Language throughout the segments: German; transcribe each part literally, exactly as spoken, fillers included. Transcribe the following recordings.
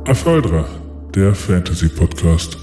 Afaldra, der Fantasy-Podcast.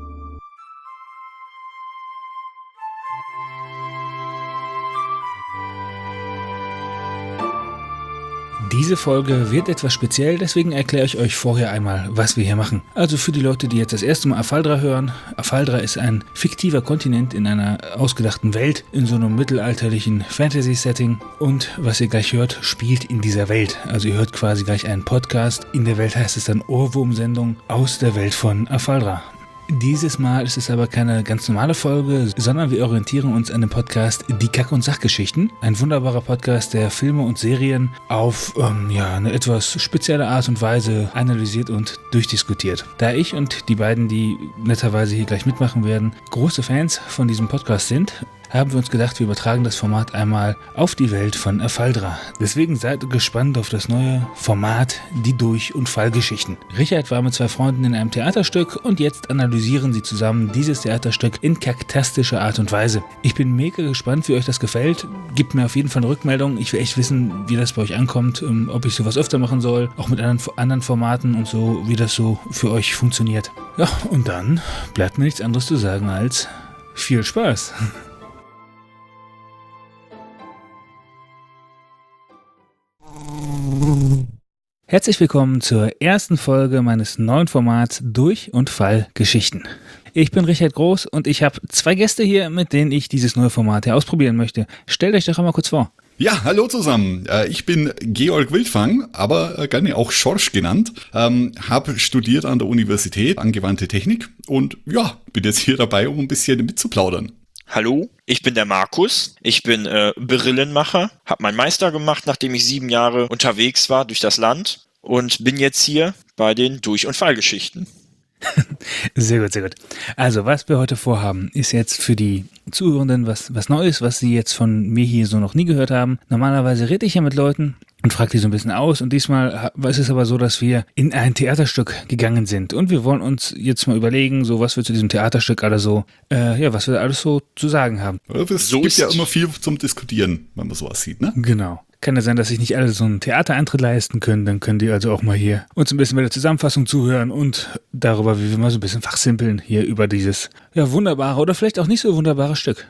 Diese Folge wird etwas speziell, deswegen erkläre ich euch vorher einmal, was wir hier machen. Also für die Leute, die jetzt das erste Mal Afaldra hören. Afaldra ist ein fiktiver Kontinent in einer ausgedachten Welt, in so einem mittelalterlichen Fantasy-Setting. Und was ihr gleich hört, spielt in dieser Welt. Also ihr hört quasi gleich einen Podcast. In der Welt heißt es dann Ohrwurm-Sendung aus der Welt von Afaldra. Dieses Mal ist es aber keine ganz normale Folge, sondern wir orientieren uns an dem Podcast Die Kack- und Sachgeschichten. Ein wunderbarer Podcast, der Filme und Serien auf ähm, ja, eine etwas spezielle Art und Weise analysiert und durchdiskutiert. Da ich und die beiden, die netterweise hier gleich mitmachen werden, große Fans von diesem Podcast sind, haben wir uns gedacht, wir übertragen das Format einmal auf die Welt von Afaldra. Deswegen seid gespannt auf das neue Format, die Durch- und Fallgeschichten. Richard war mit zwei Freunden in einem Theaterstück und jetzt analysieren sie zusammen dieses Theaterstück in kaktastischer Art und Weise. Ich bin mega gespannt, wie euch das gefällt. Gebt mir auf jeden Fall eine Rückmeldung. Ich will echt wissen, wie das bei euch ankommt, ob ich sowas öfter machen soll, auch mit anderen, anderen Formaten und so, wie das so für euch funktioniert. Ja, und dann bleibt mir nichts anderes zu sagen als viel Spaß. Herzlich willkommen zur ersten Folge meines neuen Formats Durch- und Fallgeschichten. Ich bin Richard Groß und ich habe zwei Gäste hier, mit denen ich dieses neue Format hier ausprobieren möchte. Stellt euch doch einmal kurz vor. Ja, hallo zusammen. Ich bin Georg Wildfang, aber gerne auch Schorsch genannt. Ähm, habe studiert an der Universität Angewandte Technik und ja, bin jetzt hier dabei, um ein bisschen mitzuplaudern. Hallo, ich bin der Markus, ich bin äh, Brillenmacher, habe meinen Meister gemacht, nachdem ich sieben Jahre unterwegs war durch das Land und bin jetzt hier bei den Durch- und Fallgeschichten. Sehr gut, sehr gut. Also, was wir heute vorhaben, ist jetzt für die Zuhörenden was, was Neues, was sie jetzt von mir hier so noch nie gehört haben. Normalerweise rede ich ja mit Leuten und frage die so ein bisschen aus. Und diesmal ist es aber so, dass wir in ein Theaterstück gegangen sind. Und wir wollen uns jetzt mal überlegen, so was wir zu diesem Theaterstück alles so, äh, ja, was wir alles so zu sagen haben. Es so gibt ja immer viel zum Diskutieren, wenn man sowas sieht, ne? Genau. Kann ja sein, dass sich nicht alle so einen Theatereintritt leisten können. Dann können die also auch mal hier uns ein bisschen bei der Zusammenfassung zuhören und darüber, wie wir mal so ein bisschen fachsimpeln hier über dieses ja wunderbare oder vielleicht auch nicht so wunderbare Stück.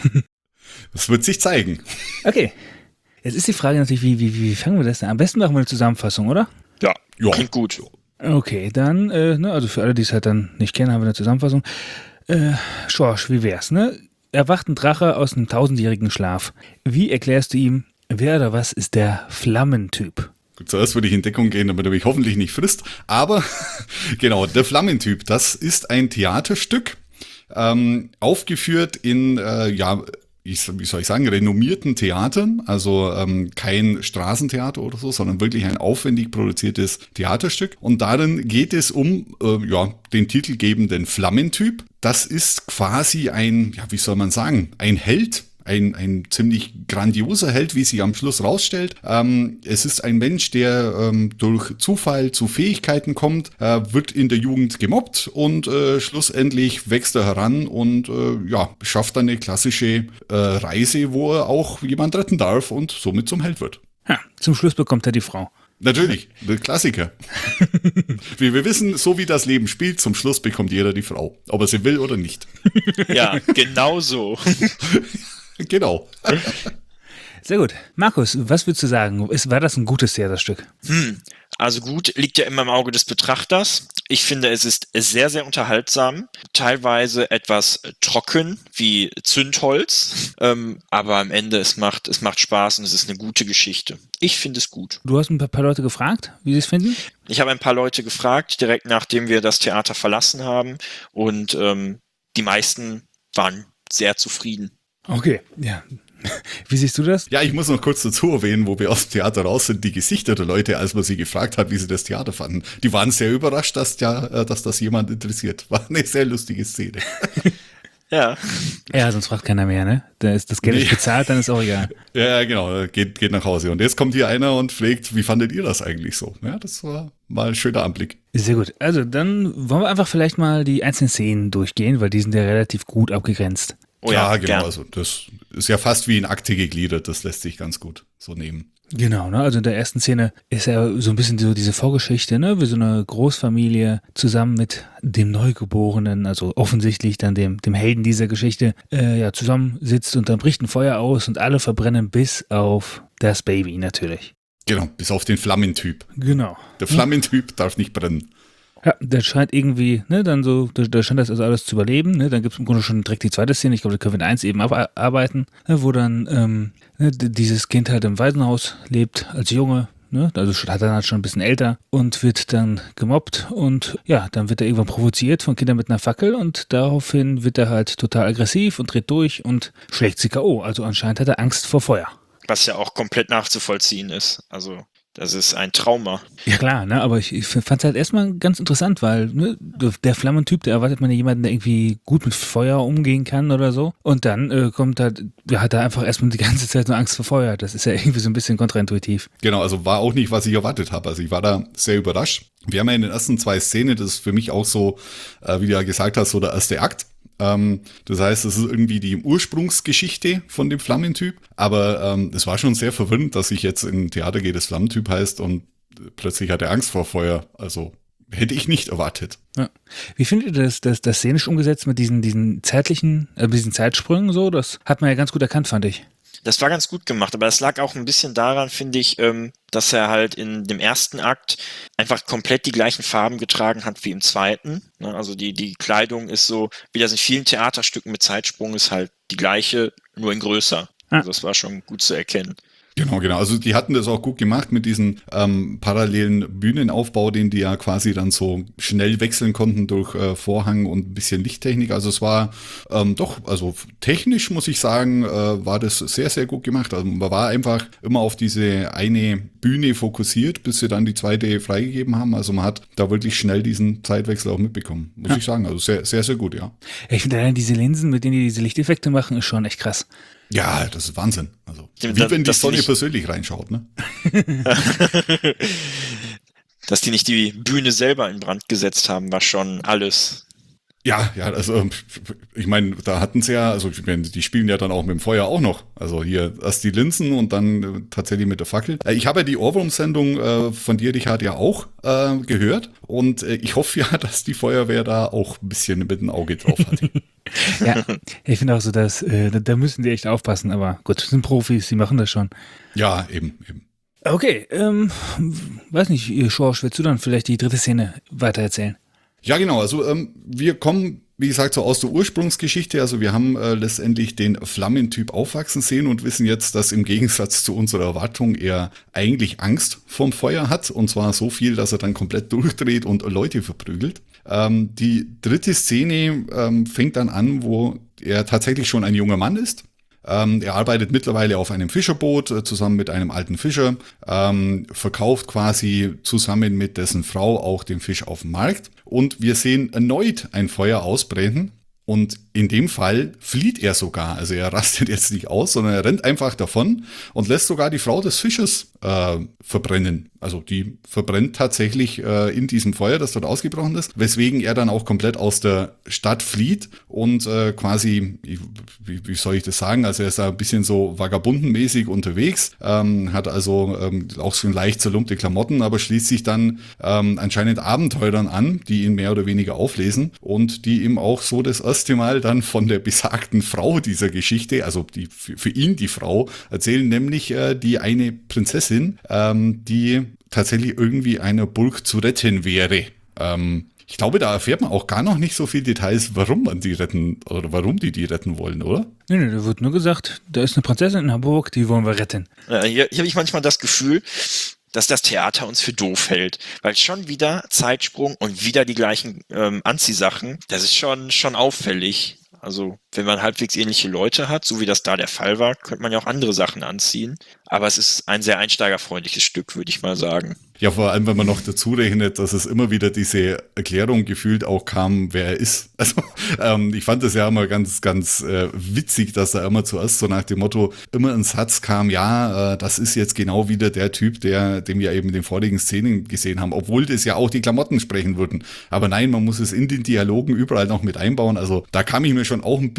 Das wird sich zeigen. Okay. Jetzt ist die Frage natürlich, wie, wie, wie fangen wir das denn? Am besten machen wir eine Zusammenfassung, oder? Ja, ja. Klingt gut. Okay, dann, äh, ne, also für alle, die es halt dann nicht kennen, haben wir eine Zusammenfassung. Äh, Schorsch, wie wär's, ne? Erwacht ein Drache aus einem tausendjährigen Schlaf. Wie erklärst du ihm, wer oder was ist der Flammentyp? Gut, zuerst würde ich in Deckung gehen, damit er mich hoffentlich nicht frisst. Aber genau, der Flammentyp, das ist ein Theaterstück, ähm, aufgeführt in, äh, ja, ich, wie soll ich sagen, renommierten Theatern. Also ähm, kein Straßentheater oder so, sondern wirklich ein aufwendig produziertes Theaterstück. Und darin geht es um äh, ja, den titelgebenden Flammentyp. Das ist quasi ein, ja, wie soll man sagen, ein Held. Ein, ein ziemlich grandioser Held, wie sich am Schluss rausstellt. Ähm, es ist ein Mensch, der ähm, durch Zufall zu Fähigkeiten kommt, äh, wird in der Jugend gemobbt und äh, schlussendlich wächst er heran und äh, ja, schafft eine klassische äh, Reise, wo er auch jemand retten darf und somit zum Held wird. Ja, zum Schluss bekommt er die Frau. Natürlich, der Klassiker. Wie wir wissen, so wie das Leben spielt, zum Schluss bekommt jeder die Frau, ob er sie will oder nicht. Ja, genau so. Genau. Sehr gut. Markus, was würdest du sagen? Ist, war das ein gutes Theaterstück? Hm, also gut, liegt ja immer im Auge des Betrachters. Ich finde, es ist sehr, sehr unterhaltsam. Teilweise etwas trocken, wie Zündholz. Ähm, aber am Ende, es macht, es macht Spaß und es ist eine gute Geschichte. Ich finde es gut. Du hast ein paar Leute gefragt, wie sie es finden? Ich habe ein paar Leute gefragt, direkt nachdem wir das Theater verlassen haben. Und ähm, die meisten waren sehr zufrieden. Okay, ja. Wie siehst du das? Ja, ich muss noch kurz dazu erwähnen, wo wir aus dem Theater raus sind, die Gesichter der Leute, als man sie gefragt hat, wie sie das Theater fanden. Die waren sehr überrascht, dass, ja, dass das jemand interessiert. War eine sehr lustige Szene. Ja. Ja, sonst fragt keiner mehr, ne? Da ist das Geld Nee. ist bezahlt, dann ist auch egal. Ja, genau, geht, geht nach Hause. Und jetzt kommt hier einer und fragt, wie fandet ihr das eigentlich so? Ja, das war mal ein schöner Anblick. Sehr gut. Also dann wollen wir einfach vielleicht mal die einzelnen Szenen durchgehen, weil die sind ja relativ gut abgegrenzt. Oh ja, ja, genau. gern. Also das ist ja fast wie in Akte gegliedert. Das lässt sich ganz gut so nehmen. Genau, ne? Also in der ersten Szene ist ja so ein bisschen so diese Vorgeschichte, ne? Wie so eine Großfamilie zusammen mit dem Neugeborenen, also offensichtlich dann dem, dem Helden dieser Geschichte, äh, ja, zusammensitzt und dann bricht ein Feuer aus und alle verbrennen bis auf das Baby natürlich. Genau, bis auf den Flammentyp. Genau. Der Flammentyp darf nicht brennen. Ja, der scheint irgendwie, ne, dann so, da, da scheint das also alles zu überleben, ne, dann gibt es im Grunde schon direkt die zweite Szene, ich glaube, da können wir in eins eben abarbeiten, ne, wo dann ähm, ne, dieses Kind halt im Waisenhaus lebt, als Junge, ne, also hat dann halt schon ein bisschen älter und wird dann gemobbt und ja, dann wird er irgendwann provoziert von Kindern mit einer Fackel und daraufhin wird er halt total aggressiv und dreht durch und schlägt sie K O, also anscheinend hat er Angst vor Feuer. Was ja auch komplett nachzuvollziehen ist, also... Das ist ein Trauma. Ja klar, ne, aber ich, ich fand es halt erstmal ganz interessant, weil ne, der Flammentyp, der erwartet man ja jemanden, der irgendwie gut mit Feuer umgehen kann oder so. Und dann äh, kommt halt, ja, hat er einfach erstmal die ganze Zeit nur Angst vor Feuer. Das ist ja irgendwie so ein bisschen kontraintuitiv. Genau, also war auch nicht, was ich erwartet habe. Also ich war da sehr überrascht. Wir haben ja in den ersten zwei Szenen, das ist für mich auch so, äh, wie du ja gesagt hast, so der erste Akt. Ähm, das heißt, es ist irgendwie die Ursprungsgeschichte von dem Flammentyp, aber ähm, es war schon sehr verwirrend, dass ich jetzt in Theater gehe, das Flammentyp heißt und plötzlich hat er Angst vor Feuer. Also hätte ich nicht erwartet. Ja. Wie findet ihr das, das, das szenisch umgesetzt mit diesen, diesen zeitlichen, äh, diesen Zeitsprüngen so? Das hat man ja ganz gut erkannt, fand ich. Das war ganz gut gemacht, aber es lag auch ein bisschen daran, finde ich, ähm, dass er halt in dem ersten Akt einfach komplett die gleichen Farben getragen hat wie im zweiten. Ne? Also die, die Kleidung ist so, wie das in vielen Theaterstücken mit Zeitsprung ist, halt die gleiche, nur in größer. Ah. Also das war schon gut zu erkennen. Genau, genau. Also die hatten das auch gut gemacht mit diesem ähm, parallelen Bühnenaufbau, den die ja quasi dann so schnell wechseln konnten durch äh, Vorhang und ein bisschen Lichttechnik. Also es war ähm, doch, also technisch muss ich sagen, äh, war das sehr, sehr gut gemacht. Also man war einfach immer auf diese eine Bühne fokussiert, bis sie dann die zweite freigegeben haben. Also man hat da wirklich schnell diesen Zeitwechsel auch mitbekommen, muss ja. ich sagen. Also sehr, sehr, sehr gut, ja. Ich finde allein diese Linsen, mit denen die diese Lichteffekte machen, ist schon echt krass. Ja, das ist Wahnsinn. Also, wie wie wenn die dass Sonne die nicht, persönlich reinschaut, ne? Dass die nicht die Bühne selber in Brand gesetzt haben, war schon alles. Ja, ja, also ich meine, da hatten sie ja, also ich meine, die spielen ja dann auch mit dem Feuer auch noch. Also hier erst die Linsen und dann äh, tatsächlich mit der Fackel. Äh, ich habe ja die Ohrwurm-Sendung äh, von dir, Richard, ja auch äh, gehört und äh, ich hoffe ja, dass die Feuerwehr da auch ein bisschen mit dem Auge drauf hat. Ja, ich finde auch so, dass äh, da müssen die echt aufpassen, aber gut, das sind Profis, die machen das schon. Ja, eben, eben. Okay, ähm, weiß nicht, Schorsch, willst du dann vielleicht die dritte Szene weitererzählen? Ja, genau. Also ähm, wir kommen, wie gesagt, so aus der Ursprungsgeschichte. Also wir haben äh, letztendlich den Flammentyp aufwachsen sehen und wissen jetzt, dass im Gegensatz zu unserer Erwartung er eigentlich Angst vorm Feuer hat. Und zwar so viel, dass er dann komplett durchdreht und Leute verprügelt. Ähm, die dritte Szene ähm, fängt dann an, wo er tatsächlich schon ein junger Mann ist. Ähm, er arbeitet mittlerweile auf einem Fischerboot äh, zusammen mit einem alten Fischer, ähm, verkauft quasi zusammen mit dessen Frau auch den Fisch auf dem Markt. Und wir sehen erneut ein Feuer ausbrennen. Und in dem Fall flieht er sogar. Also er rastet jetzt nicht aus, sondern er rennt einfach davon und lässt sogar die Frau des Fischers äh, verbrennen. Also die verbrennt tatsächlich äh, in diesem Feuer, das dort ausgebrochen ist, weswegen er dann auch komplett aus der Stadt flieht und äh, quasi, wie, wie soll ich das sagen, also er ist da ein bisschen so vagabundenmäßig unterwegs, ähm, hat also ähm, auch so leicht zerlumpte Klamotten, aber schließt sich dann ähm, anscheinend Abenteurern an, die ihn mehr oder weniger auflesen und die ihm auch so das erste Mal dann von der besagten Frau dieser Geschichte, also die für, für ihn die Frau, erzählen, nämlich äh, die eine Prinzessin, ähm, die tatsächlich irgendwie einer Burg zu retten wäre. Ähm, ich glaube, da erfährt man auch gar noch nicht so viele Details, warum man die retten oder warum die die retten wollen, oder? Nee, nee, da wird nur gesagt, da ist eine Prinzessin in der Burg, die wollen wir retten. Ja, hier hier habe ich manchmal das Gefühl, dass das Theater uns für doof hält, weil schon wieder Zeitsprung und wieder die gleichen ähm, Anziehsachen, das ist schon, schon auffällig. Also wenn man halbwegs ähnliche Leute hat, so wie das da der Fall war, könnte man ja auch andere Sachen anziehen. Aber es ist ein sehr einsteigerfreundliches Stück, würde ich mal sagen. Ja, vor allem, wenn man noch dazu rechnet, dass es immer wieder diese Erklärung gefühlt auch kam, wer er ist. Also ähm, ich fand das ja immer ganz, ganz äh, witzig, dass da immer zuerst so nach dem Motto immer ein Satz kam, ja, äh, das ist jetzt genau wieder der Typ, der, den wir eben in den vorigen Szenen gesehen haben, obwohl das ja auch die Klamotten sprechen würden. Aber nein, man muss es in den Dialogen überall noch mit einbauen. Also da kam ich mir schon auch ein bisschen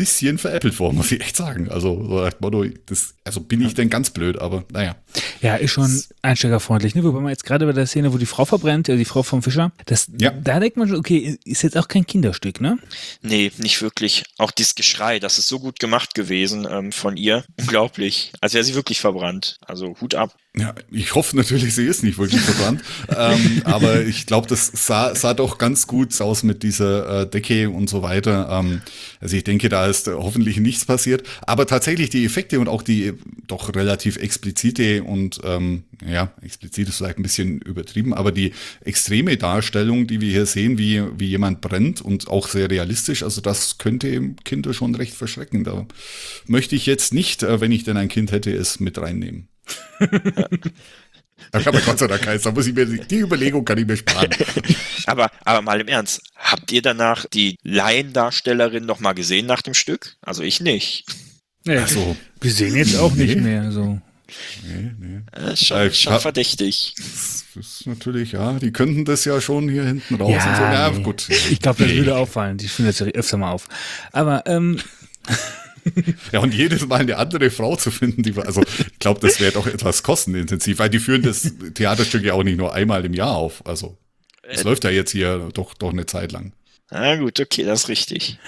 bisschen veräppelt vor, muss ich echt sagen. Also, so nach dem Motto, das, also bin ich denn ganz blöd, aber naja. Ja, ist schon einsteigerfreundlich, ne? Wobei man jetzt gerade bei der Szene, wo die Frau verbrennt, ja, die Frau vom Fischer, das, Ja. da denkt man schon, okay, ist jetzt auch kein Kinderstück, ne? Nee, nicht wirklich. Auch dieses Geschrei, das ist so gut gemacht gewesen ähm, von ihr. Unglaublich. Als wäre sie wirklich verbrannt. Also Hut ab. Ja, ich hoffe natürlich, sie ist nicht wirklich verbrannt. ähm, aber ich glaube, das sah, sah doch ganz gut aus mit dieser äh, Decke und so weiter. Ähm, also ich denke, da ist äh, hoffentlich nichts passiert. Aber tatsächlich die Effekte und auch die doch relativ explizite und ähm, ja, explizit ist vielleicht ein bisschen übertrieben, aber die extreme Darstellung, die wir hier sehen, wie, wie jemand brennt und auch sehr realistisch, also das könnte Kinder schon recht verschrecken. Da möchte ich jetzt nicht, äh, wenn ich denn ein Kind hätte, es mit reinnehmen. Da kann man Gott sei Dank keins, da muss ich mir, die Überlegung kann ich mir sparen. Aber, aber mal im Ernst, habt ihr danach die Laiendarstellerin noch mal gesehen nach dem Stück? Also ich nicht. Nee, Ach so. wir sehen jetzt auch nicht Nee. mehr so. Nee, nee. Äh, schon Äh, schon hab- verdächtig. Das ist natürlich, ja, die könnten das ja schon hier hinten raus Ja, und so. Ja, nee. gut. Ich glaube, das Nee. würde auffallen. Die finden das ja öfter mal auf. Aber, ähm, Ja, und jedes Mal eine andere Frau zu finden, die, also ich glaube, das wäre doch etwas kostenintensiv, weil die führen das Theaterstück ja auch nicht nur einmal im Jahr auf. Also es Äh. läuft ja jetzt hier doch, doch eine Zeit lang. Na gut, okay, das ist richtig.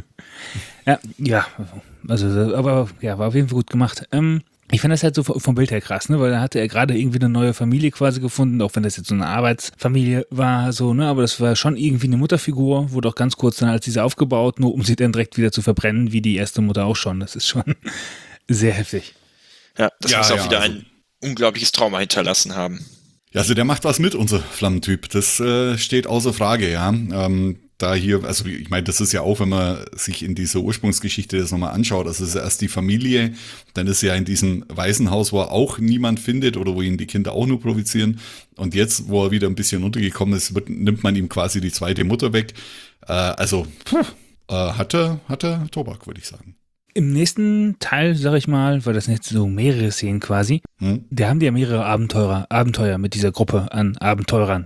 ja, ja, also, aber, ja, war auf jeden Fall gut gemacht. Ähm, ich fand das halt so vom Bild her krass, ne, weil da hatte er gerade irgendwie eine neue Familie quasi gefunden, auch wenn das jetzt so eine Arbeitsfamilie war, so, ne, aber das war schon irgendwie eine Mutterfigur, wurde auch ganz kurz dann als diese aufgebaut, nur um sie dann direkt wieder zu verbrennen, wie die erste Mutter auch schon. Das ist schon sehr heftig. Ja, das Ja, muss auch ja, wieder also- ein unglaubliches Trauma hinterlassen haben. Ja, also der macht was mit, unser Flammentyp. Das äh, steht außer Frage, ja. Ähm, da hier, also ich meine, das ist ja auch, wenn man sich in dieser Ursprungsgeschichte das nochmal anschaut, also es ist erst die Familie, dann ist ja in diesem Waisenhaus, wo er auch niemand findet oder wo ihn die Kinder auch nur provozieren. Und jetzt, wo er wieder ein bisschen untergekommen ist, wird, nimmt man ihm quasi die zweite Mutter weg. Äh, also, puh, äh, hat er, hat er Tobak, würde ich sagen. Im nächsten Teil, sag ich mal, weil das sind jetzt so mehrere Szenen quasi, Hm? da haben die ja mehrere Abenteurer, Abenteuer mit dieser Gruppe an Abenteurern.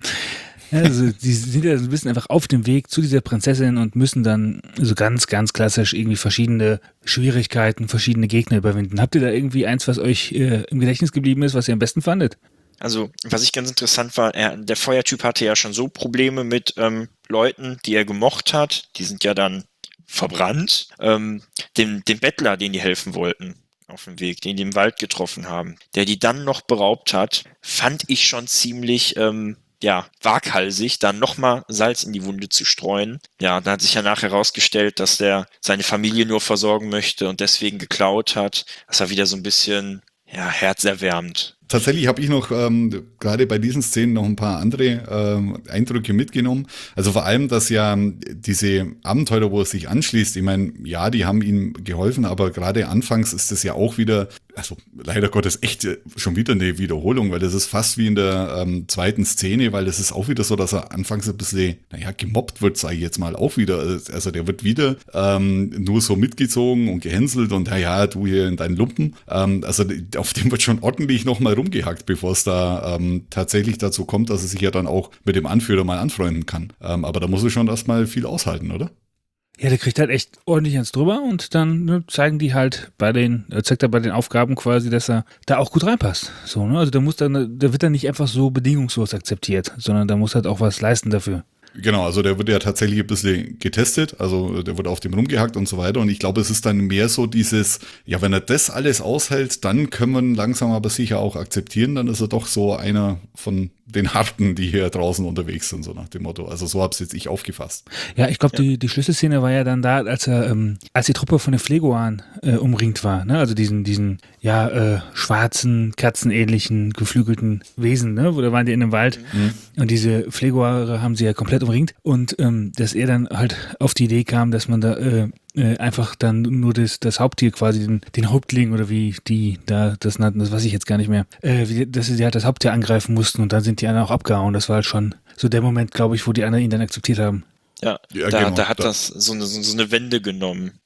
Also die sind ja so ein bisschen einfach auf dem Weg zu dieser Prinzessin und müssen dann so ganz, ganz klassisch irgendwie verschiedene Schwierigkeiten, verschiedene Gegner überwinden. Habt ihr da irgendwie eins, was euch äh, im Gedächtnis geblieben ist, was ihr am besten fandet? Also, was ich ganz interessant war, er, der Feuertyp hatte ja schon so Probleme mit ähm, Leuten, die er gemocht hat. Die sind ja dann verbrannt. Ähm, den, den Bettler, den die helfen wollten auf dem Weg, den die im Wald getroffen haben, der die dann noch beraubt hat, fand ich schon ziemlich ähm, ja, waghalsig, dann nochmal Salz in die Wunde zu streuen. Ja, da hat sich ja nachher herausgestellt, dass der seine Familie nur versorgen möchte und deswegen geklaut hat. Das war wieder so ein bisschen, ja, herzerwärmend. Tatsächlich habe ich noch ähm, gerade bei diesen Szenen noch ein paar andere ähm, Eindrücke mitgenommen. Also vor allem, dass ja ähm, diese Abenteurer, wo er sich anschließt, ich meine, ja, die haben ihm geholfen, aber gerade anfangs ist das ja auch wieder, also leider Gottes echt äh, schon wieder eine Wiederholung, weil das ist fast wie in der ähm, zweiten Szene, weil das ist auch wieder so, dass er anfangs ein bisschen, naja, gemobbt wird, sage ich jetzt mal, auch wieder. Also der wird wieder ähm, nur so mitgezogen und gehänselt und ja, ja, du hier in deinen Lumpen. Ähm, also auf dem wird schon ordentlich nochmal rumgehackt, bevor es da ähm, tatsächlich dazu kommt, dass er sich ja dann auch mit dem Anführer mal anfreunden kann. Ähm, aber da muss er schon erstmal viel aushalten, oder? Ja, der kriegt halt echt ordentlich eins drüber und dann ne, zeigen die halt bei den, äh, zeigt er bei den Aufgaben quasi, dass er da auch gut reinpasst. So, ne? Also da muss dann, der wird dann nicht einfach so bedingungslos akzeptiert, sondern da muss halt auch was leisten dafür. Genau, also der wird ja tatsächlich ein bisschen getestet, also der wird auf dem rumgehackt und so weiter und ich glaube, es ist dann mehr so dieses, ja, wenn er das alles aushält, dann können wir ihn langsam aber sicher auch akzeptieren, dann ist er doch so einer von den Harten, die hier draußen unterwegs sind, so nach dem Motto. Also so habe es jetzt ich aufgefasst. Ja, ich glaube, die, die Schlüsselszene war ja dann da, als er, ähm, als die Truppe von den Phlegoan äh, umringt war, ne? Also diesen, diesen, ja, äh, schwarzen, katzenähnlichen, geflügelten Wesen, ne? Wo da waren die in dem Wald Mhm. und diese Phlegoare haben sie ja komplett umringt und ähm, dass er dann halt auf die Idee kam, dass man da äh, äh, einfach dann nur das, das Haupttier quasi, den, den Hauptling oder wie die da das nannten, das weiß ich jetzt gar nicht mehr, äh, wie, dass sie halt das Haupttier angreifen mussten und dann sind die anderen auch abgehauen. Das war halt schon so der Moment, glaube ich, wo die anderen ihn dann akzeptiert haben. Ja, Ja, da, genau, da hat da- das so eine, so so eine Wende genommen.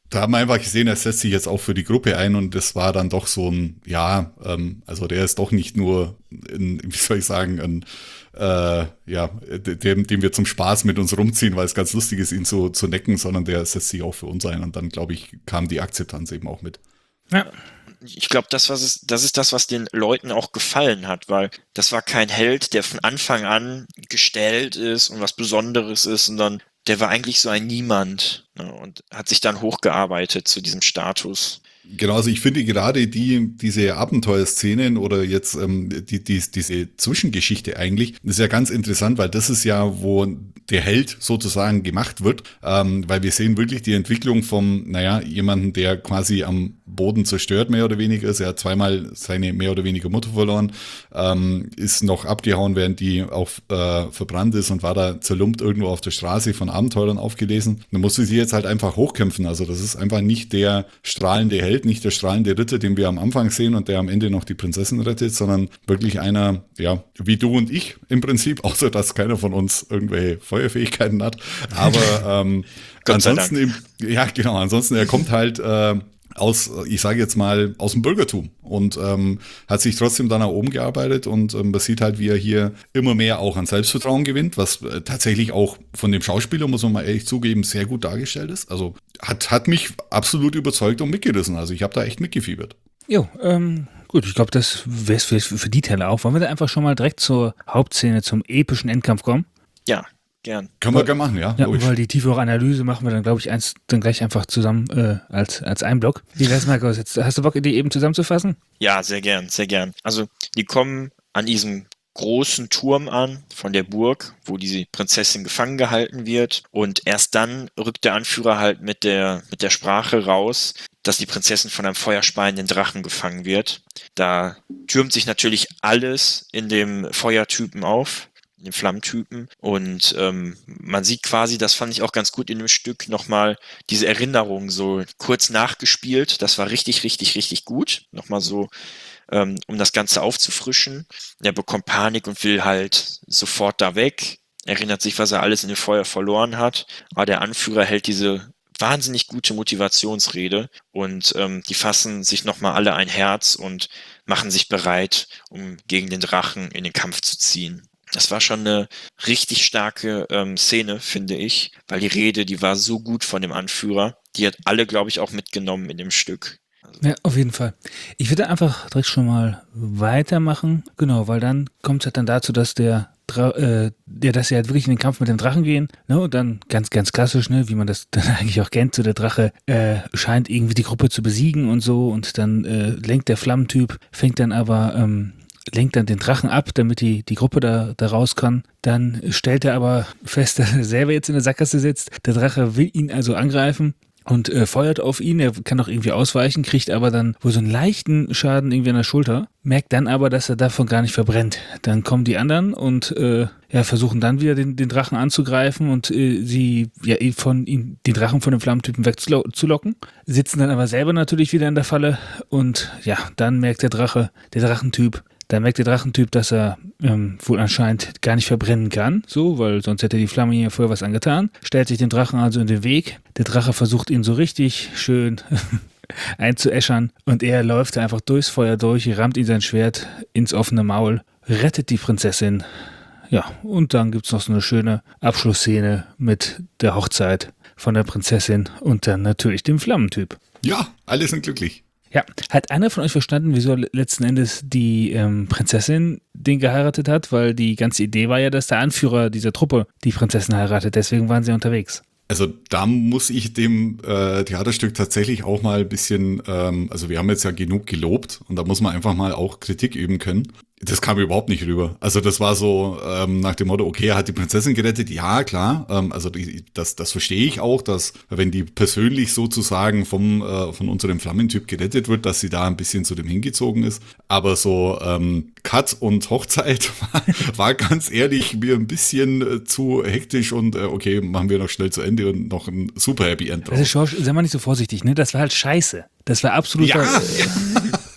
Da haben wir einfach gesehen, er setzt sich jetzt auch für die Gruppe ein und das war dann doch so ein, ja, ähm, also der ist doch nicht nur, ein, wie soll ich sagen, ein, äh, ja, dem, dem wir zum Spaß mit uns rumziehen, weil es ganz lustig ist, ihn so zu necken, sondern der setzt sich auch für uns ein und dann, glaube ich, kam die Akzeptanz eben auch mit. Ja. Ich glaube, das, was es, das ist das, was den Leuten auch gefallen hat, weil das war kein Held, der von Anfang an gestellt ist und was Besonderes ist, sondern der war eigentlich so ein Niemand, ne, und hat sich dann hochgearbeitet zu diesem Status. Genau, also ich finde gerade die, diese Abenteuerszenen oder jetzt ähm, die, die, diese Zwischengeschichte eigentlich, ist ja ganz interessant, weil das ist ja, wo der Held sozusagen gemacht wird, ähm, weil wir sehen wirklich die Entwicklung vom, naja, jemanden, der quasi am Boden zerstört, mehr oder weniger ist. Er hat zweimal seine mehr oder weniger Mutter verloren, ähm, ist noch abgehauen, während die auch äh, verbrannt ist und war da zerlumpt irgendwo auf der Straße von Abenteurern aufgelesen. Dann musste sie jetzt halt einfach hochkämpfen. Also das ist einfach nicht der strahlende Held, nicht der strahlende Ritter, den wir am Anfang sehen und der am Ende noch die Prinzessin rettet, sondern wirklich einer, ja, wie du und ich im Prinzip, außer dass keiner von uns irgendwelche Feuerfähigkeiten hat. Aber ähm, ansonsten, eben, ja genau, ansonsten, er kommt halt äh, aus, ich sage jetzt mal, aus dem Bürgertum und ähm, hat sich trotzdem dann nach oben gearbeitet und ähm, man sieht halt, wie er hier immer mehr auch an Selbstvertrauen gewinnt, was äh, tatsächlich auch von dem Schauspieler, muss man mal ehrlich zugeben, sehr gut dargestellt ist. Also hat, hat mich absolut überzeugt und mitgerissen. Also ich habe da echt mitgefiebert. Jo, ähm, gut, ich glaube, das wäre es für, für die Teile auch. Wollen wir da einfach schon mal direkt zur Hauptszene, zum epischen Endkampf kommen? Ja, gern. Können wir gerne machen, ja. Ja, weil die tiefere Analyse machen wir dann, glaube ich, eins dann gleich einfach zusammen äh, als, als ein Block. Wie wär's, Markus? Jetzt hast du Bock, die eben zusammenzufassen? Ja, sehr gern, sehr gern. Also die kommen an diesem großen Turm an von der Burg, wo diese Prinzessin gefangen gehalten wird, und erst dann rückt der Anführer halt mit der mit der Sprache raus, dass die Prinzessin von einem feuerspeienden Drachen gefangen wird. Da türmt sich natürlich alles in dem Feuertypen auf, in dem Flammentypen, und ähm, man sieht quasi, das fand ich auch ganz gut in dem Stück, nochmal diese Erinnerung so kurz nachgespielt. Das war richtig, richtig, richtig gut. Nochmal so, ähm, um das Ganze aufzufrischen. Er bekommt Panik und will halt sofort da weg. Erinnert sich, was er alles in dem Feuer verloren hat. Aber der Anführer hält diese wahnsinnig gute Motivationsrede und ähm, die fassen sich nochmal alle ein Herz und machen sich bereit, um gegen den Drachen in den Kampf zu ziehen. Das war schon eine richtig starke ähm, Szene, finde ich, weil die Rede, die war so gut von dem Anführer. Die hat alle, glaube ich, auch mitgenommen in dem Stück. Also Ja, auf jeden Fall. Ich würde einfach direkt schon mal weitermachen. Genau, weil dann kommt es halt dann dazu, dass der Dra- äh, ja, dass sie halt wirklich in den Kampf mit dem Drachen gehen, ne, und dann ganz, ganz klassisch, ne, wie man das dann eigentlich auch kennt, so der Drache äh, scheint irgendwie die Gruppe zu besiegen und so, und dann äh, lenkt der Flammentyp, fängt dann aber, ähm, lenkt dann den Drachen ab, damit die, die Gruppe da, da raus kann. Dann stellt er aber fest, dass er selber jetzt in der Sackgasse sitzt. Der Drache will ihn also angreifen und äh, feuert auf ihn. Er kann auch irgendwie ausweichen, kriegt aber dann wohl so einen leichten Schaden irgendwie an der Schulter, merkt dann aber, dass er davon gar nicht verbrennt. Dann kommen die anderen und äh, ja, versuchen dann wieder den, den Drachen anzugreifen und äh, sie ja von ihm, den Drachen von dem Flammentypen wegzulocken, sitzen dann aber selber natürlich wieder in der Falle, und ja, dann merkt der Drache, der Drachentyp, Dann merkt der Drachentyp, dass er ähm, wohl anscheinend gar nicht verbrennen kann, so, weil sonst hätte die Flamme hier vorher was angetan. Stellt sich dem Drachen also in den Weg. Der Drache versucht ihn so richtig schön einzuäschern, und er läuft einfach durchs Feuer durch, rammt ihm sein Schwert ins offene Maul, rettet die Prinzessin. Ja, und dann gibt es noch so eine schöne Abschlussszene mit der Hochzeit von der Prinzessin und dann natürlich dem Flammentyp. Ja, alle sind glücklich. Ja, hat einer von euch verstanden, wieso letzten Endes die ähm, Prinzessin den geheiratet hat? Weil die ganze Idee war ja, dass der Anführer dieser Truppe die Prinzessin heiratet. Deswegen waren sie unterwegs. Also da muss ich dem äh, Theaterstück tatsächlich auch mal ein bisschen, ähm, also wir haben jetzt ja genug gelobt und da muss man einfach mal auch Kritik üben können. Das kam überhaupt nicht rüber. Also das war so ähm, nach dem Motto, okay, er hat die Prinzessin gerettet. Ja, klar, ähm, also die, das, das verstehe ich auch, dass wenn die persönlich sozusagen vom äh, von unserem Flammentyp gerettet wird, dass sie da ein bisschen zu dem hingezogen ist. Aber so ähm, Cut und Hochzeit war, war ganz ehrlich mir ein bisschen äh, zu hektisch und äh, okay, machen wir noch schnell zu Ende und noch ein super Happy End drauf. Also Schorsch, sei mal nicht so vorsichtig, ne? Das war halt scheiße. Das war absolut... Ja.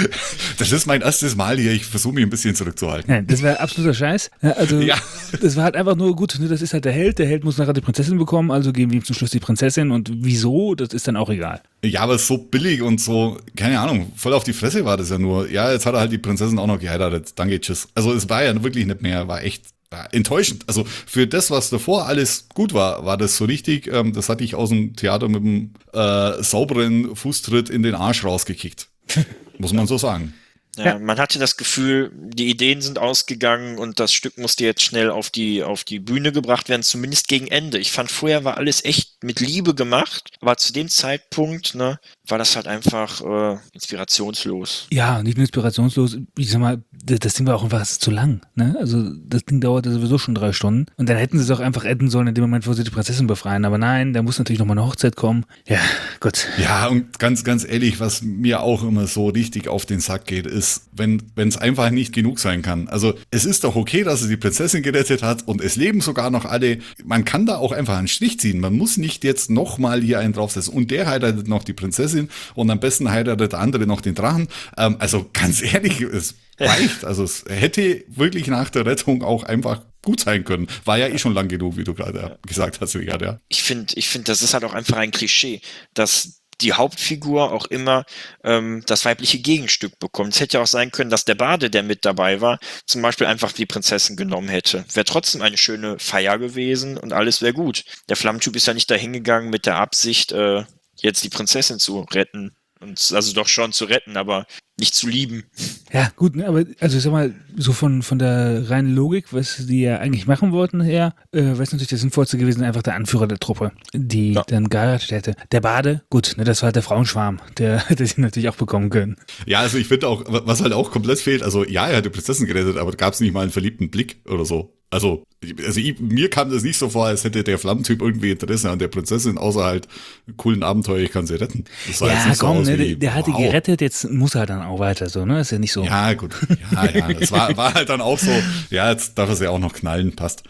Das ist mein erstes Mal hier, ich versuche mich ein bisschen zurückzuhalten. Nein, das wäre absoluter Scheiß. Ja, also, Ja. das war halt einfach nur gut, ne, das ist halt der Held, der Held muss nachher die Prinzessin bekommen, also geben wir ihm zum Schluss die Prinzessin und wieso, das ist dann auch egal. Ja, aber so billig und so, keine Ahnung, voll auf die Fresse war das ja nur. Ja, jetzt hat er halt die Prinzessin auch noch geheiratet, danke, tschüss. Also es war ja wirklich nicht mehr, war echt war enttäuschend. Also für das, was davor alles gut war, war das so richtig, ähm, das hatte ich aus dem Theater mit einem äh, sauberen Fußtritt in den Arsch rausgekickt. Muss man so sagen. Ja, ja. Man hatte das Gefühl, die Ideen sind ausgegangen und das Stück musste jetzt schnell auf die, auf die Bühne gebracht werden, zumindest gegen Ende. Ich fand, vorher war alles echt mit Liebe gemacht, aber zu dem Zeitpunkt, ne, war das halt einfach äh, inspirationslos. Ja, nicht nur inspirationslos, ich sag mal, das, das Ding war auch einfach zu lang, ne? Also das Ding dauerte sowieso schon drei Stunden und dann hätten sie es auch einfach enden sollen in dem Moment, wo sie die Prinzessin befreien, aber nein, da muss natürlich nochmal eine Hochzeit kommen. Ja, Gott. Ja, und ganz, ganz ehrlich, was mir auch immer so richtig auf den Sack geht, ist, wenn wenn es einfach nicht genug sein kann. Also es ist doch okay, dass er die Prinzessin gerettet hat und es leben sogar noch alle. Man kann da auch einfach einen Strich ziehen. Man muss nicht jetzt nochmal hier einen draufsetzen. Und der heiratet noch die Prinzessin und am besten heiratet der andere noch den Drachen. Ähm, also ganz ehrlich, es reicht. Also es hätte wirklich nach der Rettung auch einfach gut sein können. War ja eh schon lang genug, wie du gerade ja. gesagt hast, Richard, ja. Ich finde, ich finde, das ist halt auch einfach ein Klischee, dass die Hauptfigur auch immer ähm, das weibliche Gegenstück bekommt. Es hätte ja auch sein können, dass der Bade, der mit dabei war, zum Beispiel einfach die Prinzessin genommen hätte. Wäre trotzdem eine schöne Feier gewesen und alles wäre gut. Der Flammentyp ist ja nicht dahin gegangen mit der Absicht, äh, jetzt die Prinzessin zu retten. Und also doch schon zu retten, aber nicht zu lieben. Ja, gut, ne, aber also ich sag mal, so von, von der reinen Logik, was die ja eigentlich machen wollten her, äh, wäre es natürlich das Sinnvollste gewesen, einfach der Anführer der Truppe, die ja. dann geheiratet hätte. Der Bade, gut, ne, das war halt der Frauenschwarm, der hätte sie natürlich auch bekommen können. Ja, also ich finde auch, was halt auch komplett fehlt, also ja, er hat die Prinzessin gerettet, aber gab es nicht mal einen verliebten Blick oder so. Also, also ich, mir kam das nicht so vor, als hätte der Flammentyp irgendwie Interesse an der Prinzessin, außer halt einen coolen Abenteuer, ich kann sie retten. Das sah ja, jetzt nicht komm, so aus ne, wie, der, der hat die wow. gerettet, jetzt muss er dann auch weiter so, ne? Ist ja nicht so. Ja, gut. Ja, ja, das war, war halt dann auch so, ja, jetzt darf er sie auch noch knallen, passt.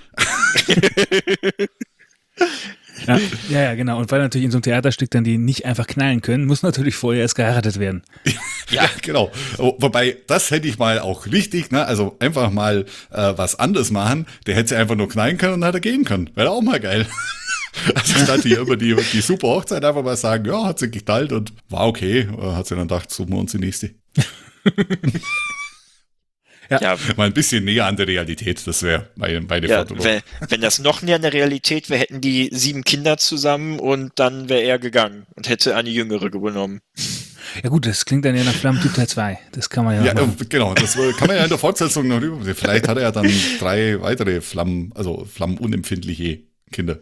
Ja, ja, ja, genau. Und weil natürlich in so einem Theaterstück dann die nicht einfach knallen können, muss natürlich vorher erst geheiratet werden. Ja, genau. Wobei, das hätte ich mal auch richtig, ne? Also einfach mal äh, was anderes machen. Der hätte sie einfach nur knallen können und dann hätte er gehen können. Wäre auch mal geil. Also statt hier immer die, die super Hochzeit einfach mal sagen, ja, hat sie geknallt und war okay. Hat sie dann gedacht, suchen wir uns die nächste. Ja. ja, mal ein bisschen näher an der Realität, das wäre meine, meine ja, wenn, wenn das noch näher an der Realität wäre, hätten die sieben Kinder zusammen und dann wäre er gegangen und hätte eine jüngere genommen. Ja gut, das klingt dann ja nach Flammentyp Teil zwei. Das kann man ja, ja machen. Genau, das kann man ja in der Fortsetzung noch rüber. Vielleicht hat er ja dann drei weitere Flammen, also flammenunempfindliche Kinder.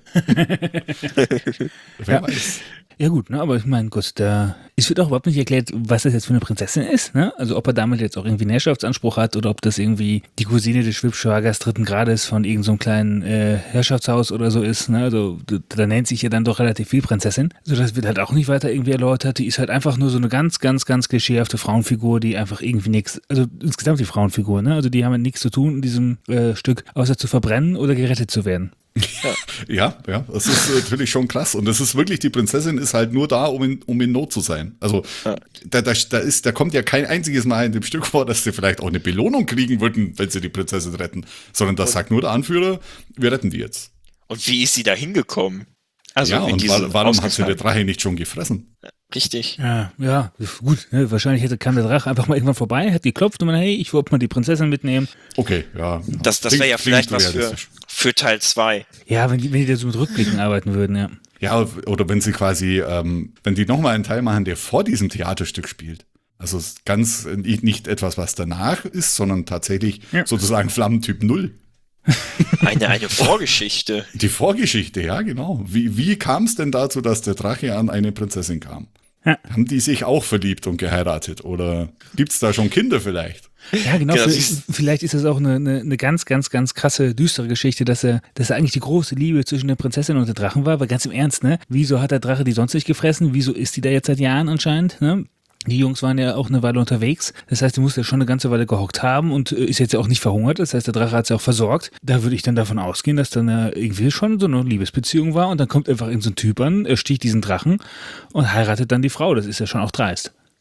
Wer ja. weiß. Ja gut, ne, aber ich meine, Gott, da es wird auch überhaupt nicht erklärt, was das jetzt für eine Prinzessin ist, ne? Also ob er damit jetzt auch irgendwie einen Herrschaftsanspruch hat oder ob das irgendwie die Cousine des Schwibschwagers dritten Grades von irgendeinem so kleinen äh, Herrschaftshaus oder so ist, ne? Also da, da nennt sich ja dann doch relativ viel Prinzessin. So, das wird halt auch nicht weiter irgendwie erläutert. Die ist halt einfach nur so eine ganz, ganz, ganz klischeehafte Frauenfigur, die einfach irgendwie nichts, also insgesamt die Frauenfigur, ne? Also die haben halt nichts zu tun in diesem äh, Stück, außer zu verbrennen oder gerettet zu werden. Ja, ja, das ist natürlich schon krass. Und das ist wirklich, die Prinzessin ist halt nur da, um in, um in Not zu sein. Also ja. da, da, da, ist, da kommt ja kein einziges Mal in dem Stück vor, dass sie vielleicht auch eine Belohnung kriegen würden, wenn sie die Prinzessin retten. Sondern das sagt nur der Anführer, wir retten die jetzt. Und wie ist sie da hingekommen? Also ja, und wa- warum hat sie der Drache nicht schon gefressen? Richtig. Ja, ja, gut. Ne, wahrscheinlich hätte, kam der Drache einfach mal irgendwann vorbei, hat geklopft und man, hey, ich wollte mal die Prinzessin mitnehmen. Okay, ja. Das, das wäre ja vielleicht was für, für Teil zwei. Ja, wenn die, wenn die da so mit Rückblicken arbeiten würden, ja. Ja, oder wenn sie quasi, ähm, wenn die nochmal einen Teil machen, der vor diesem Theaterstück spielt. Also ganz nicht etwas, was danach ist, sondern tatsächlich ja. sozusagen Flammentyp null. Eine, eine Vorgeschichte. Die Vorgeschichte, ja, genau. Wie, wie kam es denn dazu, dass der Drache an eine Prinzessin kam? Ja. Haben die sich auch verliebt und geheiratet? Oder gibt es da schon Kinder vielleicht? Ja, genau. Ja, vielleicht ist das auch eine, eine, eine ganz, ganz, ganz krasse, düstere Geschichte, dass er, dass er eigentlich die große Liebe zwischen der Prinzessin und dem Drachen war. Weil ganz im Ernst, ne? Wieso hat der Drache die sonst nicht gefressen? Wieso ist die da jetzt seit Jahren anscheinend, ne? Die Jungs waren ja auch eine Weile unterwegs. Das heißt, die musste ja schon eine ganze Weile gehockt haben und ist jetzt ja auch nicht verhungert. Das heißt, der Drache hat sie auch versorgt. Da würde ich dann davon ausgehen, dass dann irgendwie schon so eine Liebesbeziehung war und dann kommt einfach irgend so ein Typ an, er sticht diesen Drachen und heiratet dann die Frau. Das ist ja schon auch dreist.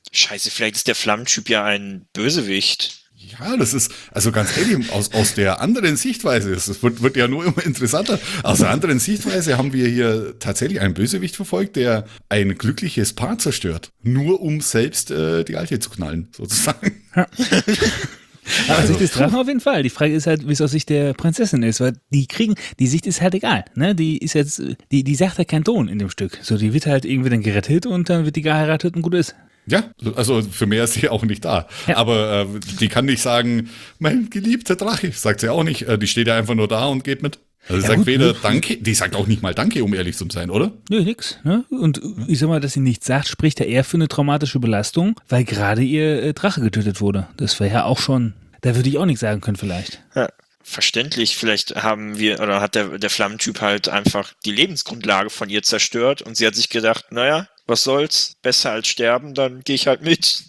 Scheiße, vielleicht ist der Flammentyp ja ein Bösewicht. Ja, das ist, also ganz ehrlich, aus, aus der anderen Sichtweise, es wird, wird ja nur immer interessanter, aus der anderen Sichtweise haben wir hier tatsächlich einen Bösewicht verfolgt, der ein glückliches Paar zerstört. Nur um selbst äh, die Alte zu knallen, sozusagen. Ja. Aber aus Sicht des Drachen auf jeden Fall. Die Frage ist halt, wie es aus Sicht der Prinzessin ist, weil die kriegen, die Sicht ist halt egal, ne? Die ist jetzt, die, die sagt halt keinen Ton in dem Stück. So, die wird halt irgendwie dann gerettet und dann wird die geheiratet und gut ist. Ja, also für mehr ist sie auch nicht da. Ja. Aber äh, die kann nicht sagen, mein geliebter Drache, sagt sie auch nicht. Äh, die steht ja einfach nur da und geht mit. Also sie Ja, sagt gut, weder gut. Danke, die sagt auch nicht mal Danke, um ehrlich zu sein, oder? Nö, nix. Ne? Und ich sag mal, dass sie nichts sagt, spricht ja eher für eine traumatische Belastung, weil gerade ihr äh, Drache getötet wurde. Das wäre ja auch schon, da würde ich auch nichts sagen können vielleicht. Ja, verständlich. Vielleicht haben wir, oder hat der, der Flammentyp halt einfach die Lebensgrundlage von ihr zerstört und sie hat sich gedacht, naja, was soll's, besser als sterben, dann gehe ich halt mit.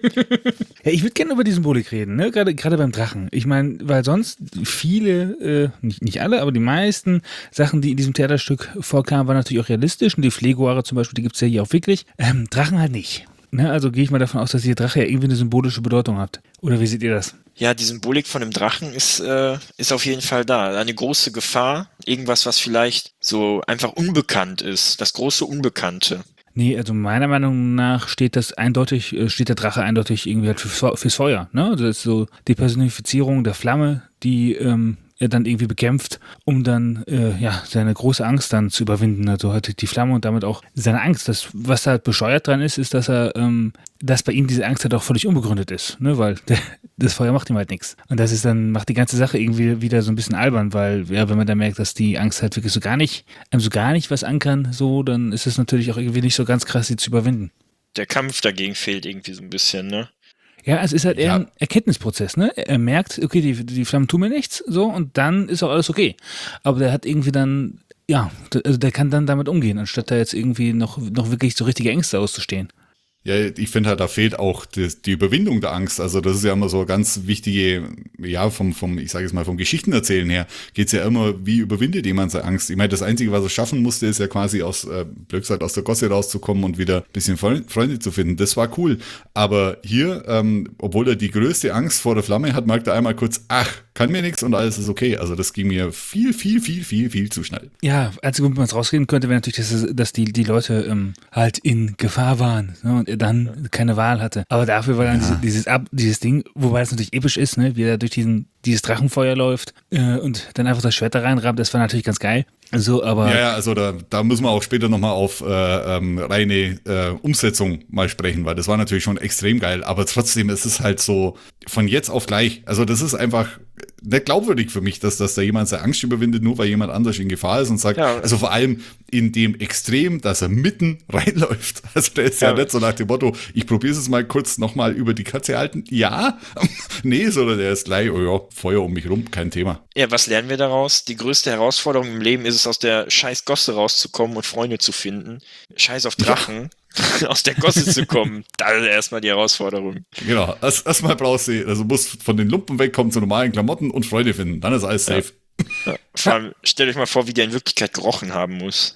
Ja, ich würde gerne über die Symbolik reden, ne? Gerade gerade beim Drachen. Ich meine, weil sonst viele, äh, nicht, nicht alle, aber die meisten Sachen, die in diesem Theaterstück vorkamen, waren natürlich auch realistisch. Und die Flegoare zum Beispiel, die gibt es ja hier auch wirklich. Ähm, Drachen halt nicht. Ne? Also gehe ich mal davon aus, dass die Drache ja irgendwie eine symbolische Bedeutung hat. Oder wie seht ihr das? Ja, die Symbolik von dem Drachen ist, äh, ist auf jeden Fall da. Eine große Gefahr, irgendwas, was vielleicht so einfach unbekannt ist. Das große Unbekannte. Nee, also meiner Meinung nach steht das eindeutig, äh, steht der Drache eindeutig irgendwie halt fürs, fürs Feuer. Ne? Also das ist so die Personifizierung der Flamme, die ähm, er dann irgendwie bekämpft, um dann äh, ja seine große Angst dann zu überwinden. Also halt die Flamme und damit auch seine Angst. Das, was da halt bescheuert dran ist, ist, dass er, ähm, dass bei ihm diese Angst halt auch völlig unbegründet ist, ne? Weil der, das Feuer macht ihm halt nichts. Und das ist dann, macht die ganze Sache irgendwie wieder so ein bisschen albern, weil, ja, wenn man dann merkt, dass die Angst halt wirklich so gar nicht, einem so gar nicht was an kann, so, dann ist es natürlich auch irgendwie nicht so ganz krass, sie zu überwinden. Der Kampf dagegen fehlt irgendwie so ein bisschen, ne? Ja, es ist halt eher Ja. ein Erkenntnisprozess, ne? Er merkt, okay, die, die Flammen tun mir nichts, so, und dann ist auch alles okay. Aber der hat irgendwie dann, ja, also der kann dann damit umgehen, anstatt da jetzt irgendwie noch, noch wirklich so richtige Ängste auszustehen. Ja, ich finde halt, da fehlt auch die, die Überwindung der Angst. Also das ist ja immer so ganz wichtige, ja, vom, vom ich sage jetzt mal, vom Geschichtenerzählen her, geht's ja immer, wie überwindet jemand seine Angst? Ich meine, das Einzige, was er schaffen musste, ist ja quasi aus, äh, blöd gesagt, aus der Gosse rauszukommen und wieder ein bisschen Freunde zu finden. Das war cool. Aber hier, ähm, obwohl er die größte Angst vor der Flamme hat, merkt er einmal kurz, ach, kann mir nichts und alles ist okay. Also das ging mir viel, viel, viel, viel, viel zu schnell. Ja, einzige, womit man es rausreden könnte, wäre natürlich, dass, es- dass die, die Leute ähm, halt in Gefahr waren, ne, und er dann keine Wahl hatte. Aber dafür war dann diese, dieses, Ab, dieses Ding, wobei es natürlich episch ist, ne, wie er durch diesen, dieses Drachenfeuer läuft äh, und dann einfach das Schwert da reinrammt, das war natürlich ganz geil. So, aber Ja, ja, also da, da müssen wir auch später nochmal auf äh, ähm, reine äh, Umsetzung mal sprechen, weil das war natürlich schon extrem geil, aber trotzdem ist es halt so von jetzt auf gleich. Also das ist einfach nicht glaubwürdig für mich, dass, dass da jemand seine Angst überwindet, nur weil jemand anders in Gefahr ist und sagt, Ja. also vor allem in dem Extrem, dass er mitten reinläuft. Also der ist ja, Ja. nicht so nach dem Motto, ich probiere es mal kurz nochmal über die Katze halten. Ja, nee, sondern der ist gleich, oh ja, Feuer um mich rum, kein Thema. Ja, was lernen wir daraus? Die größte Herausforderung im Leben ist es, aus der scheiß Gosse rauszukommen und Freunde zu finden. Scheiß auf Drachen. Aus der Gosse zu kommen, das ist erstmal die Herausforderung. Genau, erst- erstmal brauchst du, also musst von den Lumpen wegkommen zu normalen Klamotten und Freunde finden. Dann ist alles safe. Vor allem, stellt euch mal vor, wie der in Wirklichkeit gerochen haben muss.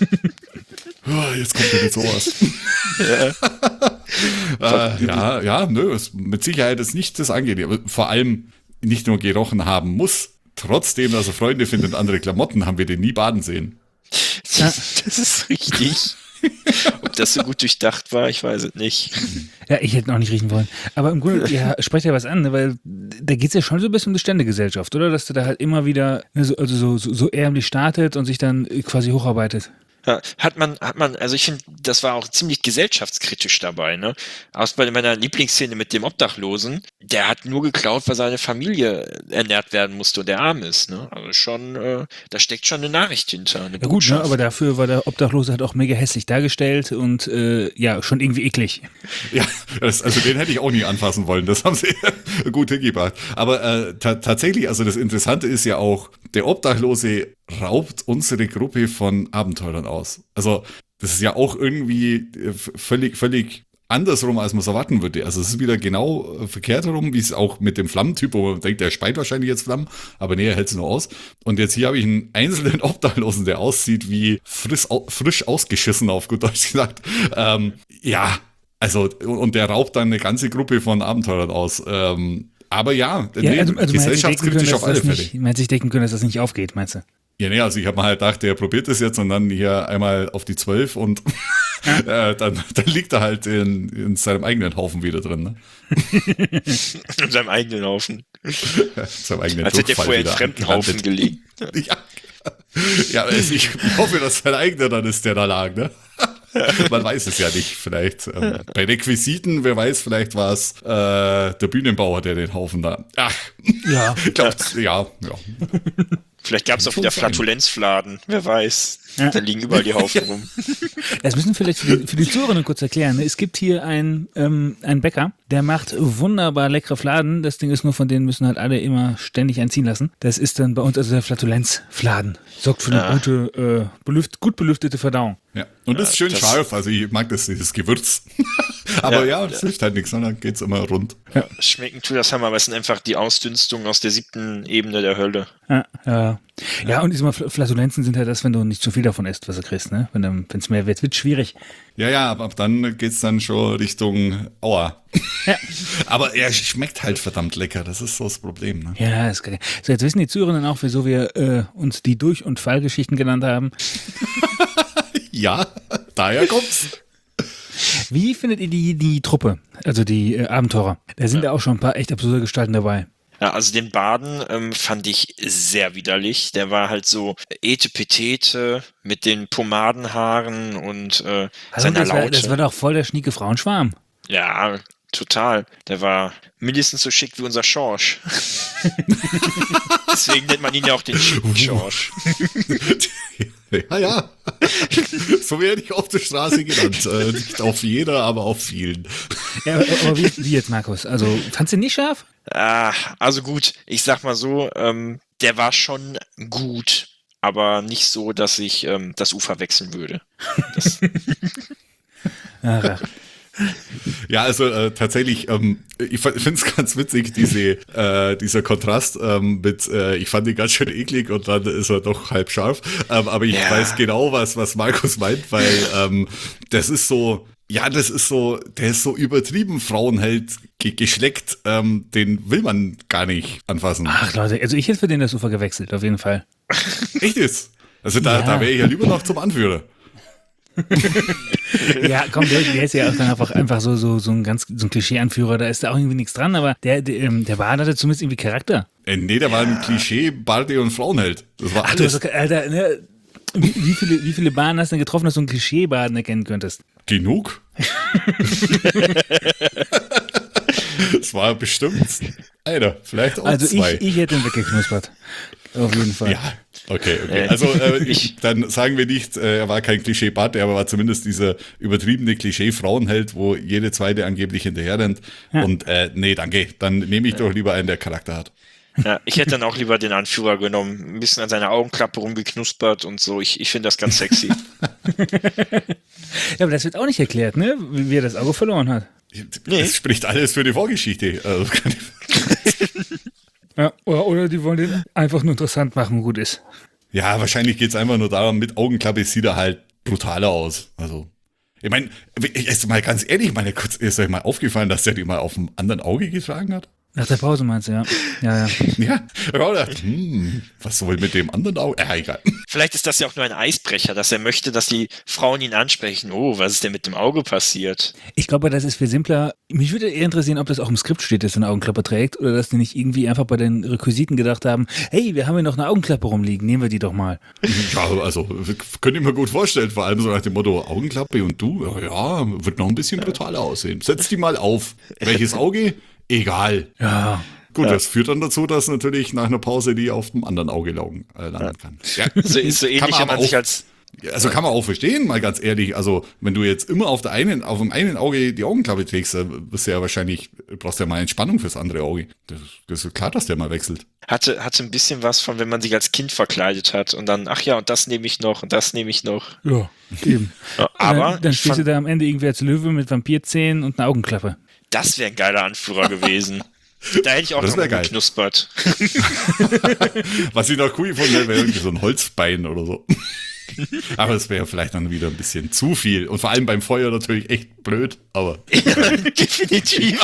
Oh, jetzt kommt wieder sowas. äh, ja, ja, nö, ist mit Sicherheit ist nicht das angenehm. Aber vor allem nicht nur gerochen haben muss, trotzdem, dass er Freunde findet und andere Klamotten, haben wir den nie baden sehen. Das ist richtig. Ob das so gut durchdacht war, ich weiß es nicht. ja, ich hätte noch nicht riechen wollen. Aber im Grunde, ja, sprecht ja was an, ne, weil da geht es ja schon so ein bisschen um die Ständegesellschaft, oder? Dass du da halt immer wieder ne, so, also so, so, so ärmlich startet und sich dann quasi hocharbeitet. Ja, hat man, hat man, also ich finde, das war auch ziemlich gesellschaftskritisch dabei, ne? Aus bei meiner Lieblingsszene mit dem Obdachlosen, der hat nur geklaut, weil seine Familie ernährt werden musste und der arm ist, ne? Also schon, äh, da steckt schon eine Nachricht hinter, eine Ja gut, ne, Botschaft. aber dafür war der Obdachlose halt auch mega hässlich dargestellt und äh, ja, schon irgendwie eklig. Ja, das, also den hätte ich auch nie anfassen wollen. Das haben sie gut hingebracht. Aber äh, ta- tatsächlich, also das Interessante ist ja auch, der Obdachlose raubt unsere Gruppe von Abenteurern aus. Also das ist ja auch irgendwie äh, völlig, völlig andersrum, als man es erwarten würde. Also es ist wieder genau äh, verkehrt herum, wie es auch mit dem Flammentyp, wo man denkt, der speit wahrscheinlich jetzt Flammen, aber nee, er hält es nur aus. Und jetzt hier habe ich einen einzelnen Obdachlosen, der aussieht wie frisch, au- frisch ausgeschissen, auf gut Deutsch gesagt. Ähm, ja, Also, und der raubt dann eine ganze Gruppe von Abenteurern aus. Ähm, aber ja, ja nee, also, also gesellschaftskritisch auf alle Fälle. Nicht, man hätte sich denken können, dass das nicht aufgeht, meinst du? Ja, nee, also ich habe mir halt gedacht, der probiert das jetzt und dann hier einmal auf die zwölf und äh, dann, dann liegt er halt in, in seinem eigenen Haufen wieder drin. Ne? In seinem eigenen Haufen. Ja, seinem eigenen Als hätte er vorher in wieder fremden Haufen gelegen. Ja, ja also ich hoffe, dass sein eigener dann ist, der da lag, ne? Man weiß es ja nicht, vielleicht. Ähm, bei Requisiten, wer weiß, vielleicht war es äh, der Bühnenbauer, der den Haufen da. Ach, ja, ich glaub, ja, ja. Vielleicht gab es auch wieder Flatulenzfladen, wer weiß. Ja. Da liegen überall die Haufen rum. Das müssen wir vielleicht für die, für die Zuhörer kurz erklären. Es gibt hier einen, ähm, einen Bäcker, der macht wunderbar leckere Fladen. Das Ding ist nur, von denen müssen halt alle immer ständig einziehen lassen. Das ist dann bei uns also der Flatulenzfladen. Sorgt für eine Ah. gute, äh, belüft, gut belüftete Verdauung. Ja. Und das ist schön das- scharf, also ich mag das, dieses Gewürz. Aber ja, Ja. das hilft halt nichts, sondern geht's immer rund. Schmecken tut das Hammer, aber es sind einfach die Ausdünstungen aus der siebten Ebene der Hölle. Ja, ja. ja, und diese Fl- Flatulenzen sind halt das, wenn du nicht zu viel davon isst, was du kriegst. Ne? Wenn es mehr wird, wird schwierig. Ja, ja, aber ab dann geht's dann schon Richtung Aua. Ja. Aber er schmeckt halt verdammt lecker, das ist so das Problem. Ne? Ja, ist geil. So, jetzt wissen die Zuhörerinnen auch, wieso wir äh, uns die Durch- und Fallgeschichten genannt haben. Ja, daher kommt's. Wie findet ihr die, die Truppe, also die äh, Abenteurer? Da sind ja. auch schon ein paar echt absurde Gestalten dabei. Ja, also den Baden ähm, fand ich sehr widerlich. Der war halt so etepetete mit den Pomadenhaaren und äh, Also seiner das, war, Laute. das war doch voll der schnieke Frauenschwarm. Ja, total. Der war mindestens so schick wie unser Schorsch. Deswegen nennt man ihn ja auch den schicken Schorsch. Ja, ja. So werde ich auf der Straße genannt. Äh, nicht auf jeder, aber auf vielen. Ja, aber, aber wie, wie jetzt, Markus? Also, fandst du ihn nicht scharf? Ah, also gut, ich sag mal so, ähm, der war schon gut, aber nicht so, dass ich ähm, das Ufer wechseln würde. Das, Ach, Ja, also äh, tatsächlich, ähm, ich finde es ganz witzig, diese, äh, dieser Kontrast ähm, mit, äh, ich fand ihn ganz schön eklig und dann ist er doch halb scharf. Ähm, aber ich Ja. weiß genau, was, was Markus meint, weil ähm, das ist so, ja, das ist so, der ist so übertrieben Frauenheld ge geschleckt, ähm, den will man gar nicht anfassen. Ach Leute, also ich hätte für den das Ufer gewechselt, auf jeden Fall. Echt ist? Also da, Ja. da wäre ich ja lieber noch zum Anführer. Ja, komm, der, der ist ja auch dann einfach, einfach so, so, so ein ganz so ein Klischee-Anführer, da ist da auch irgendwie nichts dran, aber der, der, ähm, der Bart hatte zumindest irgendwie Charakter. Äh, nee, der war ein Klischee, Barde und Frauenheld. Das war Ach du, alles. hast doch- Alter, ne, wie, wie viele, wie viele Baden hast du denn getroffen, dass du einen Klischee-Baden erkennen könntest? Genug? Es war bestimmt einer, vielleicht auch Also zwei. ich, ich hätte ihn weggeknuspert. Auf jeden Fall. Ja, okay, okay. Äh, Also äh, ich, dann sagen wir nicht, äh, er war kein Klischee-Bart, er war zumindest dieser übertriebene Klischee-Frauenheld, wo jede zweite angeblich hinterher rennt. Ja. Und äh, nee, danke, dann nehme ich doch lieber einen, der Charakter hat. ja, ich hätte dann auch lieber den Anführer genommen, ein bisschen an seiner Augenklappe rumgeknuspert und so. Ich, ich finde das ganz sexy. Ja, aber das wird auch nicht erklärt, ne? Wie wie er das Auge verloren hat. Nee. Das spricht alles für die Vorgeschichte. Also, kann ich- Ja, oder, oder die wollen den einfach nur interessant machen, gut ist. ja, wahrscheinlich geht's einfach nur darum, mit Augenklappe sieht er halt brutaler aus. Also, ich meine, jetzt mal ganz ehrlich, meine, kurz, ist euch mal aufgefallen, dass der die mal auf dem anderen Auge getragen hat? Nach der Pause meinst du, ja. Ja, ja. Ja, ich habe gedacht, hm, was soll mit dem anderen Auge? Ja, egal. Vielleicht ist das ja auch nur ein Eisbrecher, dass er möchte, dass die Frauen ihn ansprechen. Oh, was ist denn mit dem Auge passiert? Ich glaube, das ist viel simpler. Mich würde eher interessieren, ob das auch im Skript steht, dass er eine Augenklappe trägt, oder dass die nicht irgendwie einfach bei den Requisiten gedacht haben, hey, wir haben hier noch eine Augenklappe rumliegen, nehmen wir die doch mal. Ja, also, könnte ich mir gut vorstellen, vor allem so nach dem Motto, Augenklappe und du, ja, wird noch ein bisschen brutaler aussehen. Setz die mal auf. Welches Auge? Egal. Ja. Gut, das führt dann dazu, dass natürlich nach einer Pause die auf dem anderen Auge laugen, äh, landen kann. Ja, So, so ähnlich, kann man wenn man aber sich auch- als Also kann man auch verstehen, mal ganz ehrlich. Also wenn du jetzt immer auf der einen, auf dem einen Auge die Augenklappe trägst, dann bist du ja wahrscheinlich, brauchst du ja mal Entspannung fürs andere Auge. Das, das ist klar, dass der mal wechselt. hatte, hatte ein bisschen was von, wenn man sich als Kind verkleidet hat und dann, ach ja, und das nehme ich noch und das nehme ich noch. Ja, eben. Ja, Und aber dann, dann ich stehst du fand, da am Ende irgendwie als Löwe mit Vampirzähnen und einer Augenklappe. das wäre ein geiler Anführer gewesen. Da hätte ich auch Das noch wär mal geil. geknuspert. Was ich noch cool gefunden hätte, wäre irgendwie so ein Holzbein oder so. Aber es wäre vielleicht dann wieder ein bisschen zu viel. Und vor allem beim Feuer natürlich echt blöd, aber. Definitiv.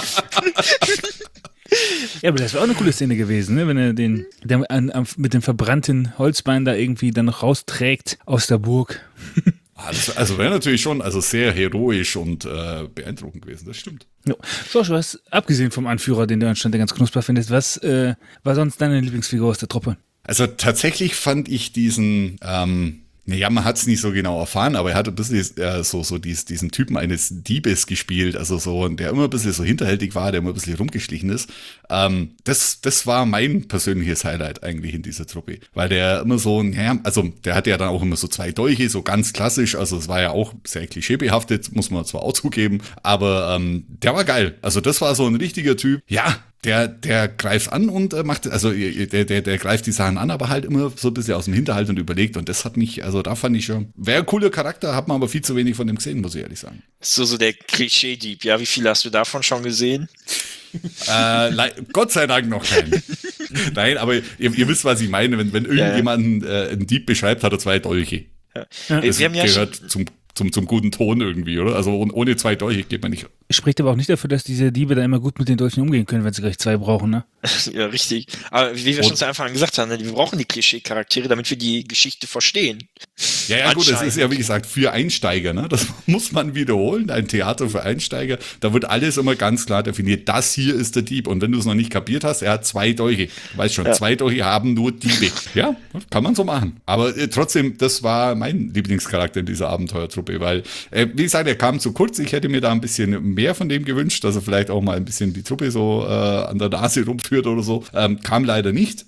Ja, aber das wäre auch eine coole Szene gewesen, ne? Wenn er den der an, an, mit dem verbrannten Holzbein da irgendwie dann noch rausträgt aus der Burg. Also wäre natürlich schon also sehr heroisch und äh, beeindruckend gewesen, das stimmt. Jo. Josh, was, abgesehen vom Anführer, den du anscheinend ganz knusper findest, was äh, war sonst deine Lieblingsfigur aus der Truppe? Also tatsächlich fand ich diesen, ähm, naja, man hat es nicht so genau erfahren, aber er hat ein bisschen äh, so, so dies, diesen Typen eines Diebes gespielt, also so, der immer ein bisschen so hinterhältig war, der immer ein bisschen rumgeschlichen ist. Ähm, das, das war mein persönliches Highlight eigentlich in dieser Truppe, weil der immer so, ja, also der hatte ja dann auch immer so zwei Dolche, so ganz klassisch, also es war ja auch sehr klischeebehaftet, muss man zwar auch zugeben, aber ähm, der war geil. Also das war so ein richtiger Typ, ja, Der, der greift an und äh, macht, also der, der, der greift die Sachen an, aber halt immer so ein bisschen aus dem Hinterhalt und überlegt. Und das hat mich, also da fand ich schon, wäre ein cooler Charakter, hat man aber viel zu wenig von dem gesehen, muss ich ehrlich sagen. So, so der Klischee-Dieb, ja, wie viel hast du davon schon gesehen? äh, Gott sei Dank noch keinen. Nein, aber ihr, ihr wisst, was ich meine. Wenn, wenn irgendjemand äh, einen Dieb beschreibt, hat er zwei Dolche. Ja. Das Wir haben ja gehört schon zum, zum, zum guten Ton irgendwie, oder? Also ohne zwei Dolche geht man nicht. Spricht aber auch nicht dafür, dass diese Diebe da immer gut mit den Dolchen umgehen können, wenn sie gleich zwei brauchen, ne? Ja, richtig. Aber wie wir Und schon zu Anfang an gesagt haben, wir brauchen die Klischee-Charaktere, damit wir die Geschichte verstehen. Ja, ja, gut, das ist ja, wie gesagt, für Einsteiger, ne? Das muss man wiederholen. Ein Theater für Einsteiger. Da wird alles immer ganz klar definiert. Das hier ist der Dieb. Und wenn du es noch nicht kapiert hast, er hat zwei Dolche. Du weißt schon, Ja. zwei Dolche haben nur Diebe. Ja, kann man so machen. Aber äh, trotzdem, das war mein Lieblingscharakter in dieser Abenteuertruppe, weil, äh, wie gesagt, er kam zu kurz. Ich hätte mir da ein bisschen mehr von dem gewünscht, dass er vielleicht auch mal ein bisschen die Truppe so äh, an der Nase rumführt oder so. Ähm, kam leider nicht.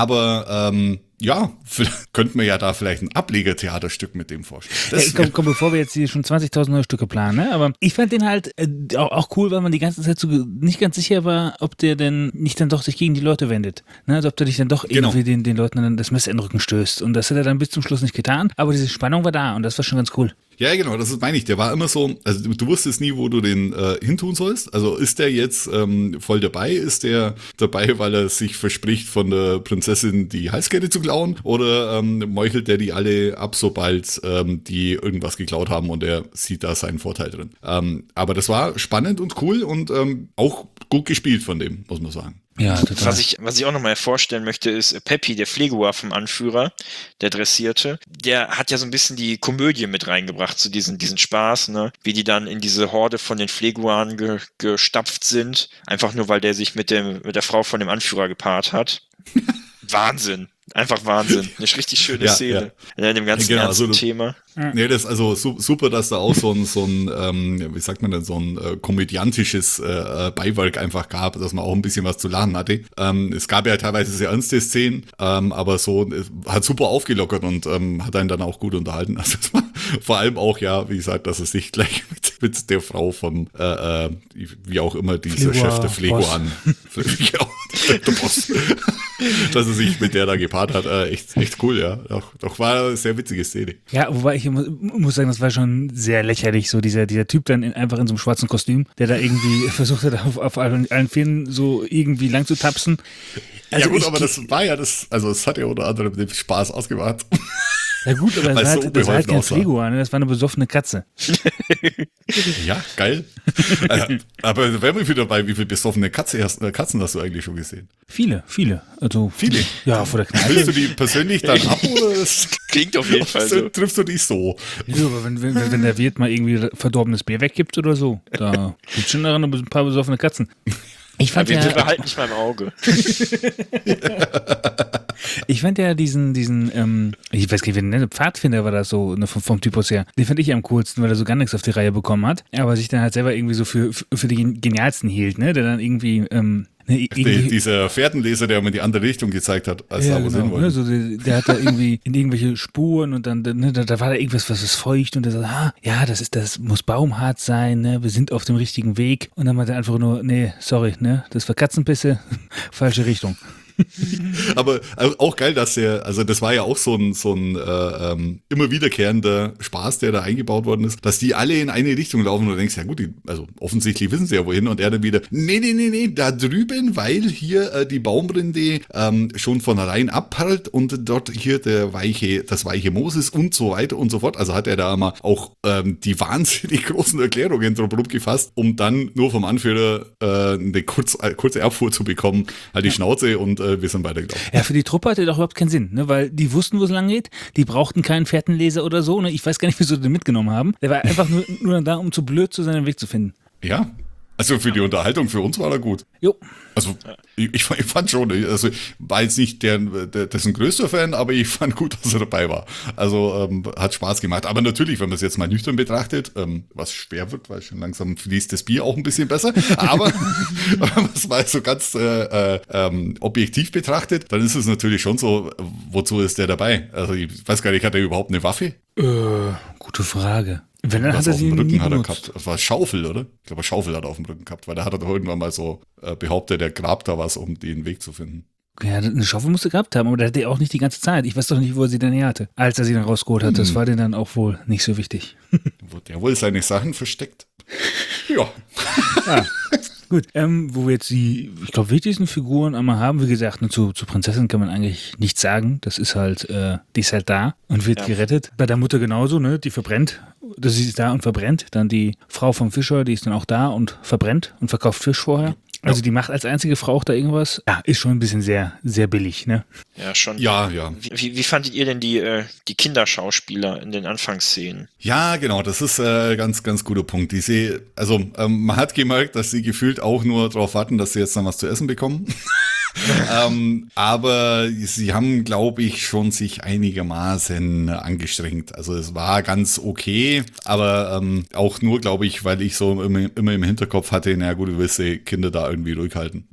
Aber ähm, ja, könnten wir ja da vielleicht ein Ablegertheaterstück mit dem vorstellen. Das Ja, komm, komm, bevor wir jetzt hier schon zwanzigtausend neue Stücke planen, ne? Aber ich fand den halt äh, auch, auch cool, weil man die ganze Zeit so ge- nicht ganz sicher war, ob der denn nicht dann doch sich gegen die Leute wendet. Ne? Also ob der dich dann doch Genau. irgendwie den, den Leuten dann das Messer in den Rücken stößt. Und das hat er dann bis zum Schluss nicht getan. Aber diese Spannung war da und das war schon ganz cool. Ja, genau, das ist, meine ich. Der war immer so, also du, du wusstest nie, wo du den äh, hintun sollst. Also ist der jetzt ähm, voll dabei? Ist der dabei, weil er sich verspricht, von der Prinzessin die Halskette zu klauen? Oder ähm, meuchelt der die alle ab, sobald ähm, die irgendwas geklaut haben und er sieht da seinen Vorteil drin? Ähm, aber das war spannend und cool und ähm, auch gut gespielt von dem, muss man sagen. Ja, total. Was ich, was ich auch nochmal vorstellen möchte, ist Peppi, der Flegoa vom Anführer, der Dressierte. Der hat ja so ein bisschen die Komödie mit reingebracht, zu diesen, diesen Spaß, ne? Wie die dann in diese Horde von den Flegoan ge, gestapft sind. Einfach nur, weil der sich mit dem, mit der Frau von dem Anführer gepaart hat. Wahnsinn. Einfach Wahnsinn. Eine richtig schöne Ja, Szene. In dem ganzen Genau, ernsten also das- Thema. Nee, das ist also su- super, dass da auch so ein, so ein ähm, wie sagt man denn, so ein äh, komödiantisches äh, Beiwerk einfach gab, dass man auch ein bisschen was zu lachen hatte. Ähm, es gab ja teilweise sehr ernste Szenen, ähm, aber so äh, hat super aufgelockert und ähm, hat einen dann auch gut unterhalten. Also es war vor allem auch, ja, wie gesagt, dass es sich gleich mit, mit der Frau von, äh, äh, wie auch immer, dieser Flegoa, Chef der Flego Boss. an. Genau, der Boss. Dass er sich mit der da gepaart hat, äh, echt, echt cool, ja. Doch, doch war eine sehr witzige Szene. Ja, wobei ich mu- muss sagen, das war schon sehr lächerlich, so dieser, dieser Typ dann in, einfach in so einem schwarzen Kostüm, der da irgendwie versucht hat, auf, auf allen, allen Vieren so irgendwie lang zu tapsen. Also ja gut, ich- aber das war ja das, also es hat ja unter anderem den Spaß ausgemacht. Ja gut, aber das Weil war, es so halt, das war halt kein unbeholfen aussah. Flegoa, ne? Das war eine besoffene Katze. Ja, geil. äh, aber da wären wir wieder dabei, wie viele besoffene Katze hast, äh, Katzen hast du eigentlich schon gesehen? Viele, viele. Also Viele? Ja, vor der Willst du Kneipe. die persönlich dann ab oder ist- Klingt auf jeden Fall so. triffst du die so? Ja, aber wenn, wenn, wenn der Wirt mal irgendwie verdorbenes Bier weggibt oder so, da gibt schon daran ein paar besoffene Katzen. Ich fand Wir, wir ja, behalten nicht mal im Auge. ich fand ja diesen, diesen, ähm, ich weiß gar nicht, wie der Pfadfinder war das so, ne, vom, vom Typus her. Den fand ich am coolsten, weil er so gar nichts auf die Reihe bekommen hat, aber sich dann halt selber irgendwie so für, für, für den genialsten hielt, ne, der dann irgendwie, ähm, ne, Die, irgendwie dieser Pferdenleser, der mir die andere Richtung gezeigt hat, als ja, er wo genau, hin ne, wollte. so der, der hat da irgendwie in irgendwelche Spuren und dann, ne, da, da war da irgendwas, was ist feucht und der sagt, ah, ja, das ist, das muss baumhart sein, ne, wir sind auf dem richtigen Weg und dann meinte er einfach nur, nee, sorry, ne, das war Katzenpisse, falsche Richtung. Aber auch geil, dass der, also das war ja auch so ein, so ein äh, ähm, immer wiederkehrender Spaß, der da eingebaut worden ist, dass die alle in eine Richtung laufen und du denkst, ja gut, die, also offensichtlich wissen sie ja wohin und er dann wieder, nee, nee, nee, nee, da drüben, weil hier äh, die Baumrinde ähm, schon von rein abperlt und dort hier der weiche, das weiche Moos ist und so weiter und so fort. Also hat er da mal auch ähm, die wahnsinnig großen Erklärungen drumherum gefasst, um dann nur vom Anführer äh, eine kurz, äh, kurze Abfuhr zu bekommen, halt die Schnauze und äh, wir sind weitergelaufen. Ja, für die Truppe hatte das auch überhaupt keinen Sinn, ne? Weil die wussten, wo es lang geht, die brauchten keinen Fährtenleser oder so, ne? Ich weiß gar nicht, wieso sie den mitgenommen haben. Der war einfach nur, nur da, um zu blöd zu sein, den Weg zu finden. Ja, also für die Unterhaltung, für uns war er gut. Jo. Also ich, ich fand schon, also war jetzt nicht der, der dessen größter Fan, aber ich fand gut, dass er dabei war. Also ähm, hat Spaß gemacht. Aber natürlich, wenn man es jetzt mal nüchtern betrachtet, ähm, was schwer wird, weil schon langsam fließt das Bier auch ein bisschen besser, aber wenn man es mal so ganz äh, äh, ähm, objektiv betrachtet, dann ist es natürlich schon so, wozu ist der dabei? Also ich weiß gar nicht, hat er überhaupt eine Waffe? Äh, gute Frage. Wenn, dann Was hat er auf sie dem Rücken nie hat er benutzt. gehabt. Das war Schaufel, oder? Ich glaube, Schaufel hat er auf dem Rücken gehabt, weil da hat er doch irgendwann mal so äh, behauptet, er grabt da was, um den Weg zu finden. Ja, eine Schaufel musste gehabt haben, aber der hatte er auch nicht die ganze Zeit. Ich weiß doch nicht, wo er sie denn her hatte, als er sie dann rausgeholt hat. Das war denen dann auch wohl nicht so wichtig. Wo der wohl seine Sachen versteckt. Ja. Ja. Gut, ähm, wo wir jetzt die, ich glaube, wichtigsten Figuren einmal haben, wie gesagt, ne, zu, zu Prinzessin kann man eigentlich nichts sagen. Das ist halt, äh, die ist halt da und wird Ja. gerettet. Bei der Mutter genauso, ne? Die verbrennt. Das ist da und verbrennt. Dann die Frau vom Fischer, die ist dann auch da und verbrennt und verkauft Fisch vorher. Also die macht als einzige Frau auch da irgendwas. Ja, ist schon ein bisschen sehr, sehr billig, ne? Ja, schon. Ja, ja. Wie, wie, wie fandet ihr denn die, äh, die Kinderschauspieler in den Anfangsszenen? Ja, genau, das ist ein äh, ganz, ganz guter Punkt. Die sie, also ähm, man hat gemerkt, dass sie gefühlt auch nur darauf warten, dass sie jetzt dann was zu essen bekommen. ähm, aber sie haben, glaube ich, schon sich einigermaßen angestrengt. Also es war ganz okay, aber ähm, auch nur, glaube ich, weil ich so immer, immer im Hinterkopf hatte, na gut, du willst die Kinder da irgendwie ruhig halten.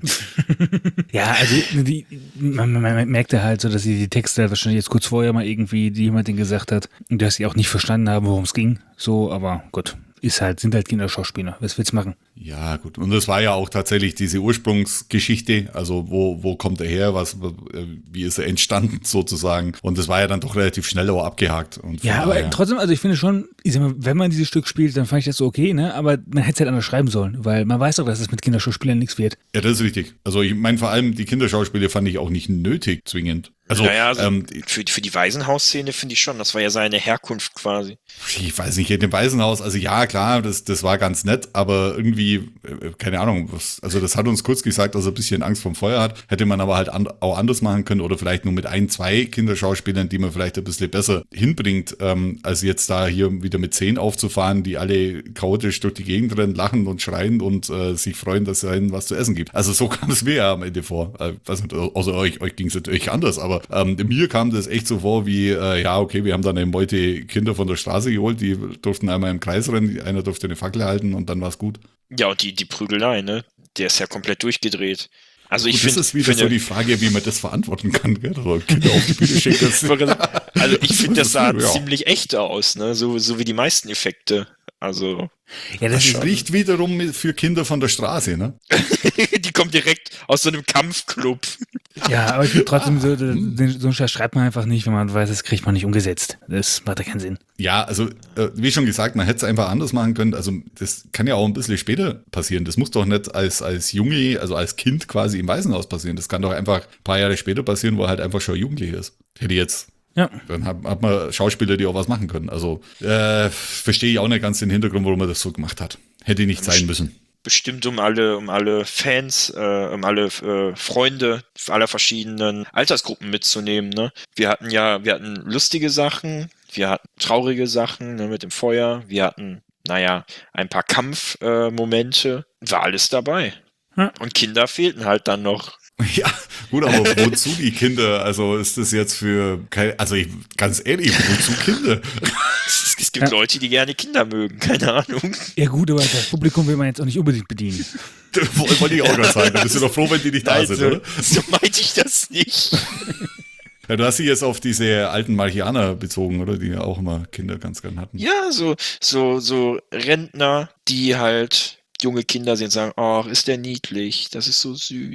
Ja, also die, man, man, man merkte halt so, dass sie die Texte wahrscheinlich jetzt kurz vorher mal irgendwie, die jemand den gesagt hat, und dass sie auch nicht verstanden haben, worum es ging. So, aber gut. Ist halt, sind halt Kinderschauspieler. Was willst du machen? Ja, gut. Und das war ja auch tatsächlich diese Ursprungsgeschichte. Also, wo, wo kommt er her? Was, wie ist er entstanden sozusagen? Und das war ja dann doch relativ schnell auch abgehakt. Und Ja, aber daher, trotzdem, also ich finde schon, ich sag mal, wenn man dieses Stück spielt, dann fand ich das so okay, ne? Aber man hätte es halt anders schreiben sollen, weil man weiß doch, dass es mit Kinderschauspielern nichts wird. Ja, das ist richtig. Also, ich meine, vor allem die Kinderschauspiele fand ich auch nicht nötig, zwingend. Also, naja, also ähm, für, für die Waisenhaus-Szene finde ich schon, das war ja seine Herkunft quasi. ich weiß nicht, in dem Waisenhaus, also ja, klar, das, das war ganz nett, aber irgendwie, äh, keine Ahnung, was, also das hat uns kurz gesagt, dass er ein bisschen Angst vom Feuer hat. Hätte man aber halt an, auch anders machen können oder vielleicht nur mit ein, zwei Kinderschauspielern, die man vielleicht ein bisschen besser hinbringt, ähm, als jetzt da hier wieder mit zehn aufzufahren, die alle chaotisch durch die Gegend rennen, lachen und schreien und äh, sich freuen, dass es ihnen was zu essen gibt. Also so kam es mir ja am Ende vor. Äh, weiß nicht, außer euch, euch ging es natürlich anders, aber ähm, mir kam das echt so vor wie, äh, ja, okay, wir haben dann eine Meute Kinder von der Straße geholt, die durften einmal im Kreis rennen, einer durfte eine Fackel halten und dann war's gut. Ja, und die, die Prügelei, ne? Der ist ja komplett durchgedreht. Also ich Gut, das finde, ist wieder so die Frage, wie man das verantworten kann, gell? Also Kinder auf die Bühne schicken. Das also ich finde, das sah Ja. ziemlich echt aus, ne? So, so wie die meisten Effekte. Also Ja, Das das ist, spricht wiederum für Kinder von der Straße, ne? die kommt direkt aus so einem Kampfclub. ja, aber ich finde trotzdem, so, den, so einen Scheiß schreibt man einfach nicht, wenn man weiß, das kriegt man nicht umgesetzt. Das macht ja keinen Sinn. Ja, also äh, wie schon gesagt, man hätte es einfach anders machen können. Also das kann ja auch ein bisschen später passieren. Das muss doch nicht als, als Junge, also als Kind quasi im Waisenhaus passieren. Das kann doch einfach ein paar Jahre später passieren, wo er halt einfach schon Jugendlicher ist. Hätte jetzt. Ja. Dann hat, hat man Schauspieler, die auch was machen können. Also äh, verstehe ich auch nicht ganz den Hintergrund, warum er das so gemacht hat. Hätte nicht sein müssen. Bestimmt um alle, um alle Fans, äh, um alle äh, Freunde aller verschiedenen Altersgruppen mitzunehmen. Ne? Wir hatten ja, wir hatten lustige Sachen, wir hatten traurige Sachen, ne, mit dem Feuer, wir hatten, naja, ein paar Kampfmomente, äh, war alles dabei. Hm. Und Kinder fehlten halt dann noch. Ja, gut, aber wozu die Kinder? Also ist das jetzt für, kein, also ich, ganz ehrlich, wozu Kinder? Es, es gibt Ja. Leute, die gerne Kinder mögen, keine Ahnung. Ja gut, aber das Publikum will man jetzt auch nicht unbedingt bedienen. Wollte ich auch gerade sagen. Da bist du doch froh, wenn die nicht da sind, oder? so meinte ich das nicht. Ja, du hast dich jetzt auf diese alten Marchianer bezogen, oder? Die ja auch immer Kinder ganz gern hatten. Ja, so, so, so Rentner, die halt junge Kinder sehen und sagen, ach, ist der niedlich, das ist so süß.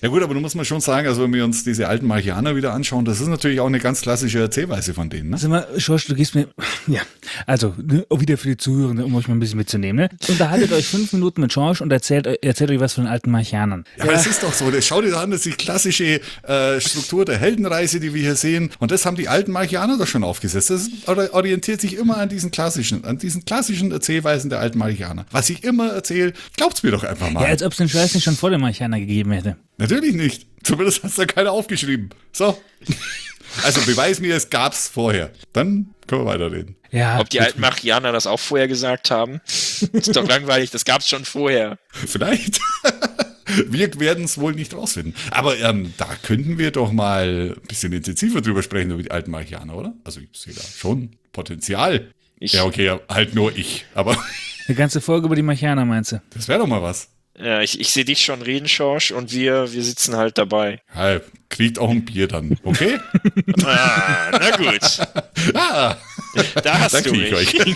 Ja gut, aber du musst mal schon sagen, also wenn wir uns diese alten Marchianer wieder anschauen, das ist natürlich auch eine ganz klassische Erzählweise von denen. Ne? Sag mal, Schorsch, du gehst mir, ja, also ne, auch wieder für die Zuhörenden, um euch mal ein bisschen mitzunehmen. Ne? Unterhaltet euch fünf Minuten mit Schorsch und erzählt, erzählt euch was von den alten Marchianern. Ja, aber es ist doch so, schau dir an, das ist die klassische äh, Struktur der Heldenreise, die wir hier sehen. Und das haben die alten Marchianer doch schon aufgesetzt. Das orientiert sich immer an diesen klassischen, an diesen klassischen Erzählweisen der alten Marchianer. Was ich immer erzähle, glaubt's mir doch einfach mal. Ja, als ob es den Scheiß nicht schon vor den Marchianer gegeben hätte. Natürlich nicht. Zumindest hat es da keiner aufgeschrieben. So. Also beweis mir, es gab's vorher. Dann können wir weiterreden. Ja, Ob die alten Marchianer das auch vorher gesagt haben? Ist doch langweilig, das gab's schon vorher. Vielleicht. Wir werden es wohl nicht rausfinden. Aber ähm, da könnten wir doch mal ein bisschen intensiver drüber sprechen, über die alten Marchianer, oder? Also ich sehe da schon Potenzial. Ich, Ja, okay, halt nur ich. Aber eine ganze Folge über die Marchianer, meinst du? das wäre doch mal was. ja, ich, ich sehe dich schon reden, Schorsch, und wir, wir sitzen halt dabei. Ja, kriegt auch ein Bier dann, okay? Ah, na gut. Ah, Da hast da du krieg ich mich. euch.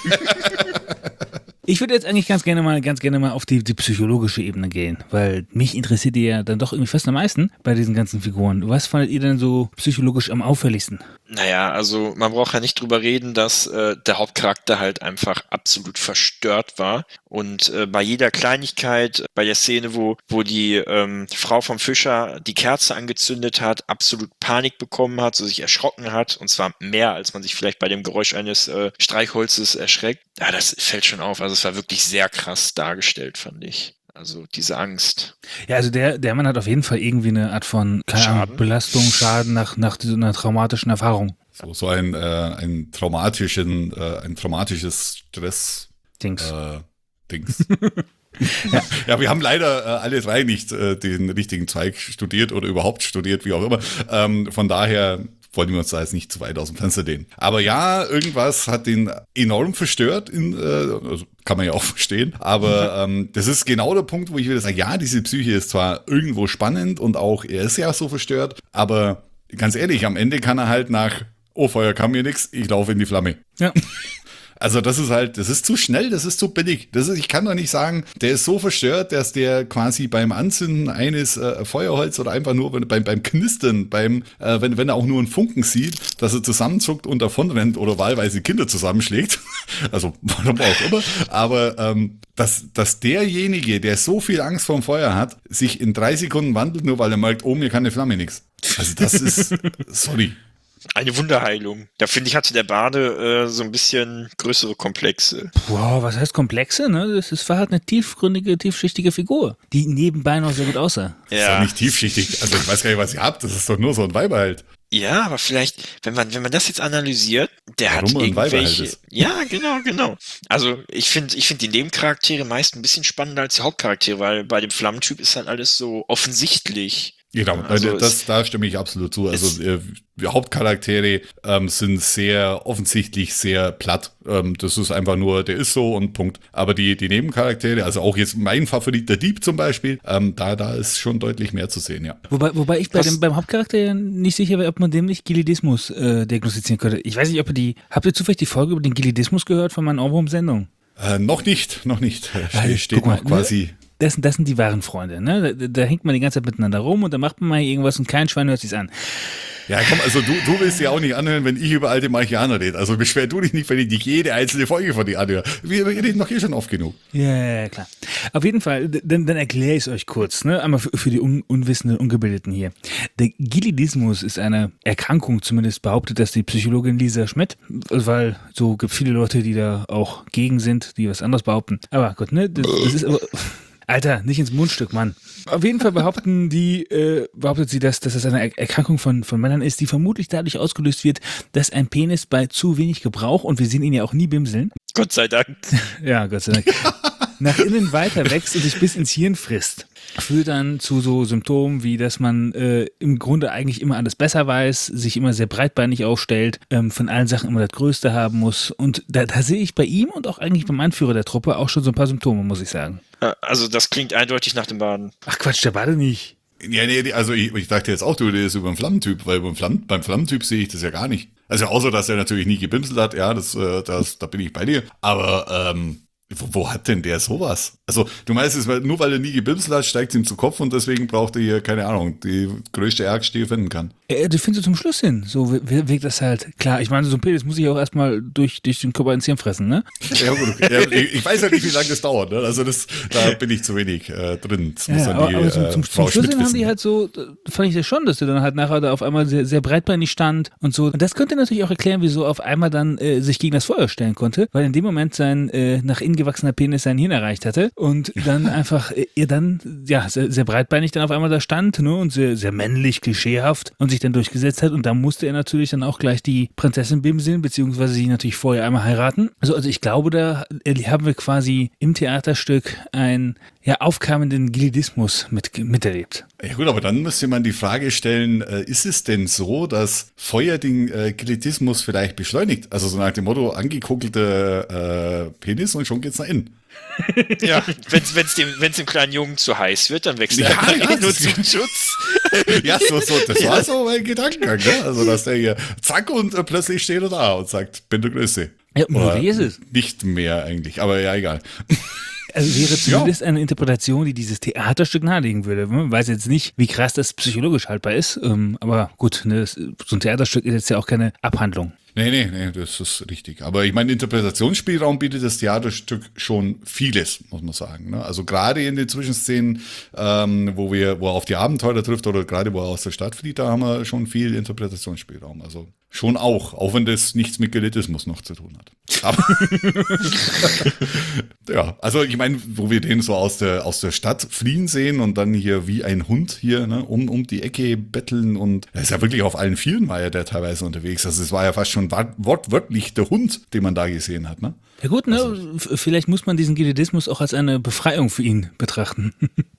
Ich würde jetzt eigentlich ganz gerne mal, ganz gerne mal auf die, die psychologische Ebene gehen, weil mich interessiert die ja dann doch irgendwie fast am meisten bei diesen ganzen Figuren. Was fandet ihr denn so psychologisch am auffälligsten? Naja, also man braucht ja nicht drüber reden, dass äh, der Hauptcharakter halt einfach absolut verstört war. Und äh, bei jeder Kleinigkeit, bei der Szene, wo, wo die ähm, Frau vom Fischer die Kerze angezündet hat, absolut Panik bekommen hat, so sich erschrocken hat. Und zwar mehr, als man sich vielleicht bei dem Geräusch eines äh, Streichholzes erschreckt. Ja, das fällt schon auf. Also es war wirklich sehr krass dargestellt, fand ich. Also diese Angst. Ja, also der, der Mann hat auf jeden Fall irgendwie eine Art von keine Ahnung, Schaden. Belastung, Schaden nach, nach so einer traumatischen Erfahrung. So, so ein, äh, ein traumatischen, äh, ein traumatisches Stress. Dings. Äh, Dings. ja. ja, wir haben leider äh, alle drei nicht äh, den richtigen Zweig studiert oder überhaupt studiert, wie auch immer. Ähm, von daher wollen wir uns da jetzt nicht zu weit aus dem Fenster lehnen. Aber ja, irgendwas hat ihn enorm verstört, in, äh, also kann man ja auch verstehen. Aber ähm, das ist genau der Punkt, wo ich wieder sage, ja, diese Psyche ist zwar irgendwo spannend und auch er ist ja so verstört, aber ganz ehrlich, am Ende kann er halt nach, oh, Feuer kann mir nix, ich laufe in die Flamme. Ja. Also das ist halt, das ist zu schnell, das ist zu billig. Das ist, ich kann doch nicht sagen, der ist so verstört, dass der quasi beim Anzünden eines äh, Feuerholz oder einfach nur beim, beim Knistern, beim, äh, wenn, wenn er auch nur einen Funken sieht, dass er zusammenzuckt und davonrennt oder wahlweise Kinder zusammenschlägt. Also warum auch immer. Aber ähm, dass, dass derjenige, der so viel Angst vorm Feuer hat, sich in drei Sekunden wandelt, nur weil er merkt, oh, mir kann eine Flamme nix. Also das ist, sorry. Eine Wunderheilung. Da finde ich, hatte der Bade äh, so ein bisschen größere Komplexe. Wow, was heißt Komplexe? Ne? Das ist, war halt eine tiefgründige, tiefschichtige Figur, die nebenbei noch sehr gut aussah. Das ist doch nicht tiefschichtig. Also ich weiß gar nicht, was ihr habt. Das ist doch nur so ein Weiber halt. Ja, aber vielleicht, wenn man, wenn man das jetzt analysiert, der Warum hat er ein Weiber irgendwelche. halt ist. Ja, genau, genau. Also ich finde, ich finde die Nebencharaktere meist ein bisschen spannender als die Hauptcharaktere, weil bei dem Flammentyp ist halt alles so offensichtlich. Genau, Also das, es- da stimme ich absolut zu. Also äh, die Hauptcharaktere ähm, sind sehr offensichtlich sehr platt. Ähm, das ist einfach nur, der ist so und Punkt. Aber die, die Nebencharaktere, also auch jetzt mein Favorit, der Dieb zum Beispiel, ähm, da, da ist schon deutlich mehr zu sehen, ja. Wobei, wobei ich bei Was- dem, beim Hauptcharakter nicht sicher wäre, ob man dem nicht Gilidismus äh, diagnostizieren könnte. Ich weiß nicht, ob ihr die, habt ihr zufällig die Folge über den Gilidismus gehört von meiner Ohrwurm-Sendung? Äh, noch nicht, noch nicht. Äh, Also, steht guck mal, noch quasi. Das, das sind die wahren Freunde, ne? Da, da hängt man die ganze Zeit miteinander rum und dann macht man mal irgendwas und kein Schwein hört sich's an. Ja, komm, also du, du willst ja auch nicht anhören, wenn ich über alte Marchianer rede. Also beschwer du dich nicht, wenn ich nicht jede einzelne Folge von dir anhöre. Wir, wir reden doch hier schon oft genug. Ja, ja, ja, klar. Auf jeden Fall, d- dann, dann erkläre ich es euch kurz, ne? Einmal für, für die Un Unwissenden, Ungebildeten hier. Der Gilidismus ist eine Erkrankung, zumindest behauptet das die Psychologin Lisa Schmidt, weil so gibt viele Leute, die da auch gegen sind, die was anderes behaupten. Aber gut, ne? Das, das ist aber. Alter, nicht ins Mundstück, Mann. Auf jeden Fall behaupten die, äh, behauptet sie, dass, dass das eine Er- Erkrankung von, von Männern ist, die vermutlich dadurch ausgelöst wird, dass ein Penis bei zu wenig Gebrauch, und wir sehen ihn ja auch nie bimseln, Gott sei Dank. ja, Gott sei Dank, nach innen weiter wächst und sich bis ins Hirn frisst. Führt dann zu so Symptomen, wie dass man äh, im Grunde eigentlich immer alles besser weiß, sich immer sehr breitbeinig aufstellt, ähm, von allen Sachen immer das Größte haben muss. Und da, da sehe ich bei ihm und auch eigentlich beim Anführer der Truppe auch schon so ein paar Symptome, muss ich sagen. Äh, Also das klingt eindeutig nach dem Baden. Ach Quatsch, der Bade nicht. Ja, nee, also ich, ich dachte jetzt auch, du redest über einen Flammentyp, weil beim, Flamm, beim Flammentyp sehe ich das ja gar nicht. Also außer, dass er natürlich nie gebimselt hat, ja, das, äh, das, da bin ich bei dir. Aber ähm, Wo, wo hat denn der sowas? Also, du meinst, es, nur weil er nie gebimselt hat, steigt es ihm zu Kopf und deswegen braucht er hier, keine Ahnung, die größte Ärgste, die er finden kann. Äh, du findest zum Schluss hin. So wirkt das halt. Klar, ich meine, so ein Penis muss ich auch erstmal durch, durch den Körper ins Hirn fressen, ne? Ja, gut, ja, ich weiß ja nicht, wie lange das dauert, ne? Also, das, da bin ich zu wenig äh, drin. Das muss Ja, dann aber, die, aber zum, äh, zum, Frau zum Schluss Schmidt hin haben wissen. die halt so, fand ich das schon, dass der dann halt nachher da auf einmal sehr, sehr breitbeinig stand und so. Und das könnte natürlich auch erklären, wieso auf einmal dann äh, sich gegen das Feuer stellen konnte, weil in dem Moment sein äh, nach innen gewachsener Penis sein Hirn erreicht hatte und dann einfach äh, ihr dann, ja, sehr, sehr breitbeinig dann auf einmal da stand, ne, und sehr, sehr männlich, klischeehaft und sich dann durchgesetzt hat und da musste er natürlich dann auch gleich die Prinzessin bimseln, beziehungsweise sie natürlich vorher einmal heiraten. Also, also ich glaube, da haben wir quasi im Theaterstück einen ja, aufkeimenden Gilidismus mit, miterlebt. Ja gut, aber dann müsste man die Frage stellen, äh, ist es denn so, dass Feuer den äh, Gilidismus vielleicht beschleunigt? Also so nach dem Motto, angekugelte äh, Penis und schon geht's nach innen. Ja, wenn es dem, wenn's dem kleinen Jungen zu heiß wird, dann wächst Ja, er ja, nur das- zum Schutz. Ja, so, so, das war so mein Gedankengang, ne? Also dass der hier zack und äh, plötzlich steht er da und sagt, bin der Größte. Ja, Oder wie ist es? nicht mehr eigentlich, aber ja, egal. Also wäre zumindest eine Interpretation, die dieses Theaterstück nahelegen würde. Man weiß jetzt nicht, wie krass das psychologisch haltbar ist, ähm, aber gut, ne, das, so ein Theaterstück ist jetzt ja auch keine Abhandlung. Nee, nee, nee, das ist richtig. Aber ich meine, Interpretationsspielraum bietet das Theaterstück schon vieles, muss man sagen. Ne? Also gerade in den Zwischenszenen, ähm, wo wir, wo er auf die Abenteurer trifft oder gerade wo er aus der Stadt flieht, da haben wir schon viel Interpretationsspielraum. Also schon auch, auch wenn das nichts mit Gelitismus noch zu tun hat. Aber ja, also ich meine, wo wir den so aus der, aus der Stadt fliehen sehen und dann hier wie ein Hund hier ne, um, um die Ecke betteln und er ist ja wirklich auf allen Vieren war ja der teilweise unterwegs. Also es war ja fast schon wortwörtlich der Hund, den man da gesehen hat, ne? Ja gut, ne, f- vielleicht muss man diesen Gilidismus auch als eine Befreiung für ihn betrachten.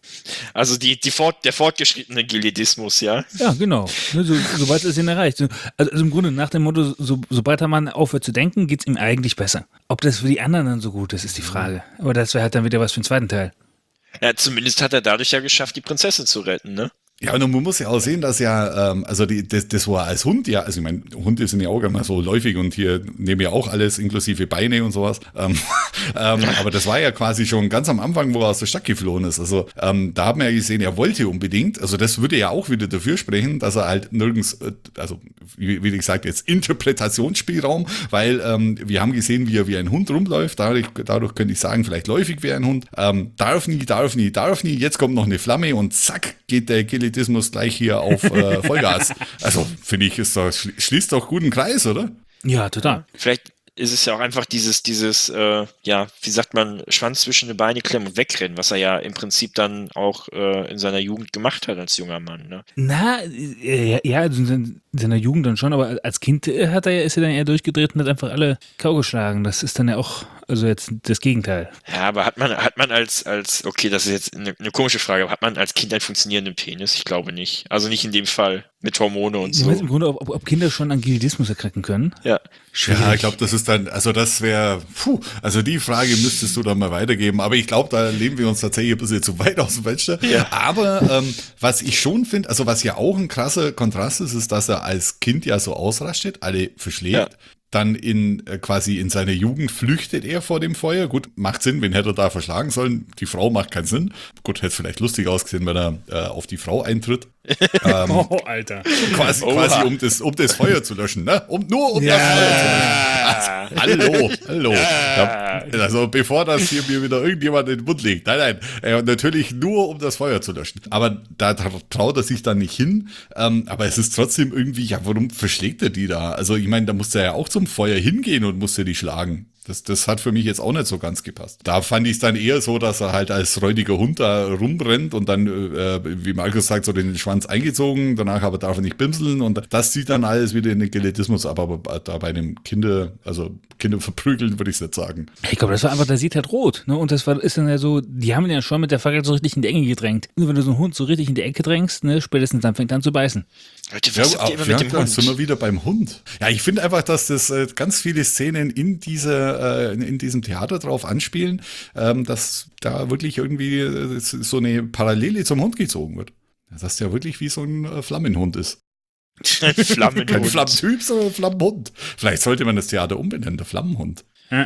Also die, die fort, der fortgeschrittene Gilidismus, ja. Ja, genau. Ne, so, sobald es ihn erreicht. Also, also im Grunde nach dem Motto, so, sobald der Mann aufhört zu denken, geht's ihm eigentlich besser. Ob das für die anderen dann so gut ist, ist die Frage. Aber das wäre halt dann wieder was für den zweiten Teil. Ja, zumindest hat er dadurch ja geschafft, die Prinzessin zu retten, ne? Ja, und man muss ja auch sehen, dass ja, ähm, also die, das, das war als Hund, ja, also ich meine, Hunde sind ja auch immer so läufig und hier nehmen ja auch alles, inklusive Beine und sowas. Ähm, ähm, aber das war ja quasi schon ganz am Anfang, wo er aus der Stadt geflohen ist. Also ähm, da haben wir ja gesehen, er wollte unbedingt, also das würde ja auch wieder dafür sprechen, dass er halt nirgends, äh, also wie, wie gesagt, jetzt Interpretationsspielraum, weil ähm, wir haben gesehen, wie er wie ein Hund rumläuft, dadurch, dadurch könnte ich sagen, vielleicht läufig wie ein Hund, ähm, darf nie, darf nie, darf nie, jetzt kommt noch eine Flamme und zack, geht der Gilidismus gleich hier auf äh, Vollgas. Also finde ich, ist doch, schließt doch guten Kreis, oder? Ja, total. Vielleicht ist es ja auch einfach dieses, dieses, äh, ja, wie sagt man, Schwanz zwischen die Beine klemmen und wegrennen, was er ja im Prinzip dann auch äh, in seiner Jugend gemacht hat als junger Mann, ne? Na, äh, ja, also in seiner Jugend dann schon, aber als Kind äh, hat er, ja- ist er dann eher durchgedreht und hat einfach alle K O geschlagen. Das ist dann ja auch, also jetzt das Gegenteil. Ja, aber hat man, hat man als, als, okay, das ist jetzt eine, eine komische Frage, aber hat man als Kind einen funktionierenden Penis? Ich glaube nicht. Also nicht in dem Fall mit Hormone und Ich weiß so. im Grunde, ob, ob Kinder schon an Gilidismus erkranken können. Ja. Schwierig. Ja, ich glaube, das ist dann, also das wäre, puh, also die Frage müsstest du dann mal weitergeben, aber ich glaube, da lehnen wir uns tatsächlich ein bisschen zu weit aus dem Fenster. Ja. Aber ähm, was ich schon finde, also was ja auch ein krasser Kontrast ist, ist, dass er als Kind ja so ausrastet, alle verschlägt. Ja. Dann in äh, quasi in seiner Jugend flüchtet er vor dem Feuer. Gut, macht Sinn, wen hätte er da verschlagen sollen? Die Frau macht keinen Sinn. Gut, hätte es vielleicht lustig ausgesehen, wenn er äh, auf die Frau eintritt. ähm, Oh, Alter. quasi, Oha. quasi um das, um das Feuer zu löschen, ne? Um, nur um das Feuer zu löschen. Hallo, hallo. Ja, also bevor das hier mir wieder irgendjemand in den Mund legt. Nein, nein. Äh, natürlich nur, um das Feuer zu löschen. Aber da traut er sich dann nicht hin. Ähm, aber es ist trotzdem irgendwie, ja, warum verschlägt er die da? Also ich meine, da musste er ja auch zum Feuer hingehen und musste die schlagen. Das, das hat für mich jetzt auch nicht so ganz gepasst. Da fand ich es dann eher so, dass er halt als räudiger Hund da rumrennt und dann, äh, wie Markus sagt, so den Schwanz eingezogen, danach aber darf er nicht bimseln und das sieht dann alles wieder in den Gelitismus, aber, aber da bei einem Kinder, also Kinder verprügeln, würde ich es nicht sagen. Ich glaube, das war einfach, der sieht halt rot. Ne? Und das war, ist dann ja so, die haben ihn ja schon mit der Fackel so richtig in die Enge gedrängt. Nur wenn du so einen Hund so richtig in die Ecke drängst, ne, spätestens dann fängt er an zu beißen. Leute, was Ja, habt ihr immer ja, mit dem klar, Hund? sind wir wieder beim Hund. Ja, ich finde einfach, dass das äh, ganz viele Szenen in dieser, äh, in, in diesem Theater drauf anspielen, ähm, dass da wirklich irgendwie äh, so eine Parallele zum Hund gezogen wird. Dass der wirklich wie so ein äh, Flammenhund ist. Ein Flammenhund. Kein Flammentyp, sondern ein Flammenhund. Vielleicht sollte man das Theater umbenennen, der Flammenhund. Ja.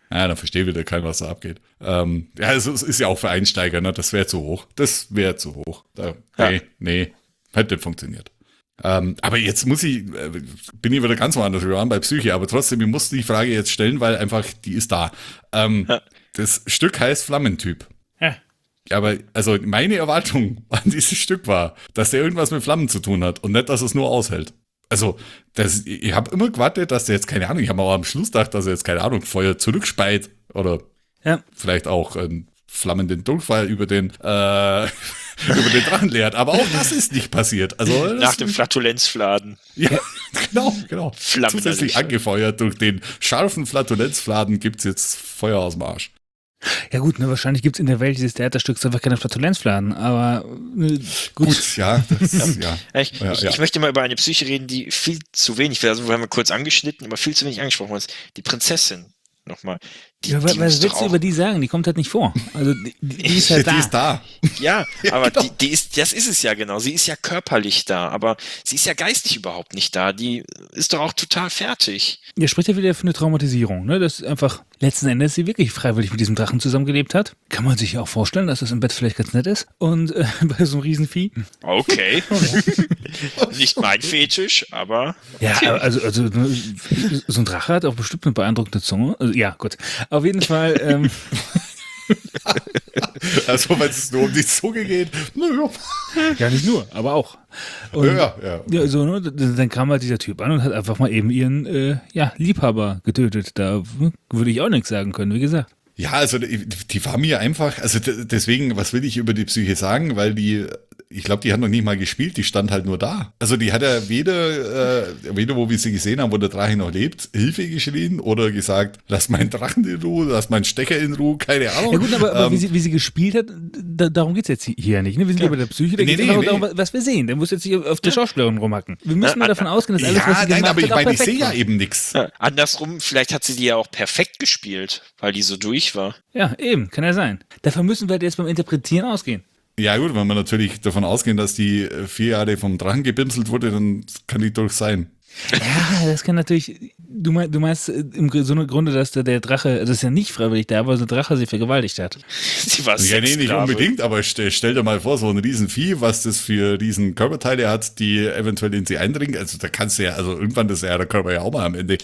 Ja, dann verstehe wieder kein, was da abgeht. Ähm, ja, es ist, ist ja auch für Einsteiger, ne? Das wäre zu hoch. Das wäre zu hoch. Da, nee, ja. nee, hätte nicht funktioniert. Ähm, aber jetzt muss ich, äh, bin ich wieder ganz woanders, wir waren bei Psyche, aber trotzdem, ich muss die Frage jetzt stellen, weil einfach, die ist da. Ähm, ja. Das Stück heißt Flammentyp. Ja. Aber, also, meine Erwartung an dieses Stück war, dass der irgendwas mit Flammen zu tun hat und nicht, dass es nur aushält. Also, das, ich habe immer gewartet, dass der jetzt, keine Ahnung, ich habe auch am Schluss gedacht, dass er jetzt, keine Ahnung, Feuer zurückspeit oder ja. vielleicht auch einen flammenden Durchfall über den, äh, über den Drachen leert. Aber auch das ist nicht passiert. Also, nach dem Flatulenzfladen. Ja, genau, genau. Flammen Zusätzlich angefeuert durch den scharfen Flatulenzfladen gibt's jetzt Feuer aus dem Arsch. Ja gut, ne, wahrscheinlich gibt es in der Welt dieses Theaterstücks einfach keine Flatulenzfladen, aber äh, gut. Gut, ja. Das, ja. Ich, ja, ich, ja. ich möchte mal über eine Psyche reden, die viel zu wenig, also wir haben kurz angeschnitten, aber viel zu wenig angesprochen ist. Die Prinzessin, nochmal. Die, ja, die was willst du über die sagen? Die kommt halt nicht vor. Also die, die ist halt da. Die ist da. Ja, aber genau. die, die ist, das ist es ja genau. Sie ist ja körperlich da, aber sie ist ja geistig überhaupt nicht da. Die ist doch auch total fertig. Der spricht ja wieder für eine Traumatisierung, ne? Das ist einfach letzten Endes sie wirklich freiwillig mit diesem Drachen zusammengelebt hat. Kann man sich ja auch vorstellen, dass das im Bett vielleicht ganz nett ist. Und äh, bei so einem Riesenvieh. Okay. Nicht mein Fetisch, aber. Ja, also, also so ein Drache hat auch bestimmt eine beeindruckende Zunge. Also, ja, gut. Auf jeden Fall. Ähm, also, wenn es nur um die Zunge geht, naja. Ja, nicht nur, aber auch. Und, ja, ja. ja so, ne, dann kam halt dieser Typ an und hat einfach mal eben ihren äh, ja, Liebhaber getötet. Da würde ich auch nichts sagen können, wie gesagt. Ja, also die, die war mir einfach, also deswegen, was will ich über die Psyche sagen, weil die, ich glaube, die hat noch nicht mal gespielt, die stand halt nur da. Also die hat ja weder, äh, weder wo wir sie gesehen haben, wo der Drache noch lebt, Hilfe geschrien oder gesagt, lass meinen Drachen in Ruhe, lass meinen Stecker in Ruhe, keine Ahnung. Ja gut, aber, aber ähm, wie, sie, wie sie gespielt hat, da, darum geht es jetzt hier nicht. Ne? Wir sind ja, ja bei der Psyche, da nee, geht es nee, nee, nee. darum, was wir sehen. Der muss jetzt nicht auf der Schauspielerin rumhacken. Wir müssen mal davon ausgehen, dass alles, ja, was sie nein, gemacht aber ich hat, meine, auch ich sehe perfekt ja war. eben nichts. Ja, andersrum, vielleicht hat sie die ja auch perfekt gespielt, weil die so durch war. Ja, eben, kann ja sein. Davon müssen wir halt jetzt beim Interpretieren ausgehen. Ja gut, wenn wir natürlich davon ausgehen, dass die vier Jahre vom Drachen gebimselt wurde, dann kann die durch sein. Ja, das kann natürlich, du, mein, du meinst im so einem Grunde, dass der, der Drache, das ist ja nicht freiwillig da, aber der Drache sie vergewaltigt hat. Sie war Ja, nee, nicht Sexsklave. unbedingt, aber stell, stell dir mal vor, so ein Riesenvieh, was das für riesen Körperteile hat, die eventuell in sie eindringen. Also da kannst du ja, also irgendwann ist ja der Körper ja auch mal am Ende.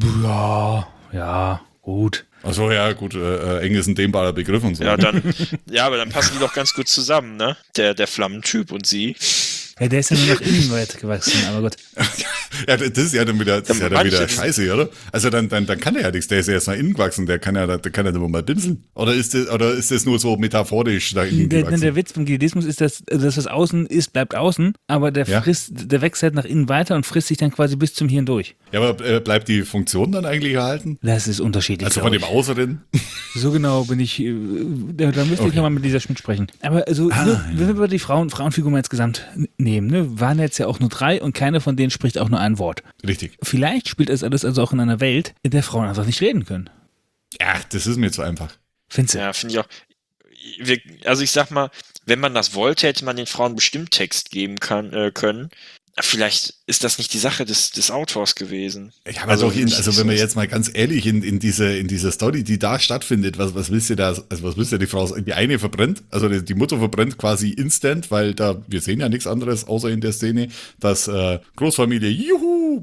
Ja, ja, gut. Achso, ja, gut, äh, eng ist ein dehnbarer Begriff und so. Ja, dann, ja, aber dann passen die doch ganz gut zusammen, ne? Der, der Flammentyp und sie. Ja, der ist ja nur nach innen weit gewachsen, aber gut. Ja, das ist ja dann wieder, das ist ja dann wieder Manche- scheiße, oder? Also dann, dann, dann kann der ja nichts, der ist ja erst nach innen gewachsen, der kann ja, der kann ja nur mal bimseln. Oder ist das, oder ist das nur so metaphorisch nach innen Der, gewachsen? der Witz beim Gliedismus ist, dass, dass was außen ist, bleibt außen, aber der Ja. frisst, der wächst halt nach innen weiter und frisst sich dann quasi bis zum Hirn durch. Ja, aber äh, bleibt die Funktion dann eigentlich erhalten? Das ist unterschiedlich. Also glaub von dem ich. Äußeren? So genau bin ich, äh, da, da müsste ich Okay. nochmal mit Lisa Schmidt sprechen. Aber also, Ah, ne, ja. wenn wir über die Frauen, Frauenfigur mal insgesamt n- nehmen, ne, waren jetzt ja auch nur drei und keine von denen spricht auch nur ein Wort. Richtig. Vielleicht spielt das alles also auch in einer Welt, in der Frauen einfach nicht reden können. Ja, das ist mir zu einfach. Findest du? Ja, finde ich auch. Wir, also ich sag mal, wenn man das wollte, hätte man den Frauen bestimmt Text geben kann, äh, können. Vielleicht ist das nicht die Sache des, des Autors gewesen. Ja, aber also, doch in, nicht also so wenn wir ist- jetzt mal ganz ehrlich in, in diese in diese Story, die da stattfindet, was was willst du da, also was willst du die Frau, die eine verbrennt, also die, die Mutter verbrennt quasi instant, weil da wir sehen ja nichts anderes außer in der Szene, dass äh, Großfamilie, juhu,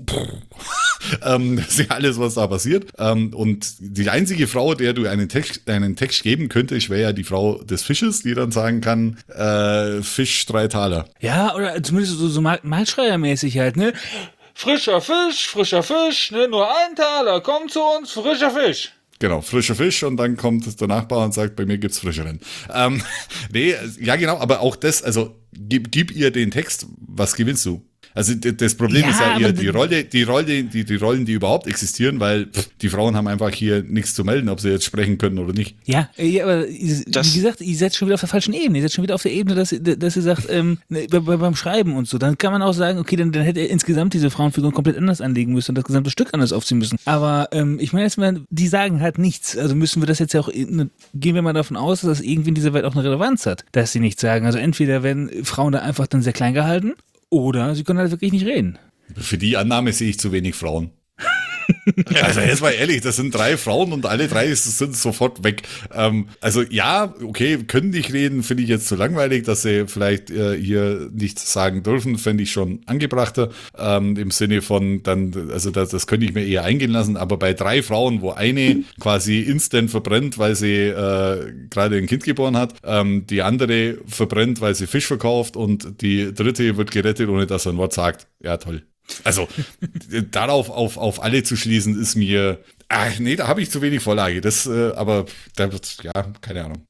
ähm, das ist ja alles, was da passiert. Ähm, und die einzige Frau, der du einen Text einen Text geben könntest, wäre ja die Frau des Fisches, die dann sagen kann, äh, Fisch drei Taler. Ja, oder zumindest so, so Mal- Malschreiermäßig halt, ne? Frischer Fisch, frischer Fisch, ne? Nur ein Taler, komm zu uns, frischer Fisch. Genau, frischer Fisch und dann kommt der Nachbar und sagt, bei mir gibt's frischeren. Ähm, nee, ja genau, aber auch das, also gib, gib ihr den Text, was gewinnst du? Also d- das Problem Ja, ist ja aber eher d- die Rolle, die Rolle, die, die Rollen, die überhaupt existieren, weil pff, die Frauen haben einfach hier nichts zu melden, ob sie jetzt sprechen können oder nicht. Ja, äh, ja, aber ihr- Das- wie gesagt, ihr seid schon wieder auf der falschen Ebene. Ihr seid schon wieder auf der Ebene, dass, dass ihr sagt, ähm, ne, bei, bei, beim Schreiben und so, dann kann man auch sagen, okay, dann, dann hätte er insgesamt diese Frauenfiguren komplett anders anlegen müssen und das gesamte Stück anders aufziehen müssen. Aber ähm, ich meine jetzt mal, die sagen halt nichts. Also müssen wir das jetzt ja auch, in- gehen wir mal davon aus, dass das irgendwie in dieser Welt auch eine Relevanz hat, dass sie nichts sagen. Also entweder werden Frauen da einfach dann sehr klein gehalten oder sie können halt wirklich nicht reden. Für die Annahme sehe ich zu wenig Frauen. Also jetzt mal ehrlich, das sind drei Frauen und alle drei sind sofort weg. Ähm, also ja, okay, können nicht reden, finde ich jetzt zu langweilig, dass sie vielleicht äh, hier nichts sagen dürfen, fände ich schon angebrachter. Ähm, Im Sinne von, dann, also das, das könnte ich mir eher eingehen lassen, aber bei drei Frauen, wo eine quasi instant verbrennt, weil sie äh, gerade ein Kind geboren hat, ähm, die andere verbrennt, weil sie Fisch verkauft und die dritte wird gerettet, ohne dass er ein Wort sagt. Ja, toll. Also darauf auf, auf alle zu schließen, ist mir, ach nee, da habe ich zu wenig Vorlage. Das, äh, aber da wird, ja, keine Ahnung.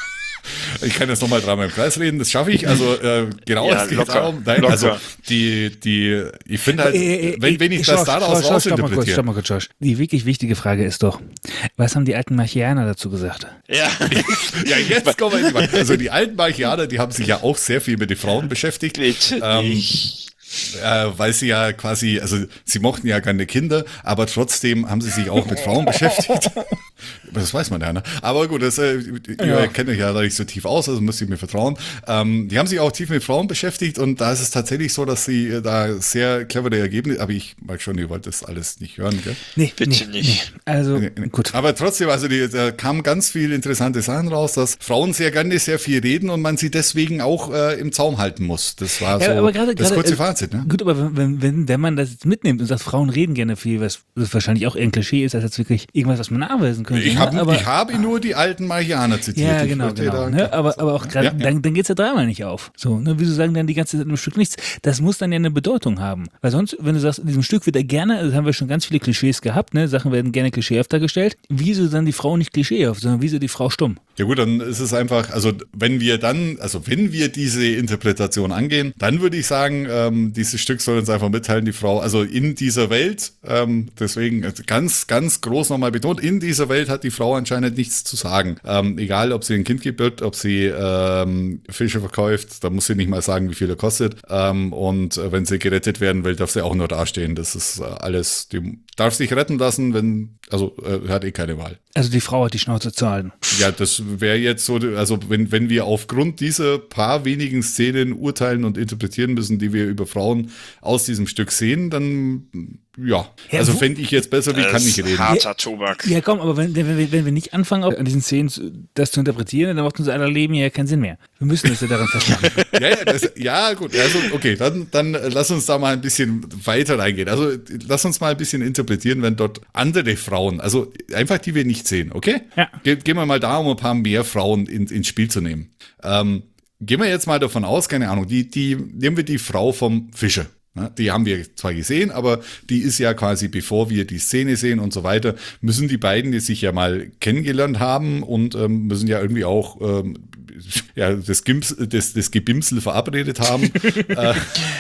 Ich kann jetzt nochmal dreimal im Kreis reden, das schaffe ich. Also äh, genau, ja, es geht locker, darum. Nein, locker. also die, die, ich finde halt, Äh, äh, wenn, wenn ich Schorsch, das daraus Schorsch, Schorsch, stopp mal kurz, rausinterpretiere. stopp mal kurz, Schorsch. Die wirklich wichtige Frage ist doch, was haben die alten Marchianer dazu gesagt? Ja. Ja, jetzt kommen wir in die Also die alten Marchianer, die haben sich ja auch sehr viel mit den Frauen beschäftigt. Bitte Ähm, nicht. Äh, weil sie ja quasi, also sie mochten ja keine Kinder, aber trotzdem haben sie sich auch mit Frauen beschäftigt. Das weiß man ja, ne? Aber gut, das, äh, ihr Ja. kennt euch ja da nicht so tief aus, also müsst ihr mir vertrauen. Ähm, die haben sich auch tief mit Frauen beschäftigt und da ist es tatsächlich so, dass sie äh, da sehr clevere Ergebnisse, aber ich mag schon, ihr wollt das alles nicht hören, gell? Nee, Bitte nee, nicht. Nee. Also, Nee, nee. gut. Aber trotzdem, also die, da kamen ganz viele interessante Sachen raus, dass Frauen sehr gerne sehr viel reden und man sie deswegen auch äh, im Zaum halten muss. Das war so Ja, aber gerade- das gerade, kurze äh, Fazit, ne? Gut, aber wenn, wenn, wenn man das jetzt mitnimmt und sagt, Frauen reden gerne viel, was was wahrscheinlich auch eher ein Klischee ist, als jetzt wirklich irgendwas, was man nachweisen könnte. Ich ne? habe aber, ich habe nur die alten Marchianer zitiert. Ja, Ich genau, wollte genau. da- Ne? Aber, aber auch gerade, Ja, ja. dann, dann geht's ja dreimal nicht auf. So, ne? Wieso sagen dann die ganze Zeit im Stück nichts? Das muss dann ja eine Bedeutung haben. Weil sonst, wenn du sagst, in diesem Stück wird er gerne, also haben wir schon ganz viele Klischees gehabt, ne? Sachen werden gerne klischeehaft dargestellt. Wieso dann die Frau nicht klischeehaft, sondern wieso die Frau stumm? Ja gut, dann ist es einfach, also wenn wir dann, also wenn wir diese Interpretation angehen, dann würde ich sagen, ähm, dieses Stück soll uns einfach mitteilen, die Frau, also in dieser Welt, ähm, deswegen ganz, ganz groß nochmal betont, in dieser Welt hat die Frau anscheinend nichts zu sagen. Ähm, egal, ob sie ein Kind gibt, ob sie ähm, Fische verkauft, da muss sie nicht mal sagen, wie viel er kostet. Ähm, und äh, wenn sie gerettet werden will, darf sie auch nur dastehen. Das ist äh, alles, die darf sich retten lassen, wenn, also äh, hat eh keine Wahl. Also die Frau hat die Schnauze zu halten. Ja, das wäre jetzt so, also wenn, wenn wir aufgrund dieser paar wenigen Szenen urteilen und interpretieren müssen, die wir über Frauen aus diesem Stück sehen, dann ja, Ja, also wo- fände ich jetzt besser, wie kann Das ich ist reden. harter Tobak. Ja, komm, aber wenn, wenn, wir- wenn wir nicht anfangen, auch an diesen Szenen zu- das zu interpretieren, dann macht unser aller Leben ja keinen Sinn mehr. Wir müssen das ja daran festmachen. Ja, ja, das, ja, gut, also okay, dann, dann lass uns da mal ein bisschen weiter reingehen. Also lass uns mal ein bisschen interpretieren, wenn dort andere Frauen, also einfach die wir nicht sehen, okay? Ja. Ge gehen wir mal da, um ein paar mehr Frauen in, ins Spiel zu nehmen. Ähm, gehen wir jetzt mal davon aus, keine Ahnung, die, die, nehmen wir die Frau vom Fischer. Ne? Die haben wir zwar gesehen, aber die ist ja quasi, bevor wir die Szene sehen und so weiter, müssen die beiden die sich ja mal kennengelernt haben und ähm, müssen ja irgendwie auch ähm, ja, das, Gims, das, das Gebimsel verabredet haben. äh,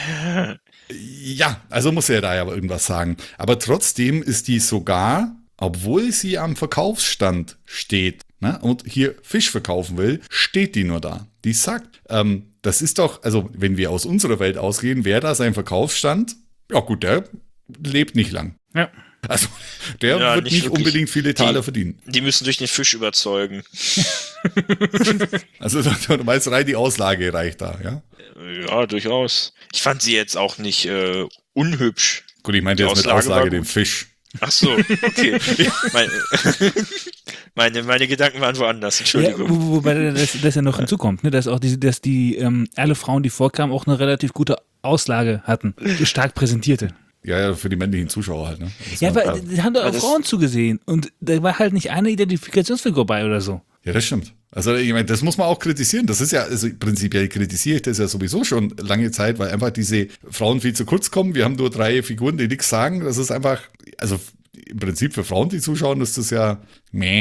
ja, also muss er da ja irgendwas sagen. Aber trotzdem ist die sogar, obwohl sie am Verkaufsstand steht, ne, und hier Fisch verkaufen will, steht die nur da. Die sagt, ähm, das ist doch, also wenn wir aus unserer Welt ausgehen, wäre da sein Verkaufsstand, ja gut, der lebt nicht lang. Ja. Also der Ja, wird nicht nicht, wirklich. unbedingt viele Taler Die- verdienen. Die müssen durch den Fisch überzeugen. Also du meinst rein die Auslage reicht da, ja? Ja, durchaus. Ich fand sie jetzt auch nicht äh, unhübsch. Gut, ich meinte Die jetzt mit Auslage war Auslage den gut. Fisch. Ach so, okay. meine, meine, meine Gedanken waren woanders, Ja, Entschuldigung. wo- wobei das, das ja noch hinzukommt, ne? dass auch diese, dass die ähm, alle Frauen, die vorkamen, auch eine relativ gute Auslage hatten, stark präsentierte. Ja, ja, für die männlichen Zuschauer halt, ne? Das Ja, war- aber die haben doch Ja, auch das- Frauen zugesehen und da war halt nicht eine Identifikationsfigur bei oder so. Ja, das stimmt. Also ich meine, das muss man auch kritisieren. Das ist ja, also prinzipiell kritisiere ich das ja sowieso schon lange Zeit, weil einfach diese Frauen viel zu kurz kommen. Wir haben nur drei Figuren, die nichts sagen. Das ist einfach, also im Prinzip für Frauen, die zuschauen, ist das ja meh.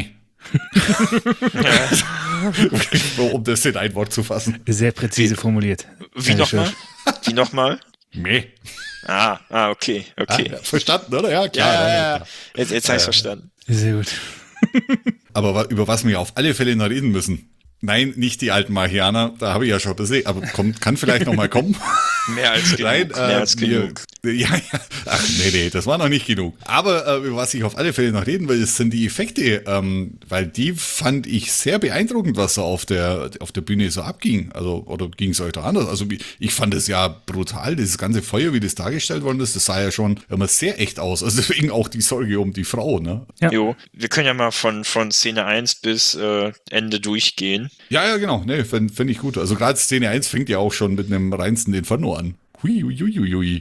Um das in ein Wort zu fassen. Sehr präzise formuliert. Wie Herr nochmal? Schirsch. Wie nochmal? Meh. Ah, ah, okay, okay. Ah, verstanden, oder? Ja, Ja, klar. ja, ja, ja. Jetzt, jetzt habe ich verstanden. Sehr gut. Aber wa- über was wir auf alle Fälle noch reden müssen. Nein, nicht die alten Marchianer, da habe ich ja schon gesehen, aber kommt, kann vielleicht noch mal kommen. Mehr als genug. Nein, äh, mehr als wir, genug. Ja, ja. Ach, nee, nee, das war noch nicht genug. Aber äh, was ich auf alle Fälle noch reden will, sind die Effekte, ähm, weil die fand ich sehr beeindruckend, was da auf der, auf der Bühne so abging. Also, oder ging es euch da anders? Also, ich fand es ja brutal, dieses ganze Feuer, wie das dargestellt worden ist, das sah ja schon immer sehr echt aus. Also, deswegen auch die Sorge um die Frau, ne? Ja. Jo, wir können ja mal von, von Szene eins bis äh, Ende durchgehen. Ja, ja, genau. Nee, finde find ich gut. Also, gerade Szene eins fängt ja auch schon mit einem reinsten Inferno an. Hui, hui, hui, hui, hui.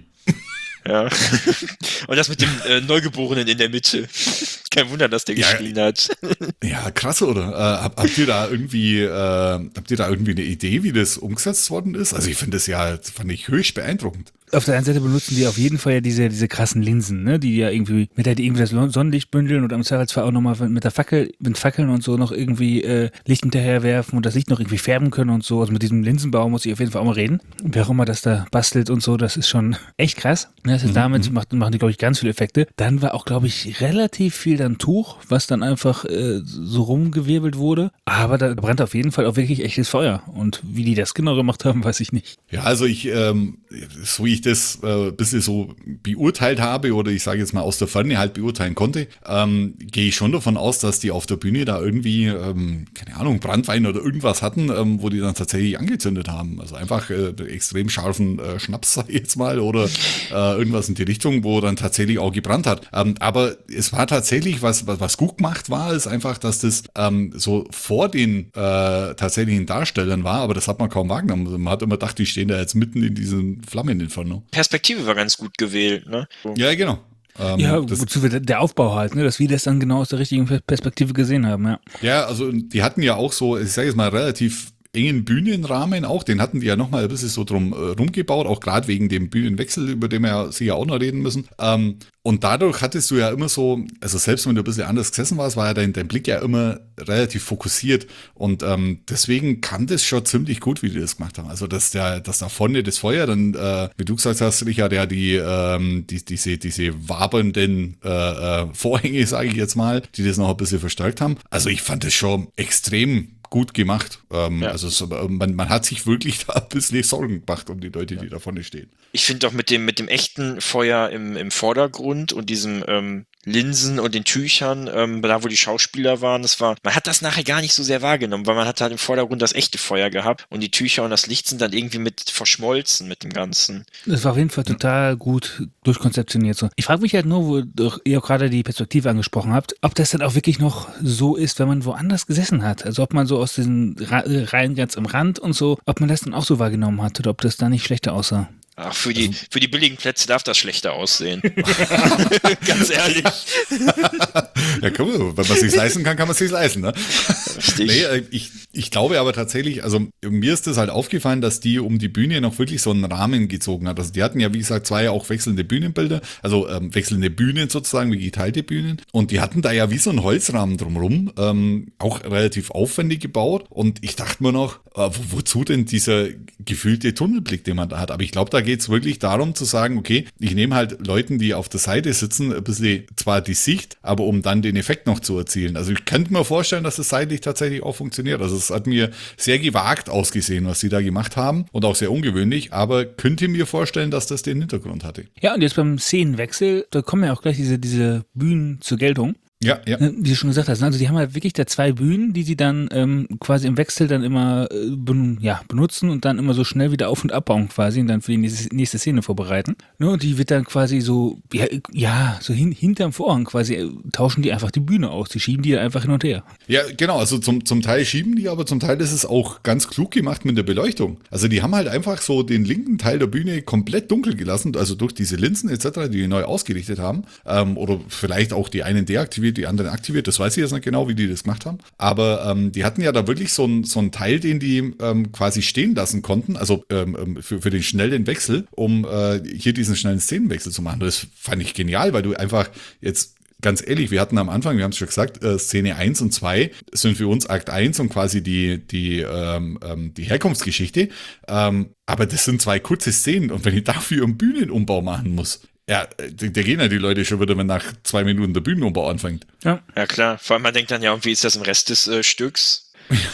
Ja. Und das mit dem äh, Neugeborenen in der Mitte. Kein Wunder, dass der Ja, geschrien hat. Ja, krass, oder? Äh, hab, habt ihr da irgendwie, äh, habt ihr da irgendwie eine Idee, wie das umgesetzt worden ist? Also ich finde das ja, das fand ich höchst beeindruckend. Auf der einen Seite benutzen die auf jeden Fall ja diese, diese krassen Linsen, ne, die ja irgendwie, mit der die irgendwie das Sonnenlicht bündeln und am Zweifelsfall auch nochmal mit der Fackel, mit Fackeln und so noch irgendwie äh, Licht hinterher werfen und das Licht noch irgendwie färben können und so. Also mit diesem Linsenbau muss ich auf jeden Fall auch mal reden. Wer auch immer das da bastelt und so, das ist schon echt krass. Das ist, mhm. Damit macht, machen die, glaube ich, ganz viele Effekte. Dann war auch, glaube ich, relativ viel dann Tuch, was dann einfach äh, so rumgewirbelt wurde. Aber da brannte auf jeden Fall auch wirklich echtes Feuer. Und wie die das genau gemacht haben, weiß ich nicht. Ja, also ich, ähm, so wie ich das äh, ein bisschen so beurteilt habe oder ich sage jetzt mal aus der Ferne halt beurteilen konnte, ähm, gehe ich schon davon aus, dass die auf der Bühne da irgendwie, ähm, keine Ahnung, Brandwein oder irgendwas hatten, ähm, wo die dann tatsächlich angezündet haben. Also einfach äh, extrem scharfen äh, Schnaps, sag ich jetzt mal, oder äh, irgendwas in die Richtung, wo dann tatsächlich auch gebrannt hat. Ähm, aber es war tatsächlich, was, was, was gut gemacht war, ist einfach, dass das ähm, so vor den äh, tatsächlichen Darstellern war, aber das hat man kaum wahrgenommen. Also man hat immer gedacht, die stehen da jetzt mitten in diesen Flammeninferno. Perspektive war ganz gut gewählt, ne? So. Ja, genau. Ähm, ja, das, wozu wir der Aufbau halt, ne, dass wir das dann genau aus der richtigen Perspektive gesehen haben, ja. Ja, also die hatten ja auch so, ich sage jetzt mal, relativ engen Bühnenrahmen auch, den hatten die ja nochmal ein bisschen so drum äh, rumgebaut, auch gerade wegen dem Bühnenwechsel, über den wir ja sicher auch noch reden müssen. Ähm, und dadurch hattest du ja immer so, also selbst wenn du ein bisschen anders gesessen warst, war ja dein, dein Blick ja immer relativ fokussiert und ähm, deswegen kann das schon ziemlich gut, wie die das gemacht haben. Also dass der, dass da vorne das Feuer dann, äh, wie du gesagt hast, Richard, ja die, ähm, die diese, diese wabernden äh, äh, Vorhänge, sage ich jetzt mal, die das noch ein bisschen verstärkt haben. Also ich fand das schon extrem gut gemacht. Ähm, ja. Also es, man, man hat sich wirklich da ein bisschen Sorgen gemacht um die Leute, die ja. da vorne stehen. Ich finde auch mit dem, mit dem echten Feuer im, im Vordergrund und diesem ähm, Linsen und den Tüchern, ähm, da wo die Schauspieler waren, das war, man hat das nachher gar nicht so sehr wahrgenommen, weil man hat halt im Vordergrund das echte Feuer gehabt und die Tücher und das Licht sind dann irgendwie mit verschmolzen mit dem Ganzen. Das war auf jeden Fall total gut durchkonzeptioniert. So. Ich frage mich halt nur, wo ihr auch gerade die Perspektive angesprochen habt, ob das dann auch wirklich noch so ist, wenn man woanders gesessen hat. Also ob man so aus diesen Reihen ganz am Rand und so, ob man das dann auch so wahrgenommen hat oder ob das da nicht schlechter aussah. Ach, für die, also, für die billigen Plätze darf das schlechter aussehen. Ganz ehrlich. Ja, komm, wenn man es sich leisten kann, kann man es sich leisten, ne? Richtig. Nee, ich, ich glaube aber tatsächlich, also mir ist das halt aufgefallen, dass die um die Bühne noch wirklich so einen Rahmen gezogen hat. Also die hatten ja, wie gesagt, zwei auch wechselnde Bühnenbilder, also ähm, wechselnde Bühnen sozusagen, wie geteilte Bühnen. Und die hatten da ja wie so einen Holzrahmen drumherum, ähm, auch relativ aufwendig gebaut. Und ich dachte mir noch, äh, wo, wozu denn dieser gefühlte Tunnelblick, den man da hat? Aber ich glaube, da geht es wirklich darum zu sagen, okay, ich nehme halt Leuten, die auf der Seite sitzen, ein bisschen zwar die Sicht, aber um dann den Effekt noch zu erzielen. Also ich könnte mir vorstellen, dass das seitlich tatsächlich auch funktioniert. Also es hat mir sehr gewagt ausgesehen, was sie da gemacht haben und auch sehr ungewöhnlich, aber könnte mir vorstellen, dass das den Hintergrund hatte. Ja, und jetzt beim Szenenwechsel, da kommen ja auch gleich diese, diese Bühnen zur Geltung. Ja, ja. Wie du schon gesagt hast, also die haben halt wirklich da zwei Bühnen, die sie dann ähm, quasi im Wechsel dann immer äh, ben, ja, benutzen und dann immer so schnell wieder auf- und abbauen quasi und dann für die nächste, nächste Szene vorbereiten. Ne, und die wird dann quasi so, ja, ja so hin, hinterm Vorhang quasi äh, tauschen die einfach die Bühne aus, die schieben die einfach hin und her. Ja, genau, also zum, zum Teil schieben die, aber zum Teil ist es auch ganz klug gemacht mit der Beleuchtung. Also die haben halt einfach so den linken Teil der Bühne komplett dunkel gelassen, also durch diese Linsen et cetera, die die neu ausgerichtet haben, ähm, oder vielleicht auch die einen deaktiviert, die anderen aktiviert, das weiß ich jetzt nicht genau, wie die das gemacht haben, aber ähm, die hatten ja da wirklich so einen so einen Teil, den die ähm, quasi stehen lassen konnten, also ähm, für, für den schnellen Wechsel, um äh, hier diesen schnellen Szenenwechsel zu machen. Das fand ich genial, weil du einfach jetzt ganz ehrlich, wir hatten am Anfang, wir haben es schon gesagt, äh, Szene eins und zwei sind für uns Akt eins und quasi die, die, ähm, ähm, die Herkunftsgeschichte, ähm, aber das sind zwei kurze Szenen und wenn ich dafür einen Bühnenumbau machen muss, ja, da gehen ja die Leute schon wieder, wenn nach zwei Minuten der Bühnenumbau anfängt. Ja, ja klar. Vor allem man denkt dann ja, wie ist das im Rest des äh, Stücks?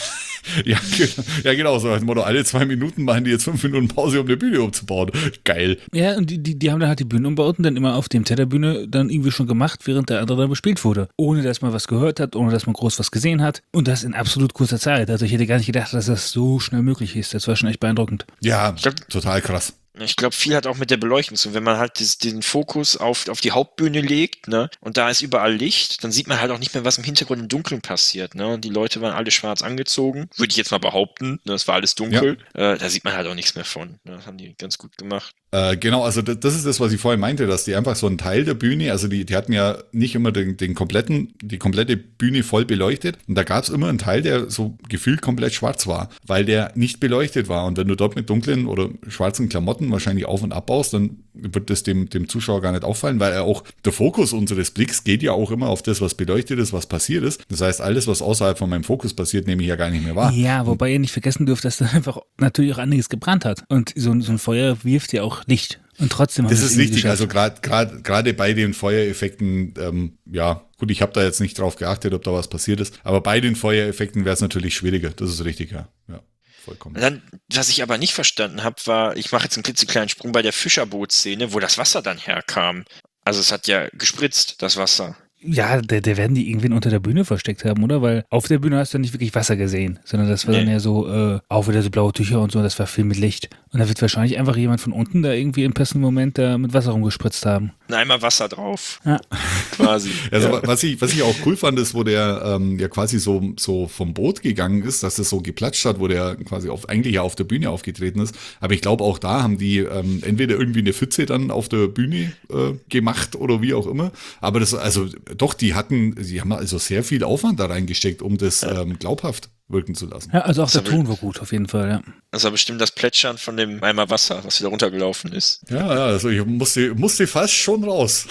Ja, ja, genau, so als Motto, alle zwei Minuten machen die jetzt fünf Minuten Pause, um eine Bühne umzubauen. Geil. Ja, und die, die, die haben dann halt die Bühnenumbauten dann immer auf dem Theaterbühne dann irgendwie schon gemacht, während der andere dann bespielt wurde. Ohne, dass man was gehört hat, ohne, dass man groß was gesehen hat. Und das in absolut kurzer Zeit. Also ich hätte gar nicht gedacht, dass das so schnell möglich ist. Das war schon echt beeindruckend. Ja, total krass. Ich glaube, viel hat auch mit der Beleuchtung zu. Wenn man halt das, den Fokus auf, auf die Hauptbühne legt, ne, und da ist überall Licht, dann sieht man halt auch nicht mehr, was im Hintergrund im Dunkeln passiert, ne. Und die Leute waren alle schwarz angezogen, würde ich jetzt mal behaupten, ne, es war alles dunkel. Ja. Äh, da sieht man halt auch nichts mehr von. Ne. Das haben die ganz gut gemacht. Äh, genau, also das, das ist das, was ich vorhin meinte, dass die einfach so einen Teil der Bühne, also die, die hatten ja nicht immer den, den kompletten, die komplette Bühne voll beleuchtet. Und da gab es immer einen Teil, der so gefühlt komplett schwarz war, weil der nicht beleuchtet war. Und wenn du dort mit dunklen oder schwarzen Klamotten wahrscheinlich auf- und abbaust, dann wird das dem, dem Zuschauer gar nicht auffallen, weil er auch der Fokus unseres Blicks geht ja auch immer auf das, was beleuchtet ist, was passiert ist. Das heißt, alles, was außerhalb von meinem Fokus passiert, nehme ich ja gar nicht mehr wahr. Ja, wobei ihr nicht vergessen dürft, dass da einfach natürlich auch einiges gebrannt hat. Und so, so ein Feuer wirft ja auch Licht. Und trotzdem das ist richtig, also gerade gerade gerade bei den Feuereffekten, ähm, ja, gut, ich habe da jetzt nicht drauf geachtet, ob da was passiert ist, aber bei den Feuereffekten wäre es natürlich schwieriger, das ist richtig, ja, ja, vollkommen. Dann, was ich aber nicht verstanden habe, war, ich mache jetzt einen klitzekleinen Sprung bei der Fischerbootszene, wo das Wasser dann herkam. Also es hat ja gespritzt, das Wasser. Ja, der, der werden die irgendwen unter der Bühne versteckt haben, oder? Weil auf der Bühne hast du nicht wirklich Wasser gesehen, sondern das war nee. dann ja so, äh, auch wieder so blaue Tücher und so, das war viel mit Licht. Und da wird wahrscheinlich einfach jemand von unten da irgendwie im passenden Moment da mit Wasser rumgespritzt haben. Einmal Wasser drauf. Ja. Quasi. Also ja. was ich, was ich auch cool fand, ist, wo der ähm, ja quasi so, so vom Boot gegangen ist, dass das so geplatscht hat, wo der quasi auf, eigentlich ja auf der Bühne aufgetreten ist. Aber ich glaube, auch da haben die ähm, entweder irgendwie eine Pfütze dann auf der Bühne äh, gemacht oder wie auch immer. Aber das, also doch, die hatten, sie haben also sehr viel Aufwand da reingesteckt, um das ähm, glaubhaft wirken zu lassen. Ja, also auch das der Ton war gut, auf jeden Fall, ja. Das war bestimmt das Plätschern von dem Eimer Wasser, was wieder runtergelaufen ist. Ja, ja, also ich musste, musste fast schon raus.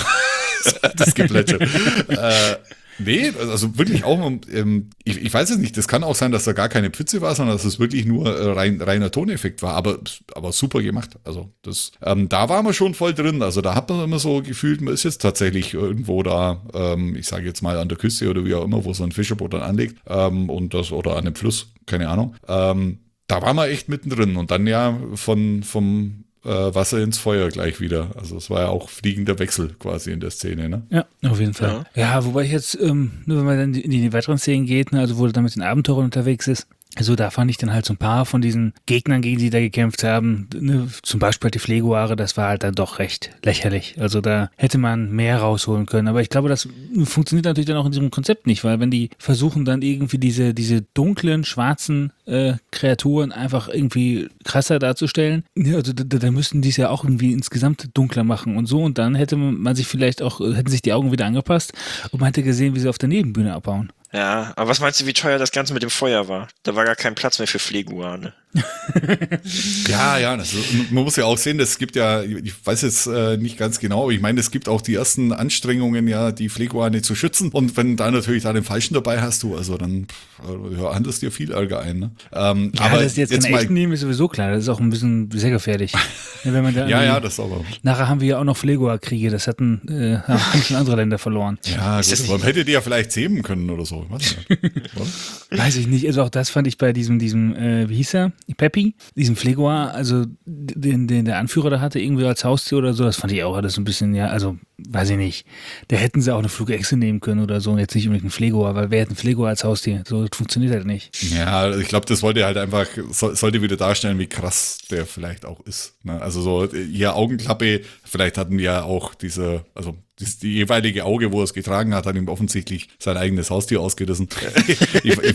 Das Geplätscher. äh, nee, also wirklich auch, ähm, ich, ich weiß es nicht, das kann auch sein, dass da gar keine Pfütze war, sondern dass es wirklich nur äh, rein, reiner Toneffekt war, aber, aber super gemacht. Also das, ähm, da waren wir schon voll drin, also da hat man immer so gefühlt, man ist jetzt tatsächlich irgendwo da, ähm, ich sage jetzt mal an der Küste oder wie auch immer, wo so ein Fischerboot dann anlegt, ähm, und das, oder an einem Fluss, keine Ahnung, ähm, da waren wir echt mittendrin und dann ja von, vom Wasser ins Feuer gleich wieder. Also es war ja auch fliegender Wechsel quasi in der Szene, ne? Ja, auf jeden Fall. Ja, ja wobei ich jetzt, ähm, nur wenn man dann in die weiteren Szenen geht, ne, also wo er dann mit den Abenteurern unterwegs ist, also da fand ich dann halt so ein paar von diesen Gegnern, gegen die da gekämpft haben, ne, zum Beispiel die Fleguare, das war halt dann doch recht lächerlich. Also da hätte man mehr rausholen können. Aber ich glaube, das funktioniert natürlich dann auch in diesem Konzept nicht, weil wenn die versuchen dann irgendwie diese, diese dunklen, schwarzen äh, Kreaturen einfach irgendwie krasser darzustellen, ja, also da, da müssten die es ja auch irgendwie insgesamt dunkler machen und so und dann hätte man sich vielleicht auch, hätten sich die Augen wieder angepasst und man hätte gesehen, wie sie auf der Nebenbühne abbauen. Ja, aber was meinst du, wie teuer das Ganze mit dem Feuer war? Da war gar kein Platz mehr für Fleguane. Ja, ja, das, man muss ja auch sehen, es gibt ja, ich weiß jetzt äh, nicht ganz genau, aber ich meine, es gibt auch die ersten Anstrengungen, ja, die Fleguane zu schützen und wenn da natürlich da den Falschen dabei hast du, also dann ja, handelst dir viel Ärger ein. Ne? Ähm, ja, aber dass die jetzt, jetzt keine echten nehmen, ist sowieso klar, das ist auch ein bisschen sehr gefährlich. Wenn man da ja, ja, das aber. Nachher haben wir ja auch noch Flegua-Kriege, das hatten äh, haben schon andere Länder verloren. Ja, gut, aber man hätte die ja vielleicht zähmen können oder so. Weiß, weiß ich nicht, also auch das fand ich bei diesem, diesem äh, wie hieß er? Peppy, diesem Flegua, also den, den der Anführer da hatte, irgendwie als Haustier oder so, das fand ich auch alles so ein bisschen, ja, also weiß ich nicht. Da hätten sie auch eine Flugechse nehmen können oder so, und jetzt nicht unbedingt einen Flegua, weil wer hat einen Flegua als Haustier? So, das funktioniert halt nicht. Ja, ich glaube, das wollte halt einfach, so, sollte wieder darstellen, wie krass der vielleicht auch ist. Ne? Also so, hier Augenklappe, vielleicht hatten die ja auch diese, also das, die jeweilige Auge, wo er es getragen hat, hat ihm offensichtlich sein eigenes Haustier ausgerissen. ich, ich,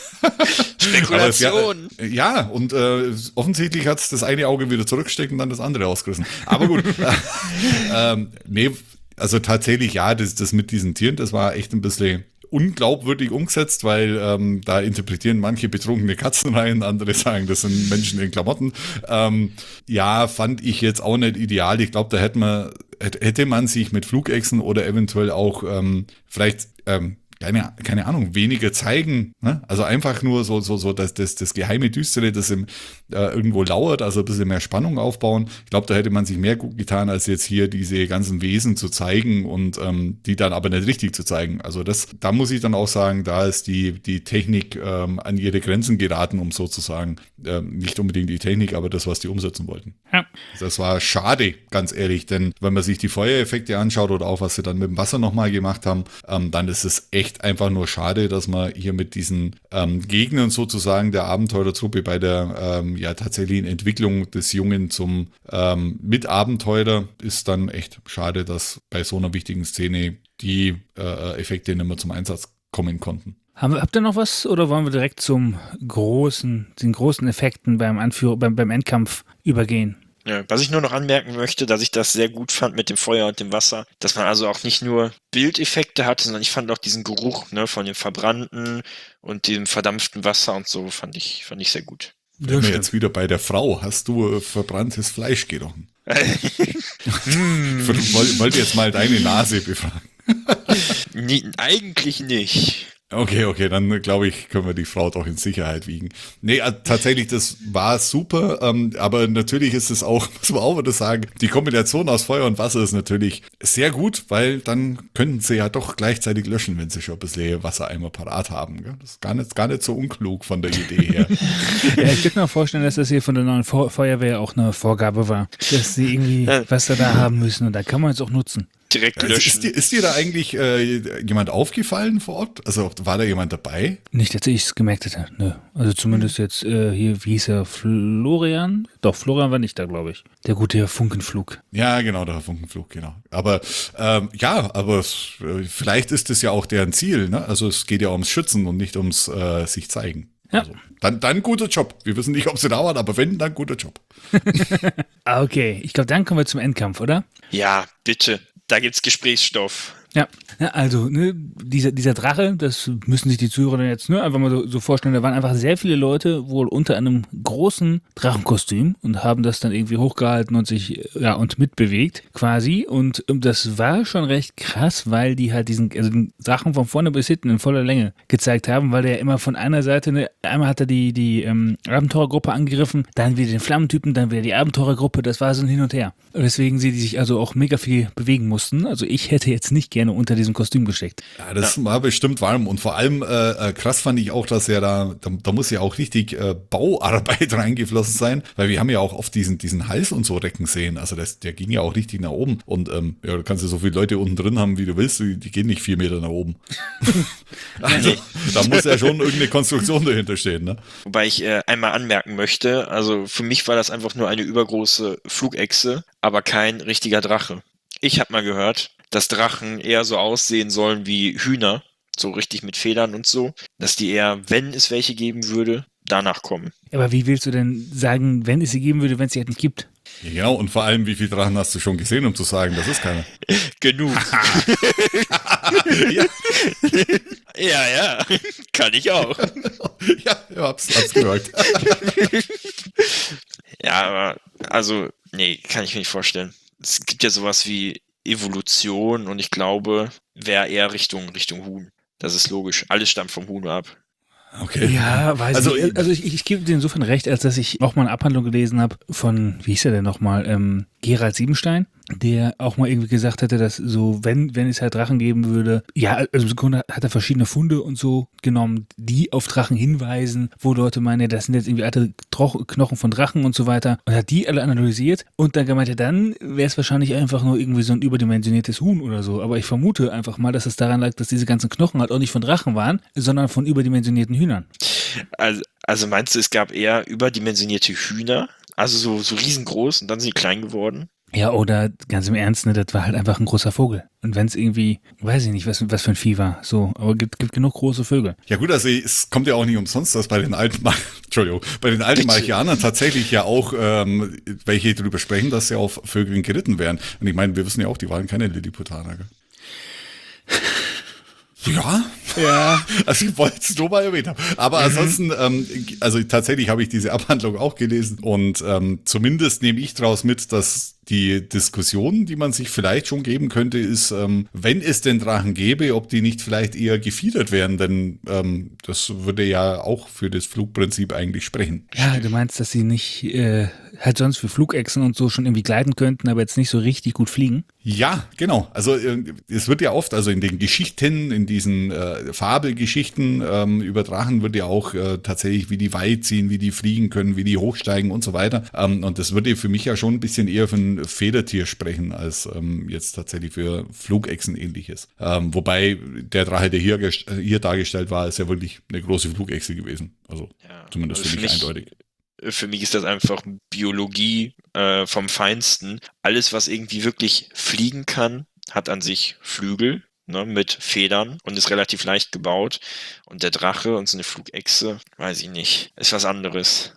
Spekulation. Es, ja, ja, und äh, offensichtlich hat es das eine Auge wieder zurückgesteckt und dann das andere ausgerissen. Aber gut. ähm, nee, also tatsächlich, ja, das, das mit diesen Tieren, das war echt ein bisschen unglaubwürdig umgesetzt, weil ähm, da interpretieren manche betrunkene Katzen rein, andere sagen, das sind Menschen in Klamotten. Ähm, ja, fand ich jetzt auch nicht ideal. Ich glaube, da hätte man, hätte man sich mit Flugechsen oder eventuell auch ähm, vielleicht ähm, keine, keine Ahnung, weniger zeigen. Ne? Also einfach nur so, so, so das, das, das geheime Düstere, das im, äh, irgendwo lauert, also ein bisschen mehr Spannung aufbauen. Ich glaube, da hätte man sich mehr gut getan, als jetzt hier diese ganzen Wesen zu zeigen und ähm, die dann aber nicht richtig zu zeigen. Also das, da muss ich dann auch sagen, da ist die, die Technik ähm, an ihre Grenzen geraten, um sozusagen, ähm, nicht unbedingt die Technik, aber das, was die umsetzen wollten. Ja. Das war schade, ganz ehrlich, denn wenn man sich die Feuereffekte anschaut oder auch, was sie dann mit dem Wasser nochmal gemacht haben, ähm, dann ist es echt einfach nur schade, dass man hier mit diesen ähm, Gegnern sozusagen der Abenteurertruppe bei der ähm, ja tatsächlichen Entwicklung des Jungen zum ähm, Mitabenteurer ist dann echt schade, dass bei so einer wichtigen Szene die äh, Effekte nicht mehr zum Einsatz kommen konnten. Haben wir, habt ihr noch was oder wollen wir direkt zum großen, den großen Effekten beim Anführer, beim, beim Endkampf übergehen? Ja, was ich nur noch anmerken möchte, dass ich das sehr gut fand mit dem Feuer und dem Wasser, dass man also auch nicht nur Bildeffekte hatte, sondern ich fand auch diesen Geruch, ne, von dem Verbrannten und dem verdampften Wasser und so, fand ich, fand ich sehr gut. Wenn wir jetzt wieder bei der Frau, hast du äh, verbranntes Fleisch gerochen? Ich wollte jetzt mal deine Nase befragen. Nee, eigentlich nicht. Okay, okay, dann glaube ich, können wir die Frau doch in Sicherheit wiegen. Nee, äh, tatsächlich, das war super, ähm, aber natürlich ist es auch, muss man auch wieder sagen, die Kombination aus Feuer und Wasser ist natürlich sehr gut, weil dann könnten sie ja doch gleichzeitig löschen, wenn sie schon ein bisschen Wassereimer parat haben. Gell? Das ist gar nicht, gar nicht so unklug von der Idee her. Ja, ich könnte mir vorstellen, dass das hier von der neuen Fe- Feuerwehr auch eine Vorgabe war, dass sie irgendwie Wasser da haben müssen und da kann man es auch nutzen. Direkt Also löschen. ist, dir, ist dir da eigentlich äh, jemand aufgefallen vor Ort? Also war da jemand dabei? Nicht, dass ich es gemerkt hätte, ne. Also zumindest jetzt äh, hier, wie hieß er, Florian? Doch, Florian war nicht da, glaube ich. Der gute Funkenflug. Ja, genau, der Funkenflug, genau. Aber ähm, ja, aber es, äh, vielleicht ist es ja auch deren Ziel, ne? Also es geht ja ums Schützen und nicht ums äh, sich zeigen. Ja. Also, dann, dann guter Job. Wir wissen nicht, ob sie dauert, aber wenn, dann guter Job. Okay, ich glaube, dann kommen wir zum Endkampf, oder? Ja, bitte. Da gibt's Gesprächsstoff. Ja, ja also ne, dieser, dieser Drache, das müssen sich die Zuhörer dann jetzt ne, einfach mal so, so vorstellen, da waren einfach sehr viele Leute wohl unter einem großen Drachenkostüm und haben das dann irgendwie hochgehalten und sich ja und mitbewegt quasi und ähm, das war schon recht krass, weil die halt diesen, also den Drachen von vorne bis hinten in voller Länge gezeigt haben, weil der immer von einer Seite, ne, einmal hat er die, die ähm, Abenteurergruppe angegriffen, dann wieder den Flammentypen, dann wieder die Abenteurergruppe, das war so ein Hin und Her. Weswegen sie sich also auch mega viel bewegen mussten, also ich hätte jetzt nicht gerne unter diesem Kostüm gesteckt. Ja, das ja. war bestimmt warm und vor allem äh, krass fand ich auch, dass er da, da, da muss ja auch richtig äh, Bauarbeit reingeflossen sein, weil wir haben ja auch oft diesen, diesen Hals und so Recken sehen, also das, der ging ja auch richtig nach oben und ähm, ja, du kannst ja so viele Leute unten drin haben, wie du willst, die, die gehen nicht vier Meter nach oben. Also da muss ja schon irgendeine Konstruktion dahinter stehen, ne? Wobei ich äh, einmal anmerken möchte, also für mich war das einfach nur eine übergroße Flugechse, aber kein richtiger Drache. Ich habe mal gehört, dass Drachen eher so aussehen sollen wie Hühner, so richtig mit Federn und so, dass die eher, wenn es welche geben würde, danach kommen. Aber wie willst du denn sagen, wenn es sie geben würde, wenn es sie halt nicht gibt? Ja, genau, und vor allem, wie viele Drachen hast du schon gesehen, um zu sagen, das ist keiner? Genug. ja. ja, ja, kann ich auch. ja, ich hab's, hab's gehört. ja, aber, also, nee, kann ich mir nicht vorstellen. Es gibt ja sowas wie Evolution und ich glaube, wäre eher Richtung, Richtung Huhn. Das ist logisch. Alles stammt vom Huhn ab. Okay. Ja, weiß also, ich. Also ich, ich gebe dir insofern recht, als dass ich auch mal eine Abhandlung gelesen habe von, wie hieß er denn nochmal, ähm, Gerald Siebenstein, der auch mal irgendwie gesagt hatte, dass so, wenn, wenn es halt Drachen geben würde, ja, also im Grunde hat er verschiedene Funde und so genommen, die auf Drachen hinweisen, wo Leute meinen, das sind jetzt irgendwie alte Troch- Knochen von Drachen und so weiter und hat die alle analysiert und dann gemeint, dann wäre es wahrscheinlich einfach nur irgendwie so ein überdimensioniertes Huhn oder so, aber ich vermute einfach mal, dass es daran lag, dass diese ganzen Knochen halt auch nicht von Drachen waren, sondern von überdimensionierten Hühnern. Also, also meinst du, es gab eher überdimensionierte Hühner, also so, so riesengroß und dann sind die klein geworden? Ja, oder ganz im Ernst, ne, das war halt einfach ein großer Vogel. Und wenn es irgendwie, weiß ich nicht, was, was für ein Vieh war, so, aber es gibt, gibt genug große Vögel. Ja gut, also es kommt ja auch nicht umsonst, dass bei den alten, Mar- Entschuldigung, bei den alten Marchianern tatsächlich ja auch ähm, welche drüber sprechen, dass sie auf Vögeln geritten wären. Und ich meine, wir wissen ja auch, die waren keine Lilliputaner, gell? Ja, Ja. Also ich wollte es nur mal erwähnt haben. Aber ansonsten, ähm, also tatsächlich habe ich diese Abhandlung auch gelesen und ähm, zumindest nehme ich daraus mit, dass Die Diskussion, die man sich vielleicht schon geben könnte, ist, ähm, wenn es den Drachen gäbe, ob die nicht vielleicht eher gefiedert wären, denn ähm, das würde ja auch für das Flugprinzip eigentlich sprechen. Ja, du meinst, dass sie nicht äh, halt sonst für Flugechsen und so schon irgendwie gleiten könnten, aber jetzt nicht so richtig gut fliegen? Ja, genau. Also äh, es wird ja oft, also in den Geschichten, in diesen äh, Fabelgeschichten ähm, über Drachen wird ja auch äh, tatsächlich, wie die weit ziehen, wie die fliegen können, wie die hochsteigen und so weiter. Ähm, und das würde für mich ja schon ein bisschen eher für ein Federtier sprechen, als ähm, jetzt tatsächlich für Flugechsen ähnliches. Ähm, wobei der Drache, der hier, gest- hier dargestellt war, ist ja wirklich eine große Flugechse gewesen. Also Ja, zumindest also für für mich mich- eindeutig. Für mich ist das einfach Biologie äh, vom Feinsten. Alles, was irgendwie wirklich fliegen kann, hat an sich Flügel, ne, mit Federn und ist relativ leicht gebaut. Und der Drache und so eine Flugechse, weiß ich nicht, ist was anderes.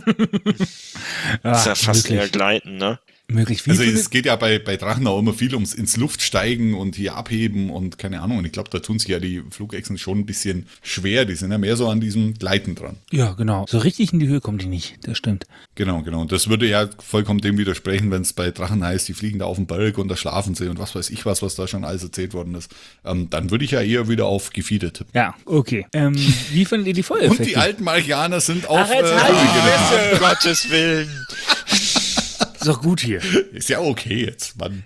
Ah, ist ja fast möglich. eher Gleiten, ne? Möglich. Wie Also viele- es geht ja bei, bei Drachen auch immer viel ums ins Luftsteigen und hier abheben und keine Ahnung. Und ich glaube, da tun sich ja die Flugechsen schon ein bisschen schwer. Die sind ja mehr so an diesem Gleiten dran. Ja, genau. So richtig in die Höhe kommen die nicht, das stimmt. Genau, genau. Und das würde ja vollkommen dem widersprechen, wenn es bei Drachen heißt, die fliegen da auf dem Berg und da schlafen sie und was weiß ich was, was da schon alles erzählt worden ist. Ähm, dann würde ich ja eher wieder auf Gefieder tippen. Ja, okay. Ähm, wie findet ihr die Feuereffekte? Und die alten Marchianer sind auf Ach, jetzt äh, halt die Höhe Um Gottes Willen. Ist doch gut hier. genannt. Ist ja okay jetzt, Mann.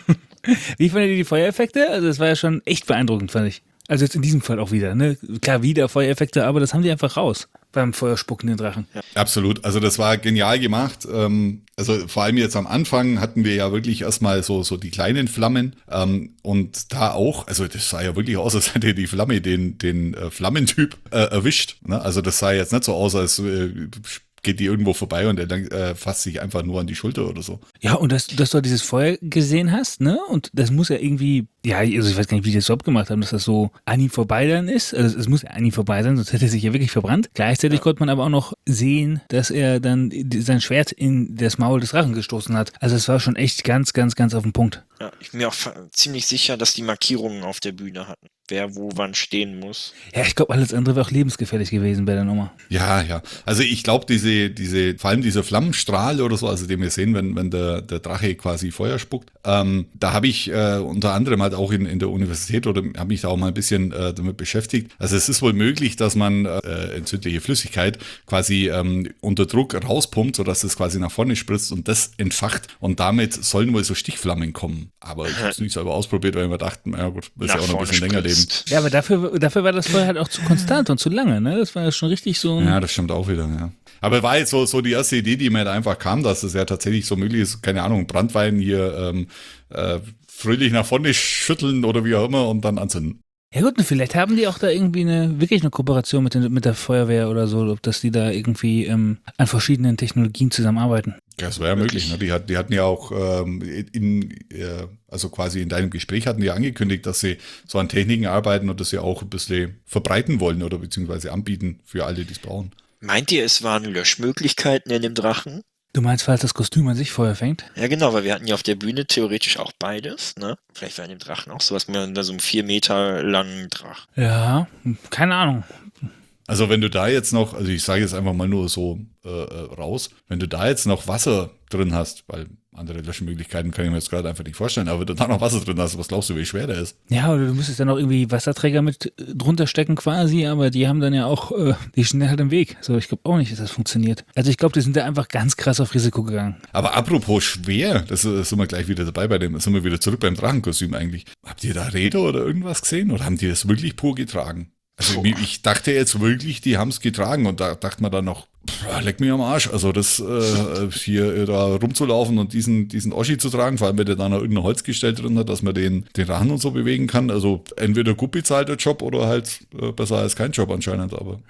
Wie fandet ihr die Feuereffekte? Also das war ja schon echt beeindruckend, fand ich. Also jetzt in diesem Fall auch wieder, ne? Klar, wieder Feuereffekte, aber das haben die einfach raus beim feuerspuckenden Drachen. Absolut. Also das war genial gemacht. Ähm, also vor allem jetzt am Anfang hatten wir ja wirklich erstmal so, so die kleinen Flammen. Ähm, und da auch, also das sah ja wirklich aus, als hätte die Flamme den, den äh, Flammentyp äh, erwischt. Ne? Also das sah jetzt nicht so aus, als äh, geht die irgendwo vorbei und er äh, fasst sich einfach nur an die Schulter oder so. Ja, und dass, dass du dieses Feuer gesehen hast, ne? Und das muss ja irgendwie, ja, also ich weiß gar nicht, wie die das überhaupt gemacht haben, dass das so an ihm vorbei dann ist. Also es muss ja an ihm vorbei sein, sonst hätte er sich ja wirklich verbrannt. Gleichzeitig konnte man aber auch noch sehen, dass er dann sein Schwert in das Maul des Drachen gestoßen hat. Also es war schon echt ganz, ganz, ganz auf den Punkt. Ja, ich bin mir auch fa- ziemlich sicher, dass die Markierungen auf der Bühne hatten. Wer wo wann stehen muss. Ja, ich glaube, alles andere wäre auch lebensgefährlich gewesen bei der Nummer. Ja, ja. Also ich glaube, diese, diese, vor allem dieser Flammenstrahl oder so, also den wir sehen, wenn, wenn der, der Drache quasi Feuer spuckt, ähm, da habe ich äh, unter anderem halt auch in, in der Universität oder habe mich da auch mal ein bisschen äh, damit beschäftigt. Also es ist wohl möglich, dass man äh, entzündliche Flüssigkeit quasi ähm, unter Druck rauspumpt, sodass es quasi nach vorne spritzt und das entfacht und damit sollen wohl so Stichflammen kommen. Aber ich habe es nicht selber ausprobiert, weil wir dachten, ja gut, willst ja auch noch ein bisschen länger leben. Ja, aber dafür, dafür war das Feuer halt auch zu konstant und zu lange, ne? Das war ja schon richtig so ein... Ja, das stimmt auch wieder, ja. Aber war jetzt so, so die erste Idee, die mir da einfach kam, dass es ja tatsächlich so möglich ist, keine Ahnung, Brandwein hier ähm, äh, fröhlich nach vorne schütteln oder wie auch immer und dann anzünden. Ja gut, und vielleicht haben die auch da irgendwie eine wirklich eine Kooperation mit, den, mit der Feuerwehr oder so, ob dass die da irgendwie ähm, an verschiedenen Technologien zusammenarbeiten. Ja, das wäre ja möglich. Ne? Die, hat, die hatten ja auch ähm, in, äh, also quasi in deinem Gespräch hatten die ja angekündigt, dass sie so an Techniken arbeiten und das ja auch ein bisschen verbreiten wollen oder beziehungsweise anbieten für alle, die es brauchen. Meint ihr, es waren Löschmöglichkeiten in dem Drachen? Du meinst, falls das Kostüm an sich Feuer fängt? Ja, genau, weil wir hatten ja auf der Bühne theoretisch auch beides, ne? Vielleicht war in dem Drachen auch sowas mit so einem vier Meter langen Drach. Ja, keine Ahnung. Also wenn du da jetzt noch, also ich sage jetzt einfach mal nur so äh, raus, wenn du da jetzt noch Wasser drin hast, weil andere Löschmöglichkeiten kann ich mir jetzt gerade einfach nicht vorstellen, aber wenn du da noch Wasser drin hast, was glaubst du, wie schwer der ist? Ja, oder du müsstest dann noch irgendwie Wasserträger mit äh, drunter stecken quasi, aber die haben dann ja auch, äh, die stehen halt im Weg. So, ich glaube auch nicht, dass das funktioniert. Also ich glaube, die sind da einfach ganz krass auf Risiko gegangen. Aber apropos schwer, das, das sind wir gleich wieder dabei bei dem, sind wir wieder zurück beim Drachenkostüm eigentlich. Habt ihr da Räder oder irgendwas gesehen oder haben die das wirklich pur getragen? Also Boah. ich dachte jetzt wirklich, die haben es getragen und da dachte man dann noch, pff, leck mich am Arsch. Also das äh, hier äh, da rumzulaufen und diesen, diesen Oschi zu tragen, vor allem wenn der da noch irgendein Holzgestell drin hat, dass man den, den Rachen und so bewegen kann. Also entweder gut bezahlter Job oder halt äh, besser als kein Job anscheinend, aber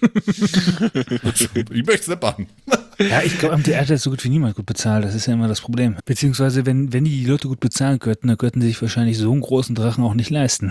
also, ich möchte es nicht machen. Ja, ich glaube, am Theater ist so gut wie niemand gut bezahlt. Das ist ja immer das Problem. Beziehungsweise, wenn, wenn die die Leute gut bezahlen könnten, dann könnten sie sich wahrscheinlich so einen großen Drachen auch nicht leisten.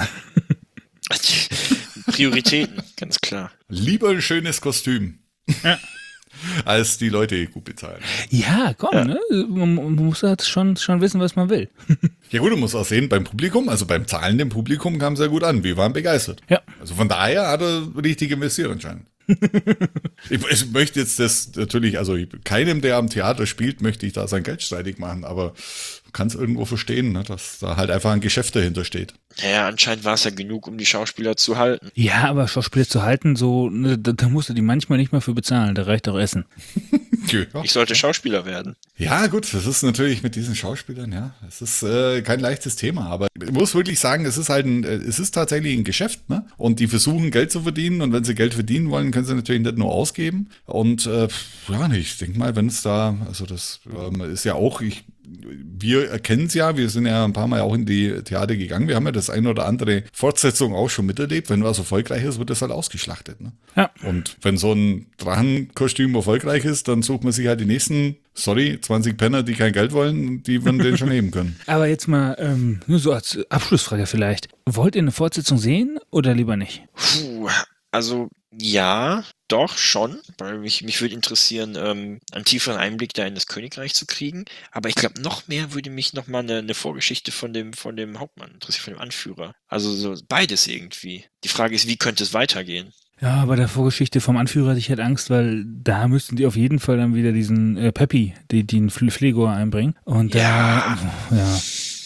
Prioritäten, ganz klar. Lieber ein schönes Kostüm. Ja. Als die Leute gut bezahlen. Ja, komm, Ja. ne? Man, man muss halt schon, schon wissen, was man will. Ja gut, du musst auch sehen, beim Publikum, also beim zahlenden Publikum kam es sehr gut an. Wir waren begeistert. Ja. Also von daher hat er richtig investiert anscheinend. Ich, ich möchte jetzt das natürlich, also keinem, der am Theater spielt, möchte ich da sein Geld streitig machen, aber du kannst irgendwo verstehen, ne, dass da halt einfach ein Geschäft dahinter steht. Naja, anscheinend war es ja genug, um die Schauspieler zu halten. Ja, aber Schauspieler zu halten, so, ne, da, da musst du die manchmal nicht mal für bezahlen, da reicht auch Essen. Ja. Ich sollte Schauspieler werden. Ja, gut, das ist natürlich mit diesen Schauspielern, ja, es ist äh, kein leichtes Thema, aber ich muss wirklich sagen, es ist halt ein, es ist tatsächlich ein Geschäft, ne? Und die versuchen Geld zu verdienen und wenn sie Geld verdienen wollen, können sie natürlich nicht nur ausgeben. Und äh, ja, ich denke mal, wenn es da, also das ähm, ist ja auch, ich wir erkennen es ja, wir sind ja ein paar Mal auch in die Theater gegangen, wir haben ja das ein oder andere Fortsetzung auch schon miterlebt, wenn was erfolgreich ist, wird das halt ausgeschlachtet. Ne? Ja. Und wenn so ein Drachenkostüm erfolgreich ist, dann sucht man sich halt die nächsten, sorry, zwanzig Penner, die kein Geld wollen, die würden den schon nehmen können. Aber jetzt mal, ähm, nur so als Abschlussfrage vielleicht. Wollt ihr eine Fortsetzung sehen oder lieber nicht? Puh, also ja, doch schon, weil mich, mich würde interessieren, ähm, einen tieferen Einblick da in das Königreich zu kriegen. Aber ich glaube, noch mehr würde mich noch mal eine, eine Vorgeschichte von dem, von dem Hauptmann interessieren, von dem Anführer. Also so beides irgendwie. Die Frage ist, wie könnte es weitergehen? Ja, bei der Vorgeschichte vom Anführer hatte ich halt Angst, weil da müssten die auf jeden Fall dann wieder diesen äh, Peppy, die, den Flegor einbringen. Und Ja. da, ja.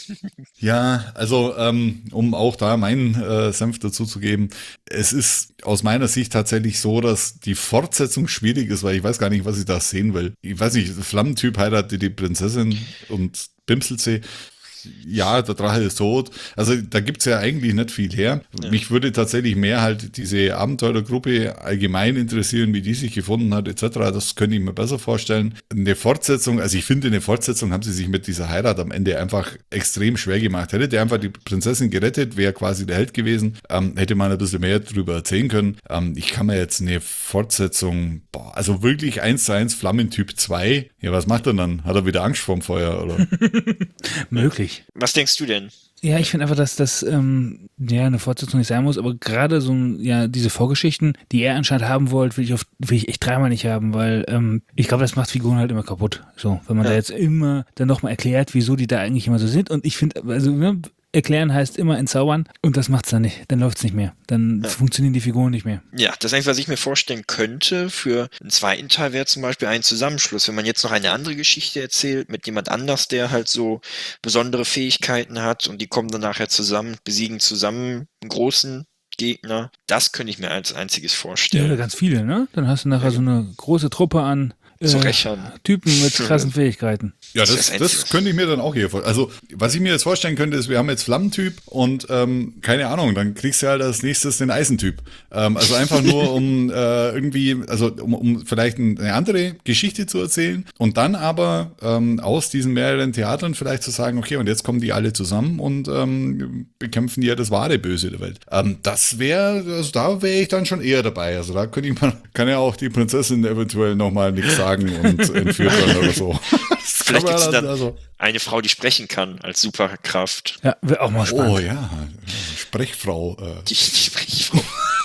Ja, also ähm, um auch da meinen äh, Senf dazu zu geben, es ist aus meiner Sicht tatsächlich so, dass die Fortsetzung schwierig ist, weil ich weiß gar nicht, was ich da sehen will. Ich weiß nicht, Flammentyp heiratet die Prinzessin und bimselt sie. Ja, der Drache ist tot. Also da gibt's ja eigentlich nicht viel her. Ja. Mich würde tatsächlich mehr halt diese Abenteurergruppe allgemein interessieren, wie die sich gefunden hat et cetera. Das könnte ich mir besser vorstellen. Eine Fortsetzung, also ich finde, eine Fortsetzung haben sie sich mit dieser Heirat am Ende einfach extrem schwer gemacht. Hätte der einfach die Prinzessin gerettet, wäre quasi der Held gewesen, ähm, hätte man ein bisschen mehr drüber erzählen können. Ähm, ich kann mir jetzt eine Fortsetzung, boah, also wirklich eins zu eins Flammentyp zwei, ja, was macht er dann? Hat er wieder Angst vorm Feuer, oder? Möglich. Was denkst du denn? Ja, ich finde einfach, dass das ähm, ja eine Fortsetzung nicht sein muss, aber gerade so ja diese Vorgeschichten, die er anscheinend haben wollte, will ich, auf, will ich echt dreimal nicht haben, weil ähm, ich glaube, das macht Figuren halt immer kaputt. So, wenn man ja. da jetzt immer dann nochmal erklärt, wieso die da eigentlich immer so sind. Und ich finde, also ne, erklären heißt immer entzaubern und das macht's dann nicht. Dann läuft's nicht mehr. Dann ja. funktionieren die Figuren nicht mehr. Ja, das ist eigentlich, was ich mir vorstellen könnte für einen zweiten Teil wäre zum Beispiel ein Zusammenschluss. Wenn man jetzt noch eine andere Geschichte erzählt mit jemand anders, der halt so besondere Fähigkeiten hat und die kommen dann nachher zusammen, besiegen zusammen einen großen Gegner. Das könnte ich mir als einziges vorstellen. Ja, ganz viele, ne? Dann hast du nachher ja. so eine große Truppe an zu äh, rächern. Typen mit krassen Fähigkeiten. Ja, das, das, das könnte ich mir dann auch hier vorstellen. Also, was ich mir jetzt vorstellen könnte, ist, wir haben jetzt Flammentyp und ähm, keine Ahnung, dann kriegst du halt als nächstes den Eisentyp. Ähm, also einfach nur, um äh, irgendwie, also um, um vielleicht eine andere Geschichte zu erzählen und dann aber ähm, aus diesen mehreren Theatern vielleicht zu sagen, okay, und jetzt kommen die alle zusammen und ähm, bekämpfen ja das wahre Böse der Welt. Ähm, das wäre, also da wäre ich dann schon eher dabei. Also da könnte ich mal, kann ja auch die Prinzessin eventuell nochmal nichts sagen und entführt werden oder so. Vielleicht gibt es dann also eine Frau, die sprechen kann als Superkraft. Ja, wäre auch mal spannend. Oh ja, Sprechfrau. Äh. Die, die Sprechfrau.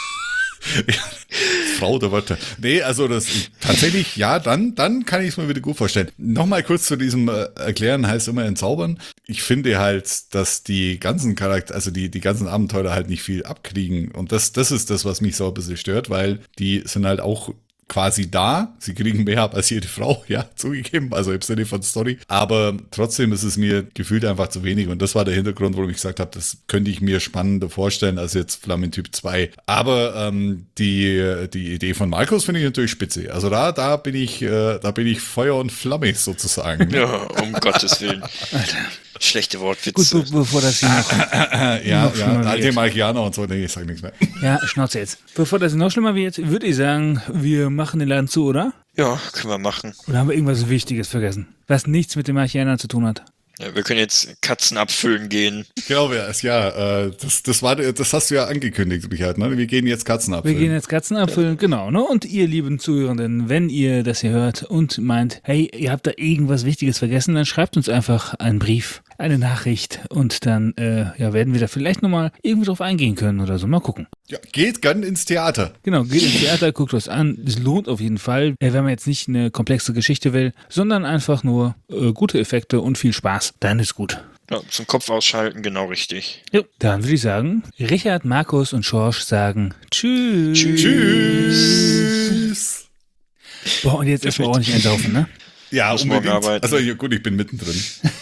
Ja, Frau der Wörter. Nee, also das tatsächlich, ja, dann, dann kann ich es mir wieder gut vorstellen. Nochmal kurz zu diesem äh, Erklären heißt immer entzaubern. Ich finde halt, dass die ganzen Charakter, also die, die ganzen Abenteurer halt nicht viel abkriegen. Und das, das ist das, was mich so ein bisschen stört, weil die sind halt auch quasi da, sie kriegen mehr ab als jede Frau, ja, zugegeben, also im Sinne von Story, aber trotzdem ist es mir gefühlt einfach zu wenig und das war der Hintergrund, warum ich gesagt habe, das könnte ich mir spannender vorstellen als jetzt Flammentyp zwei, aber ähm, die, die Idee von Markus finde ich natürlich spitze, also da, da bin ich, äh, da bin ich Feuer und Flamme sozusagen. Ja, um Gottes Willen. Alter. Schlechte Wortwitze. Gut, be bevor das hier noch, ja, ja, ja alte Markianer und so, nee, ich sag nichts mehr. Ja, Schnauze jetzt. Bevor das noch schlimmer wird, würde ich sagen, wir machen den Laden zu, oder? Ja, können wir machen. Oder haben wir irgendwas Wichtiges vergessen, was nichts mit den Markianern zu tun hat? Ja, wir können jetzt Katzen abfüllen gehen. Genau, ja, ja das, das, war, das hast du ja angekündigt, Richard, ne? Wir gehen jetzt Katzen abfüllen. Wir gehen jetzt Katzen abfüllen, genau. Ne? Und ihr lieben Zuhörenden, wenn ihr das hier hört und meint, hey, ihr habt da irgendwas Wichtiges vergessen, dann schreibt uns einfach einen Brief, eine Nachricht und dann äh, ja, werden wir da vielleicht nochmal irgendwie drauf eingehen können oder so. Mal gucken. Ja, geht gern ins Theater. Genau, geht ins Theater, guckt was an. Es lohnt auf jeden Fall, wenn man jetzt nicht eine komplexe Geschichte will, sondern einfach nur äh, gute Effekte und viel Spaß. Dann ist gut. Ja, zum Kopf ausschalten, genau richtig. Jo, dann würde ich sagen, Richard, Markus und Schorsch sagen Tschüss. Tschüss. Tschüss. Boah, und jetzt erstmal ordentlich einsaufen, ne? Ja, Muss morgen unbedingt. arbeiten. Also ja, gut, ich bin mittendrin.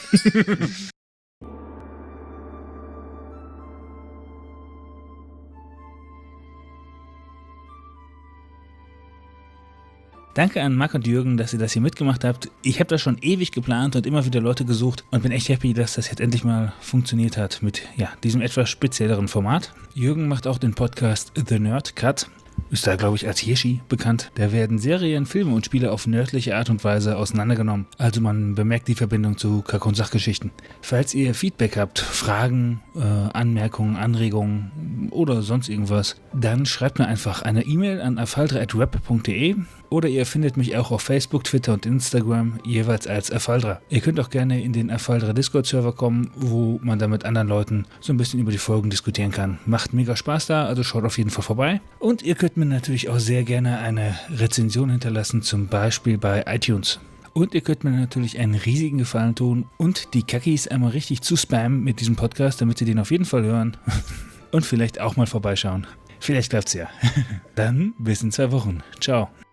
Danke an Marc und Jürgen, dass ihr das hier mitgemacht habt. Ich habe das schon ewig geplant und immer wieder Leute gesucht und bin echt happy, dass das jetzt endlich mal funktioniert hat mit ja, diesem etwas spezielleren Format. Jürgen macht auch den Podcast The Nerd Cut. Ist da, glaube ich, als Hirschi bekannt. Da werden Serien, Filme und Spiele auf nerdliche Art und Weise auseinandergenommen. Also man bemerkt die Verbindung zu Kack- und Sachgeschichten. Falls ihr Feedback habt, Fragen, äh, Anmerkungen, Anregungen oder sonst irgendwas, dann schreibt mir einfach eine E-Mail an afaldra at web punkt de oder ihr findet mich auch auf Facebook, Twitter und Instagram jeweils als Afaldra. Ihr könnt auch gerne in den Afaldra Discord-Server kommen, wo man da mit anderen Leuten so ein bisschen über die Folgen diskutieren kann. Macht mega Spaß da, also schaut auf jeden Fall vorbei. Und ihr könnt mir natürlich auch sehr gerne eine Rezension hinterlassen, zum Beispiel bei iTunes. Und ihr könnt mir natürlich einen riesigen Gefallen tun und die Kackis einmal richtig zu spammen mit diesem Podcast, damit sie den auf jeden Fall hören und vielleicht auch mal vorbeischauen. Vielleicht klappt's ja. Dann bis in zwei Wochen. Ciao.